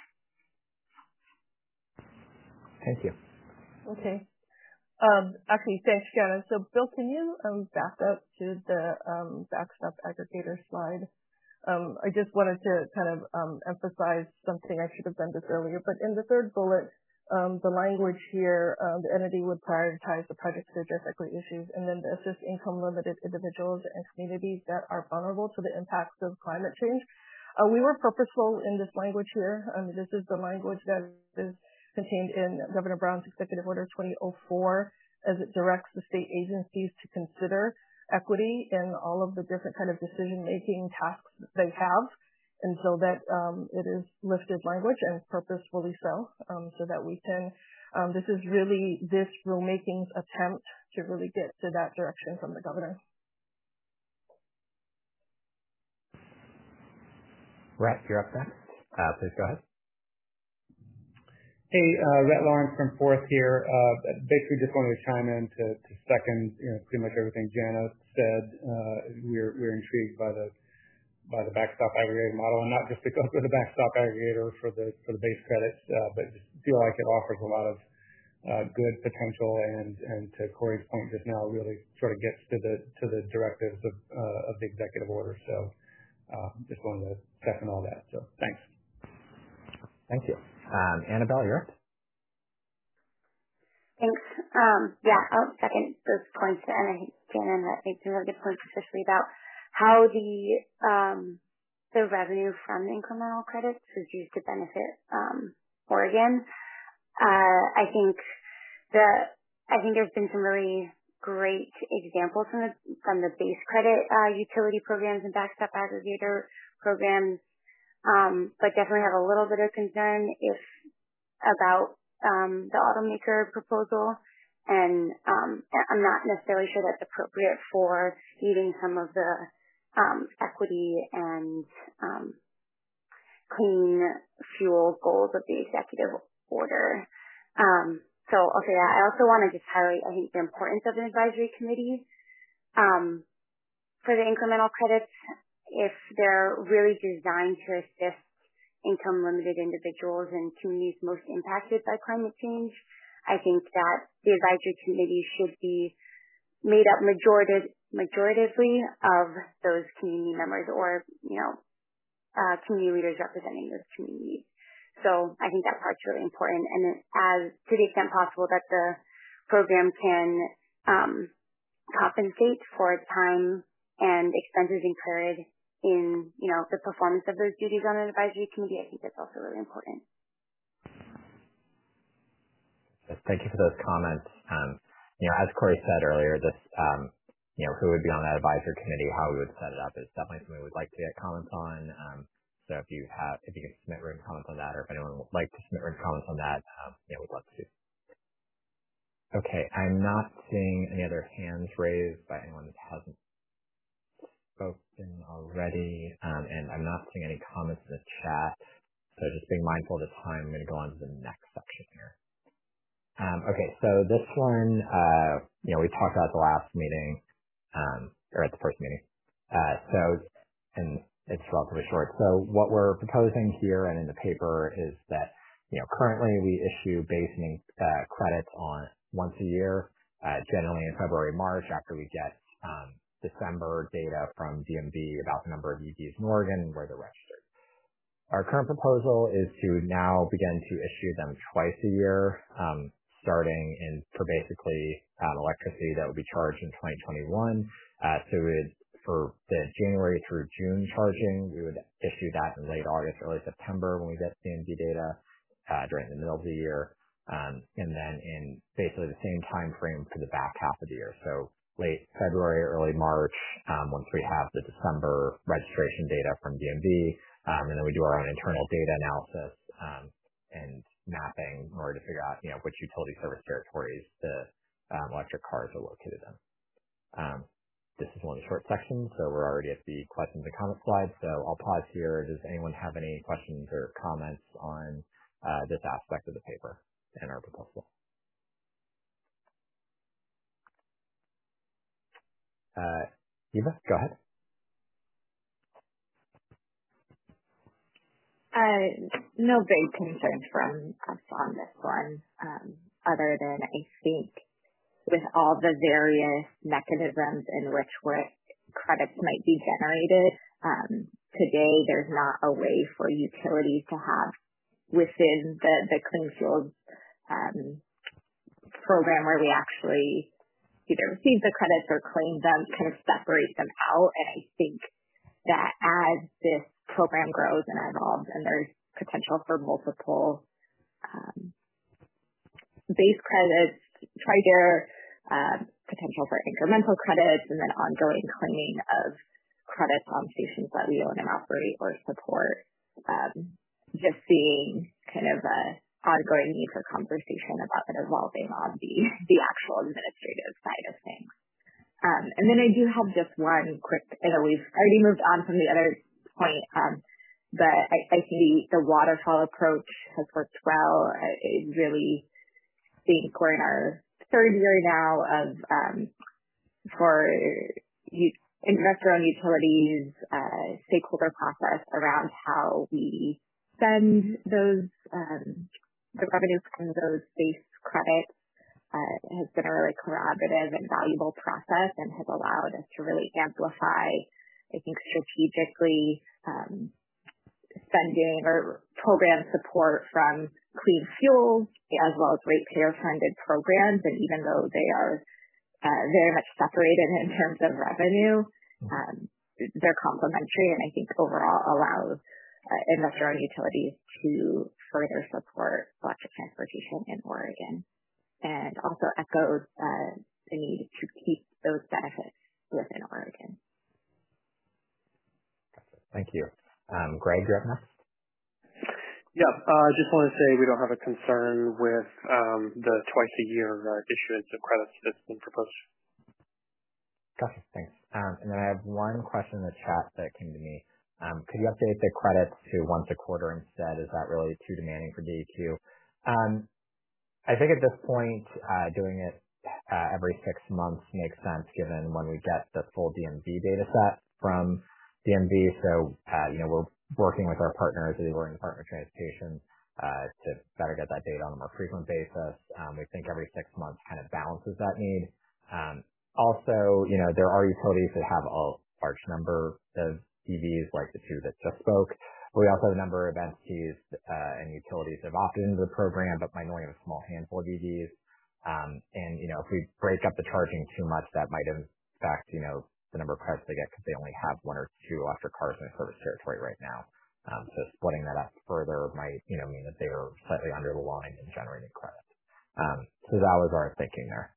Thank you. Okay. Actually, thanks, Shannon. So, Bill, can you back up to the backstop aggregator slide? I just wanted to kind of emphasize something. I should have done this earlier, but in the third bullet, the language here, the entity would prioritize the projects to address equity issues and then assist income-limited individuals and communities that are vulnerable to the impacts of climate change. We were purposeful in this language here. This is the language that is contained in Governor Brown's Executive Order 2004 as it directs the state agencies to consider equity in all of the different kind of decision-making tasks they have. And so that it is lifted language and purposefully so that we can, this is really this rulemaking's attempt to really get to that direction from the governor. Rhett, you're up next. Please go ahead. Hey, Rhett Lawrence from Fourth here. Basically just wanted to chime in to second, pretty much everything Jana said. We're intrigued by the backstop aggregator model, and not just because of the backstop aggregator for the base credits, but just feel like it offers a lot of good potential, and to Corey's point just now, really sort of gets to the directives of the executive order. So just wanted to second all that. So thanks. Thank you. Annabelle, you're up. Thanks. Yeah, I'll second those points, and I think Jana made some really good points, especially about how the revenue from the incremental credits is used to benefit Oregon. I think there's been some really great examples from the base credit utility programs and backstop aggregator programs. But definitely have a little bit of concern about the automaker proposal, and I'm not necessarily sure that's appropriate for meeting some of the equity and clean fuel goals of the executive order. So I'll say that. I also want to just highlight, I think, the importance of an advisory committee for the incremental credits. If they're really designed to assist income-limited individuals and communities most impacted by climate change, I think that the advisory committee should be made up majoritively of those community members or, community leaders representing those communities. So I think that part's really important. And as to the extent possible that the program can compensate for time and expenses incurred in, the performance of those duties on an advisory committee, I think that's also really important. Thank you for those comments. As Corey said earlier, this, who would be on that advisory committee, how we would set it up is definitely something we'd like to get comments on. So if you can submit written comments on that, or if anyone would like to submit written comments on that, we'd love to. Okay, I'm not seeing any other hands raised by anyone that hasn't spoken already, and I'm not seeing any comments in the chat. So just being mindful of the time, I'm going to go on to the next section here. Okay, so this one, we talked about the last meeting, or at the first meeting. And it's relatively short. So what we're proposing here and in the paper is that, currently we issue base credits on once a year, generally in February, March, after we get December data from DMV about the number of EVs in Oregon and where they're registered. Our current proposal is to now begin to issue them twice a year, starting for basically electricity that would be charged in 2021. For the January through June charging, we would issue that in late August, early September when we get DMV data during the middle of the year, and then in basically the same time frame for the back half of the year. So late February, early March, once we have the December registration data from DMV, and then we do our own internal data analysis and mapping in order to figure out, which utility service territories the electric cars are located in. This is one of the short sections, so we're already at the questions and comments slide. So I'll pause here. Does anyone have any questions or comments on this aspect of the paper? in our proposal. Eva, go ahead. No big concerns from us on this one, other than I think with all the various mechanisms in which credits might be generated, today there's not a way for utilities to have within the Clean Fuels program where we actually either receive the credits or claim them, kind of separate them out. And I think that as this program grows and evolves and there's potential for multiple base credits, potential for incremental credits, and then ongoing claiming of credits on stations that we own and operate or support, just seeing kind of a ongoing need for conversation about it evolving on the actual administrative side of things. And then I do have just one quick, I know we've already moved on from the other point, but I think the waterfall approach has worked well. I really think we're in our third year now of for investor-owned utilities stakeholder process around how we spend those the revenue from those base credits has been a really collaborative and valuable process and has allowed us to really amplify, I think, strategically spending or program support from clean fuels as well as ratepayer-funded programs. And even though they are very much separated in terms of revenue, they're complementary and I think overall allow investor-owned utilities to further support electric transportation in Oregon, and also echoes the need to keep those benefits within Oregon. Thank you. Greg, you're up next. Yeah, I just want to say we don't have a concern with the twice-a-year issuance of credits that's been proposed. Gotcha, thanks. And then I have one question in the chat that came to me. Could you update the credits to once a quarter instead? Is that really too demanding for DEQ? I think at this point, doing it every 6 months makes sense given when we get the full DMV data set from DMV. So, we're working with our partners, the Oregon Department of Transportation, to better get that data on a more frequent basis. We think every 6 months kind of balances that need. Also, there are utilities that have a large number of EVs like the two that just spoke. We also have a number of entities and utilities that have opted into the program, but might only have a small handful of EVs. And, if we break up the charging too much, that might affect, the number of credits they get because they only have 1 or 2 electric cars in their service territory right now. So splitting that up further might, mean that they are slightly under the line in generating credit. So that was our thinking there.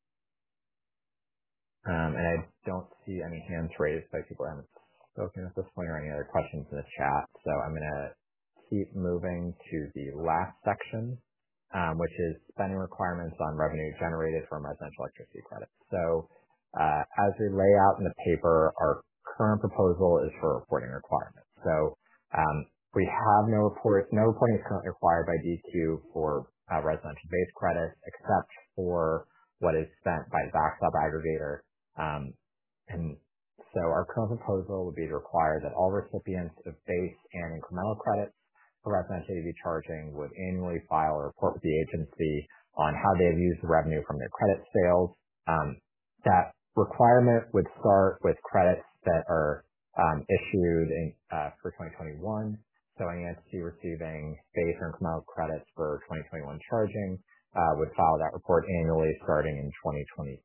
And I don't see any hands raised by people who haven't spoken at this point or any other questions in the chat. So I'm going to keep moving to the last section, which is spending requirements on revenue generated from residential electricity credits. So as we lay out in the paper, our current proposal is for reporting requirements. So we have no reporting is currently required by DEQ for residential base credits, except for what is spent by the backstop aggregator. And so our current proposal would be to require that all recipients of base and incremental credits for residential EV charging would annually file a report with the agency on how they have used the revenue from their credit sales. That requirement would start with credits that are issued for 2021. So any entity receiving base or incremental credits for 2021 charging would file that report annually starting in 2022.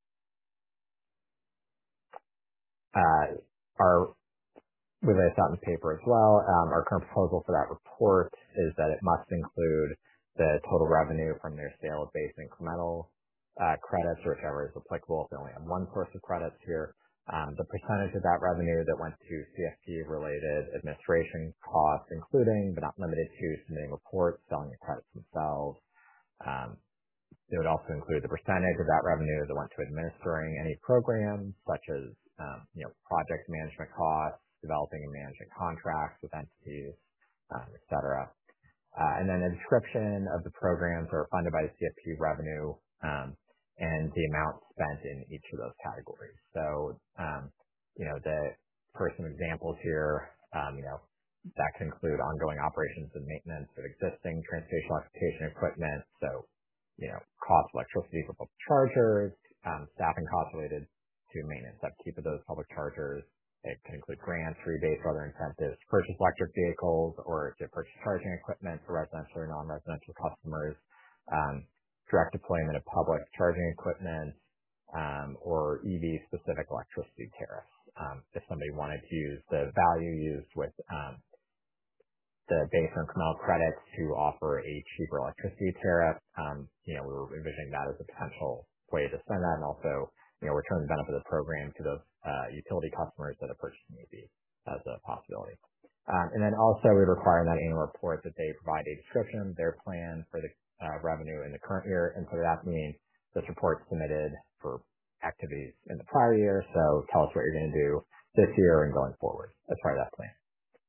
We lay this out in the paper as well. Our current proposal for that report is that it must include the total revenue from their sale of base incremental credits, or whichever is applicable if they only have one source of credits here. The percentage of that revenue that went to CFP-related administration costs, including but not limited to submitting reports, selling the credits themselves. It would also include the percentage of that revenue that went to administering any programs, such as project management costs, developing and managing contracts with entities, et cetera. And then a description of the programs that are funded by the CFP revenue and the amount spent in each of those categories. So, for some examples here, that can include ongoing operations and maintenance of existing transportation electrification equipment. So, cost of electricity for public chargers, staffing costs related to maintenance upkeep of those public chargers. It can include grants, rebates, or other incentives to purchase electric vehicles or to purchase charging equipment for residential or non-residential customers, direct deployment of public charging equipment, or EV-specific electricity tariffs. If somebody wanted to use the value used with the base or incremental credits to offer a cheaper electricity tariff, we were envisioning that as a potential way to spend that, and also return the benefit of the program to those utility customers that are purchasing EV as a possibility. And then also we require in that annual report that they provide a description of their plan for the revenue in the current year. And so that means this report submitted for activities in the prior year. So tell us what you're going to do this year and going forward as part of that plan.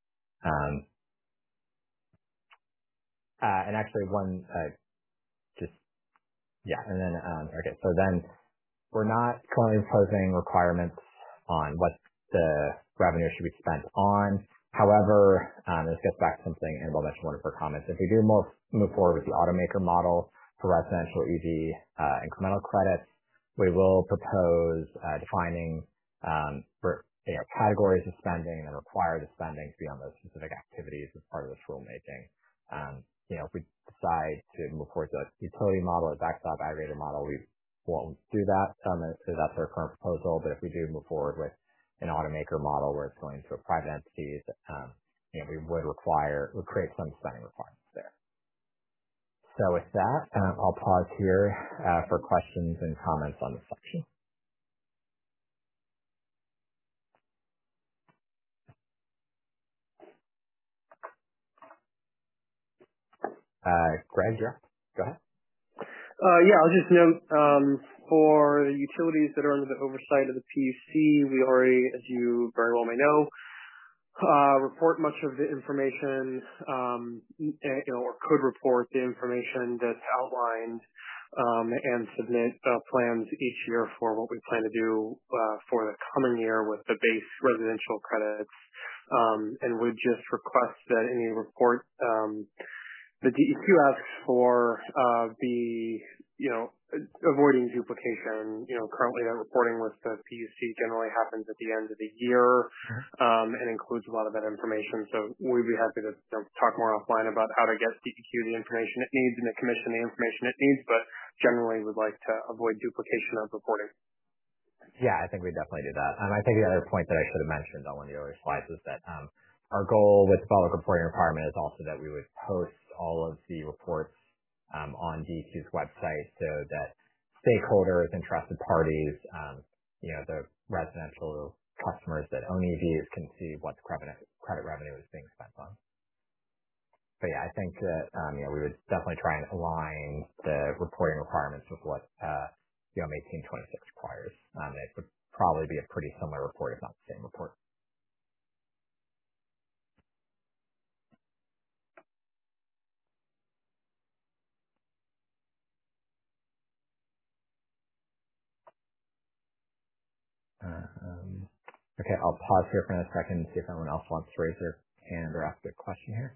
And actually so then we're not currently proposing requirements on what the revenue should be spent on. However, this gets back to something Annabelle mentioned in one of her comments. If we do move forward with the automaker model for residential EV incremental credits, we will propose defining categories of spending and require the spending to be on those specific activities as part of this rulemaking. If we decide to move forward with the utility model, a backstop aggregator model, we won't do that. So that's our current proposal. But if we do move forward with an automaker model where it's going to a private entity, we would create some spending requirements there. So with that, I'll pause here for questions and comments on this section. Greg, go ahead. I'll just note for the utilities that are under the oversight of the PUC, we already, as you very well may know, report much of the information, or could report the information that's outlined and submit plans each year for what we plan to do for the coming year with the base residential credits, and would just request that any report the DEQ asks for avoiding duplication. Currently that reporting with the PUC generally happens at the end of the year, and includes a lot of that information. So we'd be happy to talk more offline about how to get DEQ the information it needs and the commission the information it needs, but generally we'd like to avoid duplication of reporting. Yeah, I think we definitely do that. I think the other point that I should have mentioned on one of the earlier slides is that our goal with the public reporting requirement is also that we would post all of the reports on DEQ's website so that stakeholders, interested parties, the residential customers that own EVs can see what the credit revenue is being spent on. But yeah, I think that we would definitely try and align the reporting requirements with what UM 1826 requires. It would probably be a pretty similar report, if not the same report. Okay, I'll pause here for a second and see if anyone else wants to raise their hand or ask a question here.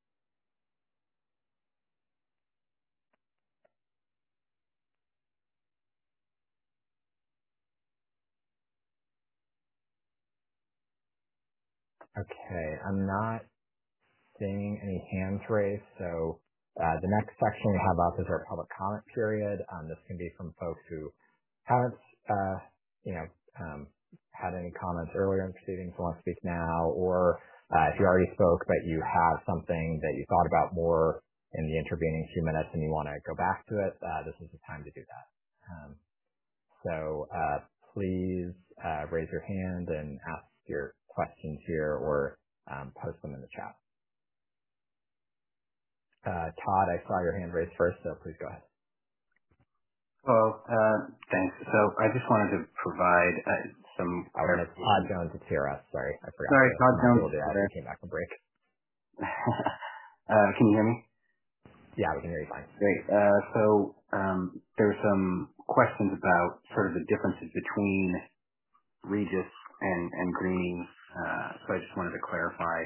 Okay, I'm not seeing any hands raised, so the next section we have up is our public comment period. This can be from folks who haven't, had any comments earlier in proceedings and want to speak now, or if you already spoke but you have something that you thought about more in the intervening few minutes and you want to go back to it, this is the time to do that. So please raise your hand and ask your questions here or post them in the chat. Todd, I saw your hand raised first, so please go ahead. Well, thanks. So I just wanted to provide some... It's Todd Jones at TRS. Sorry, I forgot. Sorry, Todd Jones. I came back from break. Can you hear me? Yeah, we can hear you fine. Great. There's some questions about sort of the differences between Regis and greening. I just wanted to clarify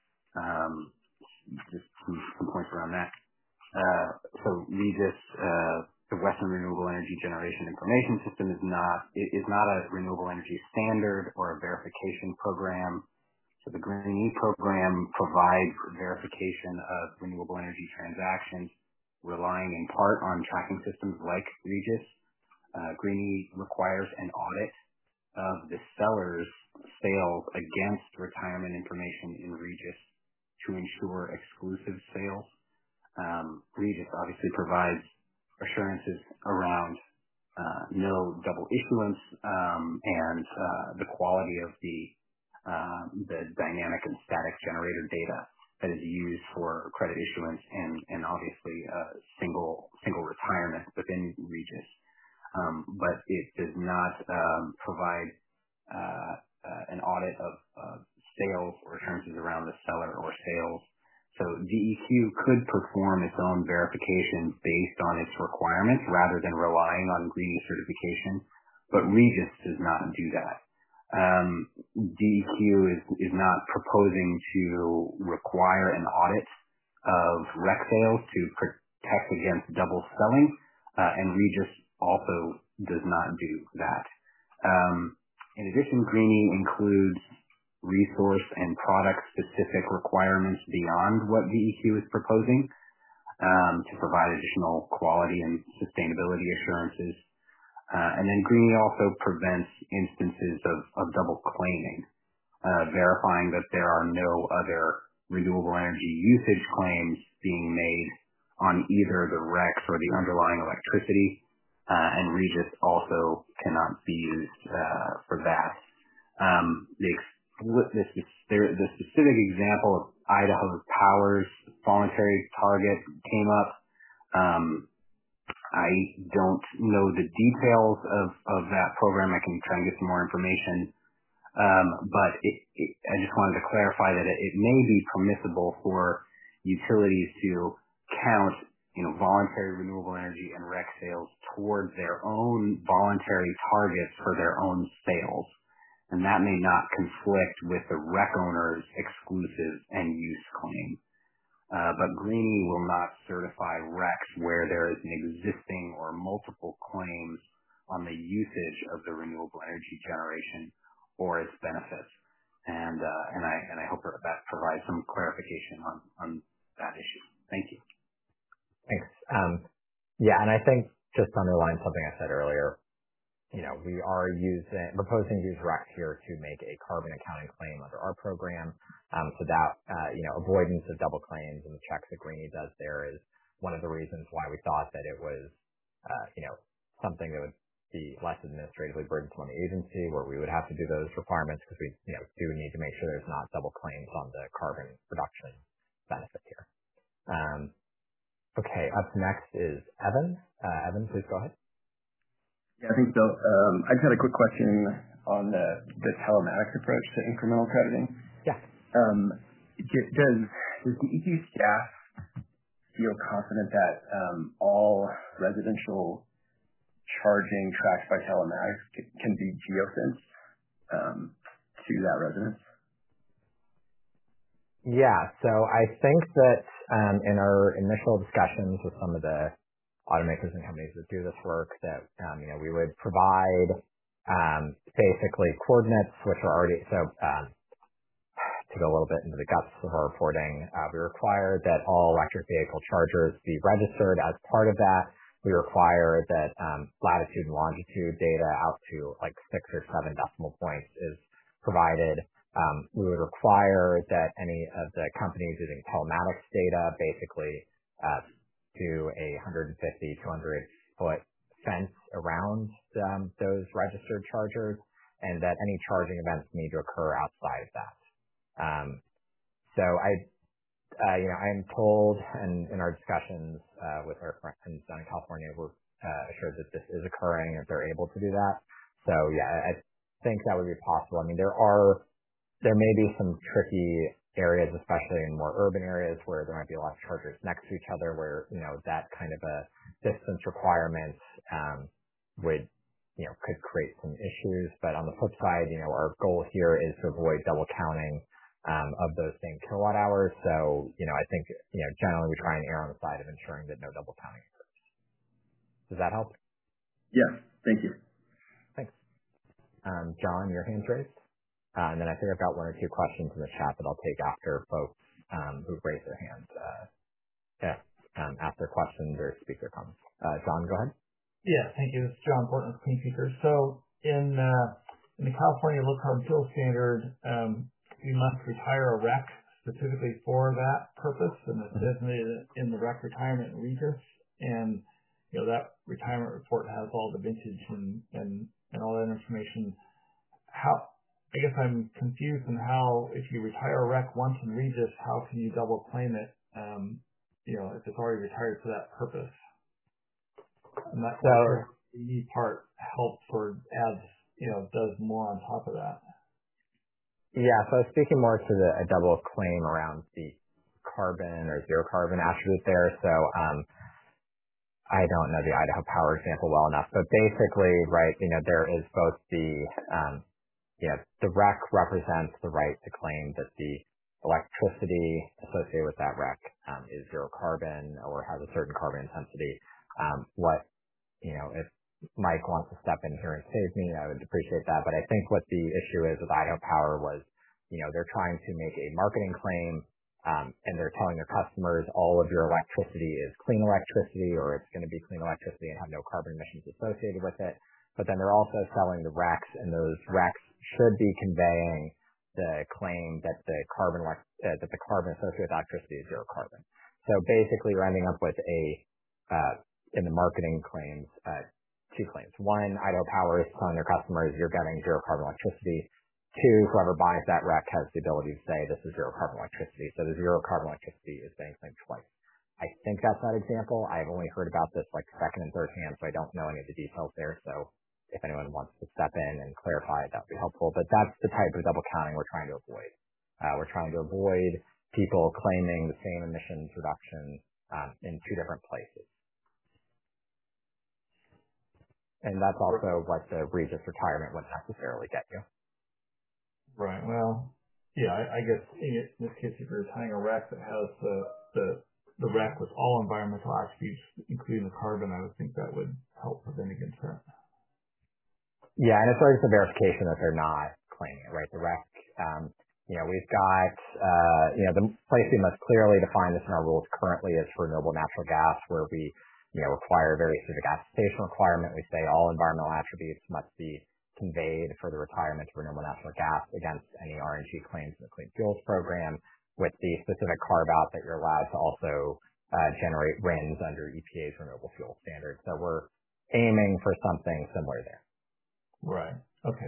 just some points around that. Regis, the Western Renewable Energy Generation Information System, is not a renewable energy standard or a verification program. The Green program provides verification of renewable energy transactions, relying in part on tracking systems like Regis. Green requires an audit of the seller's sales against retirement information in Regis to ensure exclusive sales. Regis obviously provides assurances around no double issuance and the quality of the dynamic and static generator data that is used for credit issuance and obviously single retirement within Regis. But it does not provide an audit of sales or assurances around the seller or sales. DEQ could perform its own verification based on its requirements rather than relying on green certification, but Regis does not do that. DEQ is not proposing to require an audit of REC sales to protect against double selling, and Regis also does not do that. In addition, greening includes resource and product-specific requirements beyond what DEQ is proposing to provide additional quality and sustainability assurances. And then greening also prevents instances of double claiming, verifying that there are no other renewable energy usage claims being made on either the RECs or the underlying electricity, and Regis also cannot be used for that. The specific example of Idaho Power's voluntary target came up. I don't know the details of that program. I can try and get some more information. But I just wanted to clarify that it may be permissible for utilities to count, voluntary renewable energy and REC sales towards their own voluntary targets for their own sales. And that may not conflict with the REC owner's exclusive end use claim. But Greenie will not certify RECs where there is an existing or multiple claims on the usage of the renewable energy generation or its benefits. And I hope that provides some clarification on that issue. Thank you. Thanks. And I think just to underline something I said earlier, we are proposing to use REC here to make a carbon accounting claim under our program. So that, avoidance of double claims and the checks that Greenie does there is one of the reasons why we thought that it was, something that would be less administratively burdensome on the agency, where we would have to do those requirements because we, do need to make sure there's not double claims on the carbon reduction benefit here. Okay, up next is Evan. Evan, please go ahead. Yeah, I think so. I just had a quick question on the telematics approach to incremental crediting. Yeah. Does DEQ staff feel confident that all residential charging tracked by telematics can be geofenced to that residence? Yeah, so I think that in our initial discussions with some of the automakers and companies that do this work, that we would provide basically coordinates, which are already to go a little bit into the guts of our reporting. We require that all electric vehicle chargers be registered. As part of that, we require that latitude and longitude data out to like 6 or 7 decimal points is provided. We would require that any of the companies using telematics data basically do a 150, 200-foot fence around those registered chargers, and that any charging events need to occur outside of that. So I am told, and in our discussions with our friends down in California, we're assured that this is occurring, that they're able to do that. So yeah, I think that would be possible. I mean, there may be some tricky areas, especially especially in more urban areas where there might be a lot of chargers next to each other, where that kind of a distance requirement could create some issues. But on the flip side, our goal here is to avoid double counting of those same kilowatt hours. So, I think, generally we try and err on the side of ensuring that no double counting occurs. Does that help? Yeah. Thank you. Thanks. John, your hand's raised. And then I think I've got one or two questions in the chat that I'll take after folks who've raised their hands ask their questions or speak their comments. John, go ahead. Yeah, thank you. This is John Portman, Clean Futures. So in the California Low Carbon Fuel Standard, we must retire a REC specifically for that purpose, and it's designated in the REC retirement in Regis. And that retirement report has all the vintage and all that information. I guess I'm confused on how, if you retire a REC once in Regis, how can you double claim it, if it's already retired for that purpose? And that the part helps or adds, does more on top of that. Yeah, so I was speaking more to a double claim around the carbon or zero carbon attribute there. So I don't know the Idaho Power example well enough, but basically, right, there is both the REC represents the right to claim that the electricity associated with that REC is zero carbon or has a certain carbon intensity. If Mike wants to step in here and save me, I would appreciate that. But I think what the issue is with Idaho Power was, they're trying to make a marketing claim, and they're telling their customers all of your electricity is clean electricity, or it's going to be clean electricity and have no carbon emissions associated with it. But then they're also selling the RECs, and those RECs should be conveying the claim that the carbon associated with electricity is zero carbon. So basically, you're ending up with in the marketing claims, two claims. One, Idaho Power is telling their customers you're getting zero carbon electricity. Two, whoever buys that REC has the ability to say this is zero carbon electricity. So the zero carbon electricity is being claimed twice. I think that's that example. I've only heard about this like second and third hand, so I don't know any of the details there. So if anyone wants to step in and clarify, that would be helpful. But that's the type of double counting we're trying to avoid. We're trying to avoid people claiming the same emissions reduction in two different places. And that's also what the Regis retirement wouldn't necessarily get you. Right. Well, yeah, I guess in this case, if you're retiring a REC that has the REC with all environmental attributes, including the carbon, I would think that would help prevent against that. Yeah, and it's always the verification that they're not claiming it, right? The REC, we've got, the place we must clearly define this in our rules currently is for renewable natural gas, where we require a very specific attestation requirement. We say all environmental attributes must be conveyed for the retirement of renewable natural gas against any RNG claims in the Clean Fuels Program, with the specific carve-out that you're allowed to also generate RINs under EPA's renewable fuel standard. So we're aiming for something similar there. Right. Okay.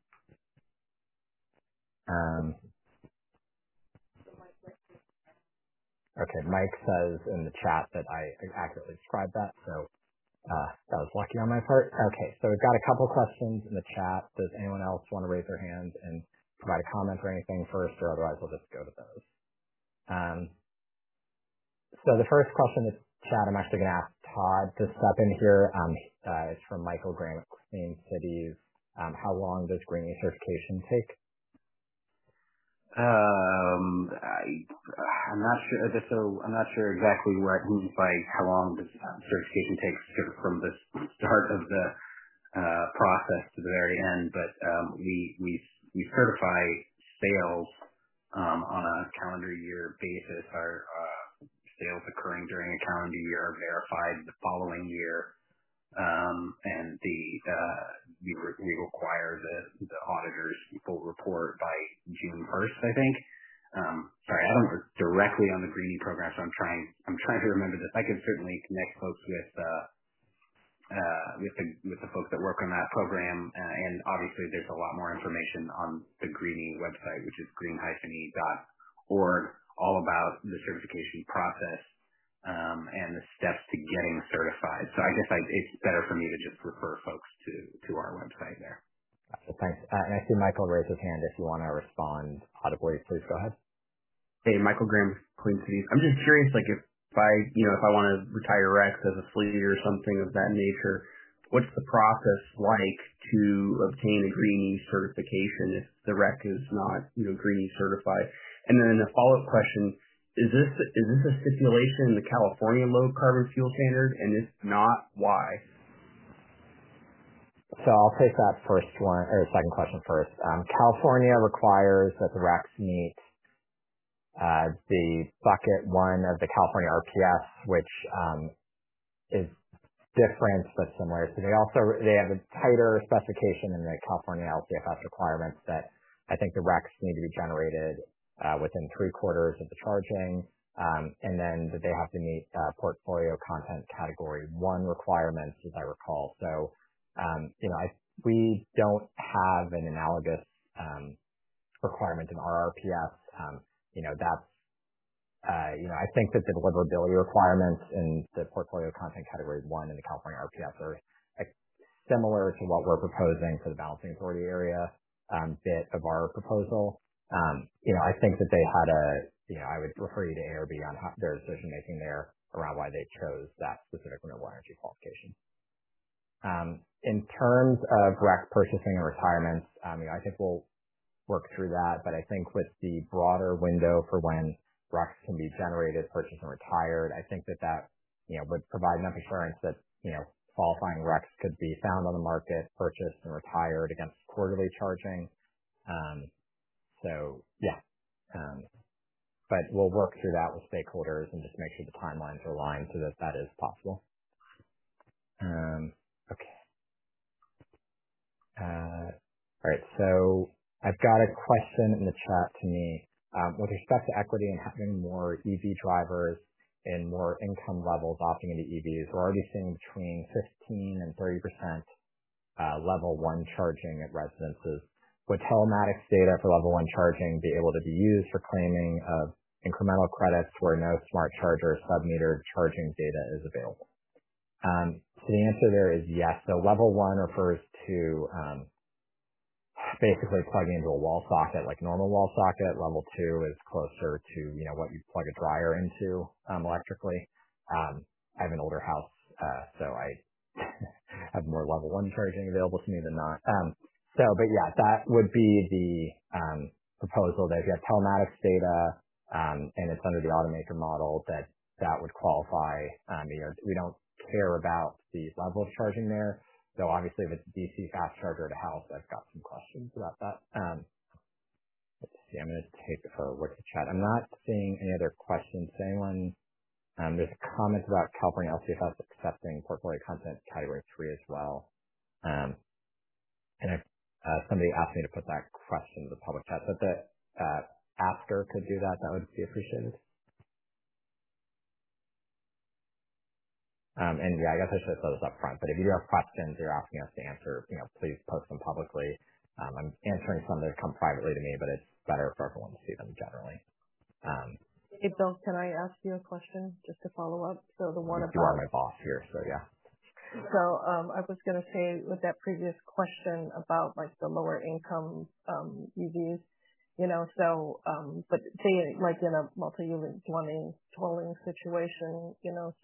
Okay, Mike says in the chat that I accurately described that, so that was lucky on my part. Okay, so we've got a couple questions in the chat. Does anyone else want to raise their hand and provide a comment or anything first, or otherwise we'll just go to those? So the first question in the chat, I'm actually going to ask Todd to step in here. It's from Michael Graham at Clean Cities. How long does green certification take? I'm not sure. So I'm not sure exactly what it means by how long this certification takes from the start of the process to the very end. But we certify sales on a calendar year basis. Our sales occurring during a calendar year are verified the following year, and we require the auditor's full report by June 1st, I think. Sorry, I don't work directly on the Greenie program, so I'm trying to remember this. I can certainly connect folks with the folks that work on that program, and obviously there's a lot more information on the Greenie website, which is green-e.org, all about the certification process and the steps to getting certified. So I guess it's better for me to just refer folks to our website there. Gotcha, thanks. And I see Michael raise his hand. If you want to respond audibly, please go ahead. Hey, Michael Graham, Clean Cities. I'm just curious, like if I want to retire RECs as a fleet or something of that nature, what's the process like to obtain a Green E certification if the REC is not, Green E certified? And then a follow-up question, is this a stipulation in the California Low Carbon Fuel Standard? And if not, why? So I'll take that second question first. California requires that the RECs meet the bucket 1 of the California RPS, which is different but similar. So they have a tighter specification in the California LCFS requirements that I think the RECs need to be generated within 3/4 of the charging, and then that they have to meet portfolio content category 1 requirements, as I recall. So we don't have an analogous requirement in our RPS. I think that the deliverability requirements in the portfolio content category 1 in the California RPS are similar to what we're proposing for the balancing authority area bit of our proposal. I think that they had I would refer you to ARB on their decision making there around why they chose that specific renewable energy qualification. In terms of REC purchasing and retirements, I think we'll work through that, but I think with the broader window for when RECs can be generated, purchased, and retired, I think that would provide enough assurance that qualifying RECs could be found on the market, purchased, and retired against quarterly charging. But we'll work through that with stakeholders and just make sure the timelines are aligned so that is possible. Okay. All right. So I've got a question in the chat to me. With respect to equity and having more EV drivers and more income levels opting into EVs, we're already seeing between 15 and 30% level 1 charging at residences. Would telematics data for level 1 charging be able to be used for claiming of incremental credits where no smart charger or sub-metered charging data is available? So the answer there is yes. So level 1 refers to basically plugging into a wall socket, like normal wall socket. Level 2 is closer to what you plug a dryer into electrically. I have an older house, so I have more level 1 charging available to me than not. But yeah, that would be the proposal that if you have telematics data and it's under the automaker model, that would qualify. We don't care about the level of charging there. So obviously, if it's a DC fast charger at a house, I've got some questions about that. Let's see. I'm going to take a look at the chat. I'm not seeing any other questions. There's a comment about California LCFS accepting portfolio content category 3 as well. And somebody asked me to put that question in the public chat. So if the asker could do that, that would be appreciated. And yeah, I guess I should have said this up front, but if you do have questions you're asking us to answer, please post them publicly. I'm answering some that come privately to me, but it's better for everyone to see them generally. Hey, Bill, can I ask you a question just to follow up? So the one about... You are my boss here, so yeah. So I was going to say with that previous question about like the lower income EVs, but say like in a multi-unit dwelling situation,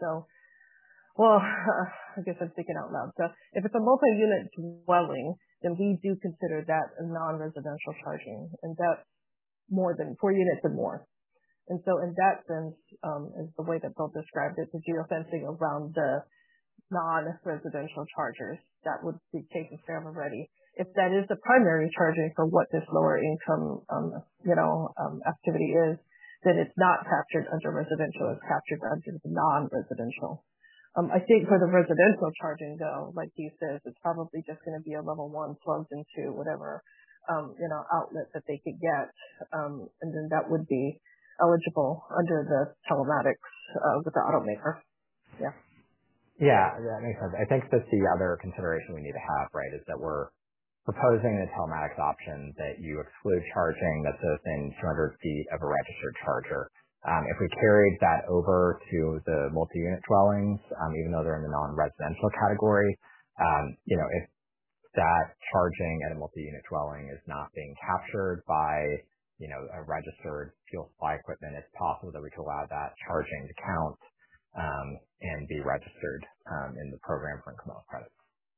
I guess I'm thinking out loud. So if it's a multi-unit dwelling, then we do consider that a non-residential charging, and that's more than 4 units or more. And so in that sense, is the way that Bill described it, the geofencing around the non-residential chargers, that would be taken care of already. If that is the primary charging for what this lower income, activity is, then it's not captured under residential, it's captured under the non-residential. I think for the residential charging, though, like he says, it's probably just going to be a level 1 plugged into whatever, outlet that they could get. And then that would be eligible under the telematics with the automaker. Yeah. Yeah, that makes sense. I think that the other consideration we need to have, right, is that we're proposing the telematics option that you exclude charging that's within 200 feet of a registered charger. If we carried that over to the multi-unit dwellings, even though they're in the non-residential category, if that charging at a multi-unit dwelling is not being captured by a registered fuel supply equipment, it's possible that we could allow that charging to count and be registered in the program for incremental credits.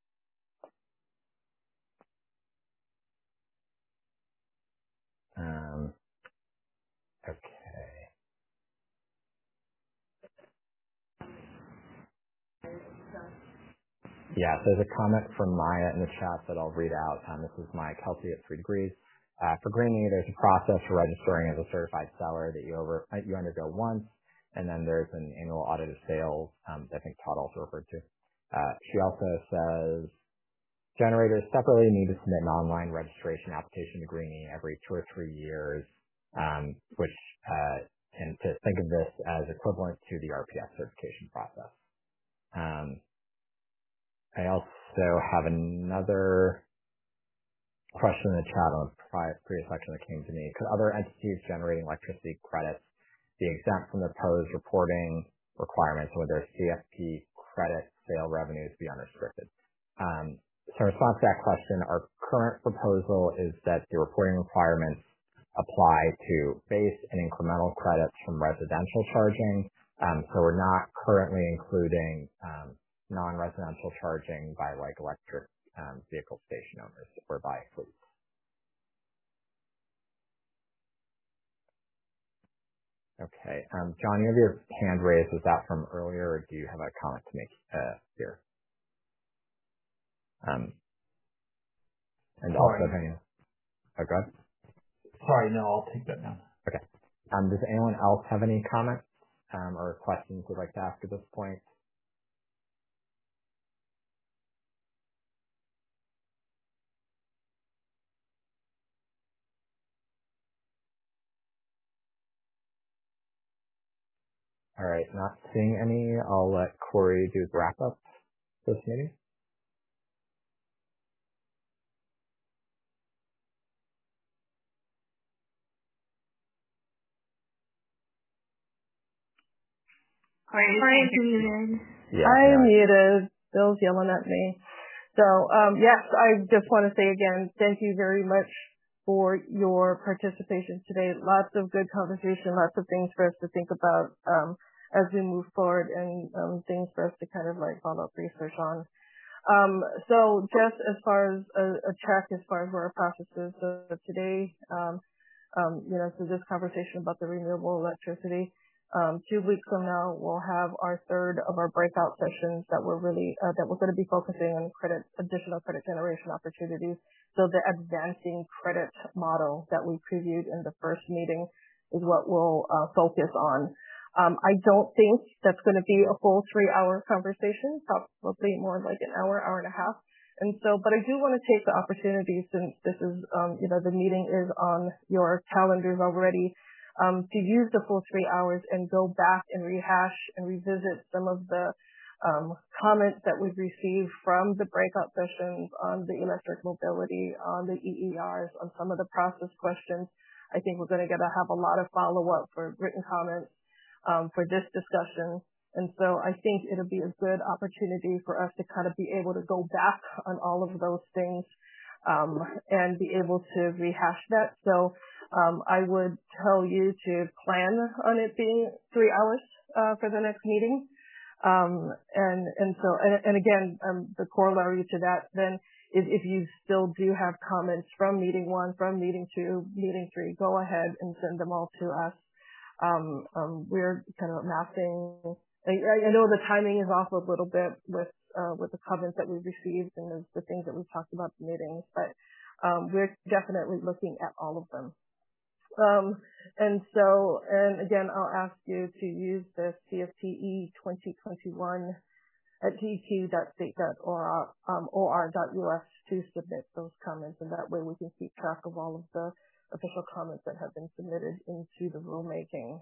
Okay. Yeah, so there's a comment from Maya in the chat that I'll read out. This is Maya Kelsey at 3 Degrees. For Greenly, there's a process for registering as a certified seller that you undergo once, and then there's an annual audit of sales that I think Todd also referred to. She also says, generators separately need to submit an online registration application to Greenly every 2 or 3 years, which and to think of this as equivalent to the RPS certification process. I also have another question in the chat on the previous section that came to me. Could other entities generating electricity credits be exempt from the proposed reporting requirements, or would their CFP credit sale revenues be unrestricted? So in response to that question, our current proposal is that the reporting requirements apply to base and incremental credits from residential charging. So we're not currently including non-residential charging by electric vehicle station owners or by fleets. Okay. John, you have your hand raised. Was that from earlier, or do you have a comment to make here? And also, oh, go ahead. Sorry, no, I'll take that now. Okay. Does anyone else have any comments or questions they'd like to ask at this point? All right, not seeing any. I'll let Corey do the wrap-up for this meeting. Corey's muted. Yeah, I'm muted. Bill's yelling at me. So, yes, I just want to say again, thank you very much for your participation today. Lots of good conversation, lots of things for us to think about as we move forward, and things for us to kind of follow up research on. So just as far as a check, as far as where our process is, so today, so this conversation about the renewable electricity, 2 weeks from now, we'll have our third of our breakout sessions that we're going to be focusing on additional credit generation opportunities. So the advancing credit model that we previewed in the first meeting is what we'll focus on. I don't think that's going to be a full 3-hour conversation, probably more like an hour, hour and a half. And so, but I do want to take the opportunity, since this is, the meeting is on your calendars already, to use the full 3 hours and go back and rehash and revisit some of the comments that we've received from the breakout sessions on the electric mobility, on the EERs, on some of the process questions. I think we're going to have a lot of follow-up for written comments for this discussion. And so I think it'll be a good opportunity for us to kind of be able to go back on all of those things and be able to rehash that. So I would tell you to plan on it being 3 hours for the next meeting. And again, the corollary to that then is, if you still do have comments from meeting 1, from meeting 2, meeting 3, go ahead and send them all to us. We're kind of mapping. I know the timing is off a little bit with the comments that we've received and the things that we've talked about in the meetings, but we're definitely looking at all of them. And again, I'll ask you to use the CFPE 2021 at gq.state.or.us to submit those comments, and that way we can keep track of all of the official comments that have been submitted into the rulemaking.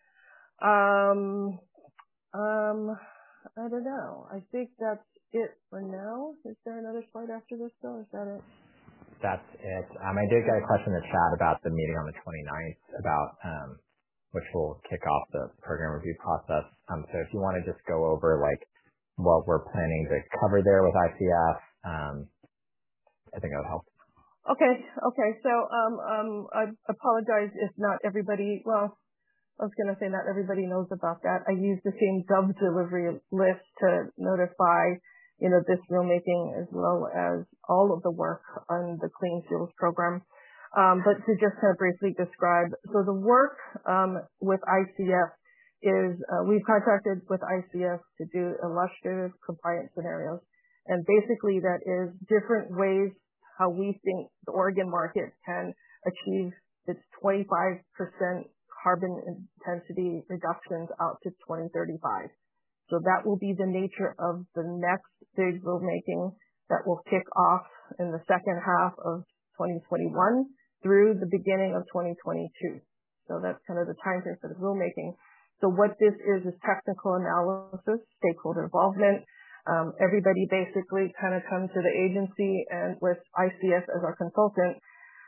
I don't know. I think that's it for now. Is there another slide after this, though? Is that it? That's it. I did get a question in the chat about the meeting on the 29th, about which will kick off the program review process. So if you want to just go over what we're planning to cover there with ICF, I think that would help. Okay. So I apologize if not everybody. Well, I was going to say not everybody knows about that. I use the same Gov delivery list to notify, this rulemaking as well as all of the work on the Clean Fuels program. But to just kind of briefly describe, so the work with ICF is we've contracted with ICF to do illustrative compliance scenarios. And basically that is different ways how we think the Oregon market can achieve its 25% carbon intensity reductions out to 2035. So that will be the nature of the next big rulemaking that will kick off in the second half of 2021 through the beginning of 2022. So that's kind of the time frame for the rulemaking. So what this is technical analysis, stakeholder involvement. Everybody basically kind of comes to the agency and with ICF as our consultant,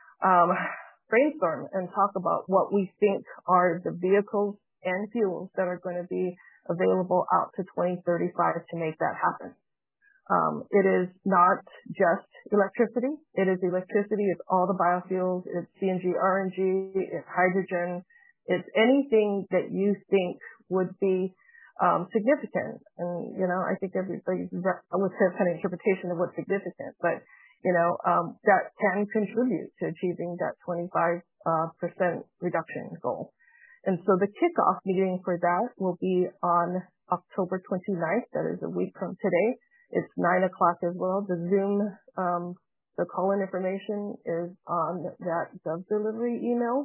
brainstorm and talk about what we think are the vehicles and fuels that are going to be available out to 2035 to make that happen. It is not just electricity. It is electricity. It's all the biofuels. It's CNG, RNG. It's hydrogen. It's anything that you think would be significant. And, I think everybody's would have kind of interpretation of what's significant, but, that can contribute to achieving that 25% reduction goal. And so the kickoff meeting for that will be on October 29th. That is a week from today. It's 9:00 as well. The Zoom, the call-in information is on that Gov delivery email.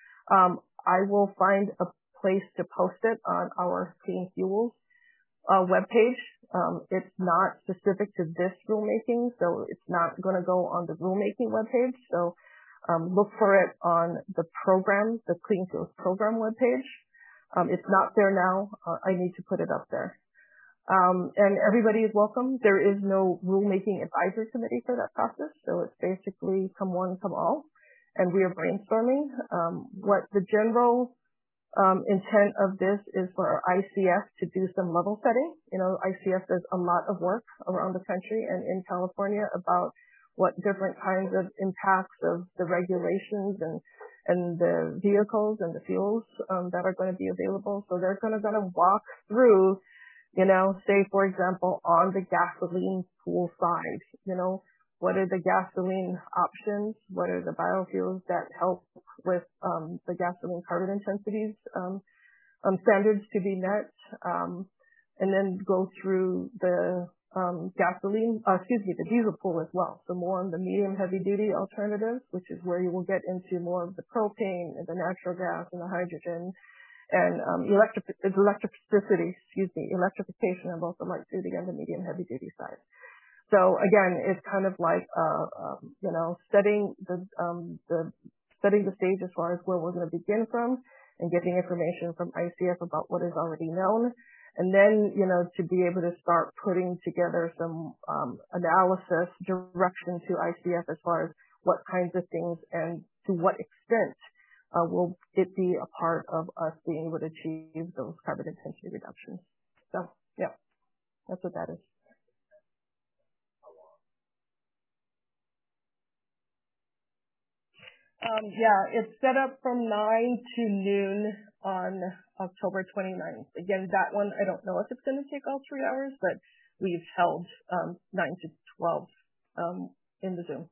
I will find a place to post it on our Clean Fuels webpage. It's not specific to this rulemaking, so it's not going to go on the rulemaking webpage. So look for it on the program, the Clean Fuels program webpage. It's not there now. I need to put it up there. And everybody is welcome. There is no rulemaking advisory committee for that process, so it's basically come one, come all. And we are brainstorming. What the general intent of this is for our ICF to do some level setting. ICF does a lot of work around the country and in California about what different kinds of impacts of the regulations and the vehicles and the fuels that are going to be available. So they're going to walk through, say, for example, on the gasoline pool side, what are the gasoline options? What are the biofuels that help with the gasoline carbon intensities standards to be met? And then go through the the diesel pool as well. So more on the medium heavy duty alternatives, which is where you will get into more of the propane and the natural gas and the hydrogen and electrification of both the light duty and the medium heavy duty side. So again, it's kind of like, setting the stage as far as where we're going to begin from and getting information from ICF about what is already known. And then, to be able to start putting together some analysis, direction to ICF as far as what kinds of things and to what extent will it be a part of us being able to achieve those carbon intensity reductions. So, yeah, that's what that is. It's set up from 9 to noon on October 29th. Again, that one, I don't know if it's going to take all 3 hours, but we've held 9 to 12 in the Zoom.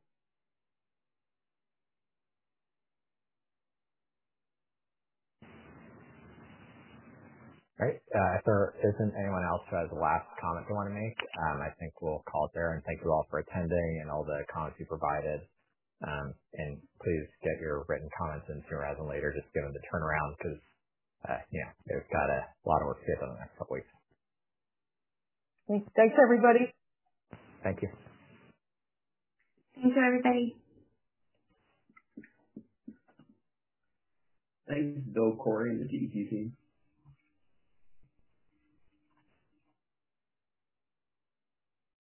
Right. If there isn't anyone else who has a last comment they want to make, I think we'll call it there. And thank you all for attending and all the comments you provided. And please get your written comments in sooner rather than later, just given the turnaround, because they've got a lot of work to get done in the next couple weeks. Thanks, everybody. Thank you. Thank you, everybody. Thanks, Bill, Corey, and the DEQ team.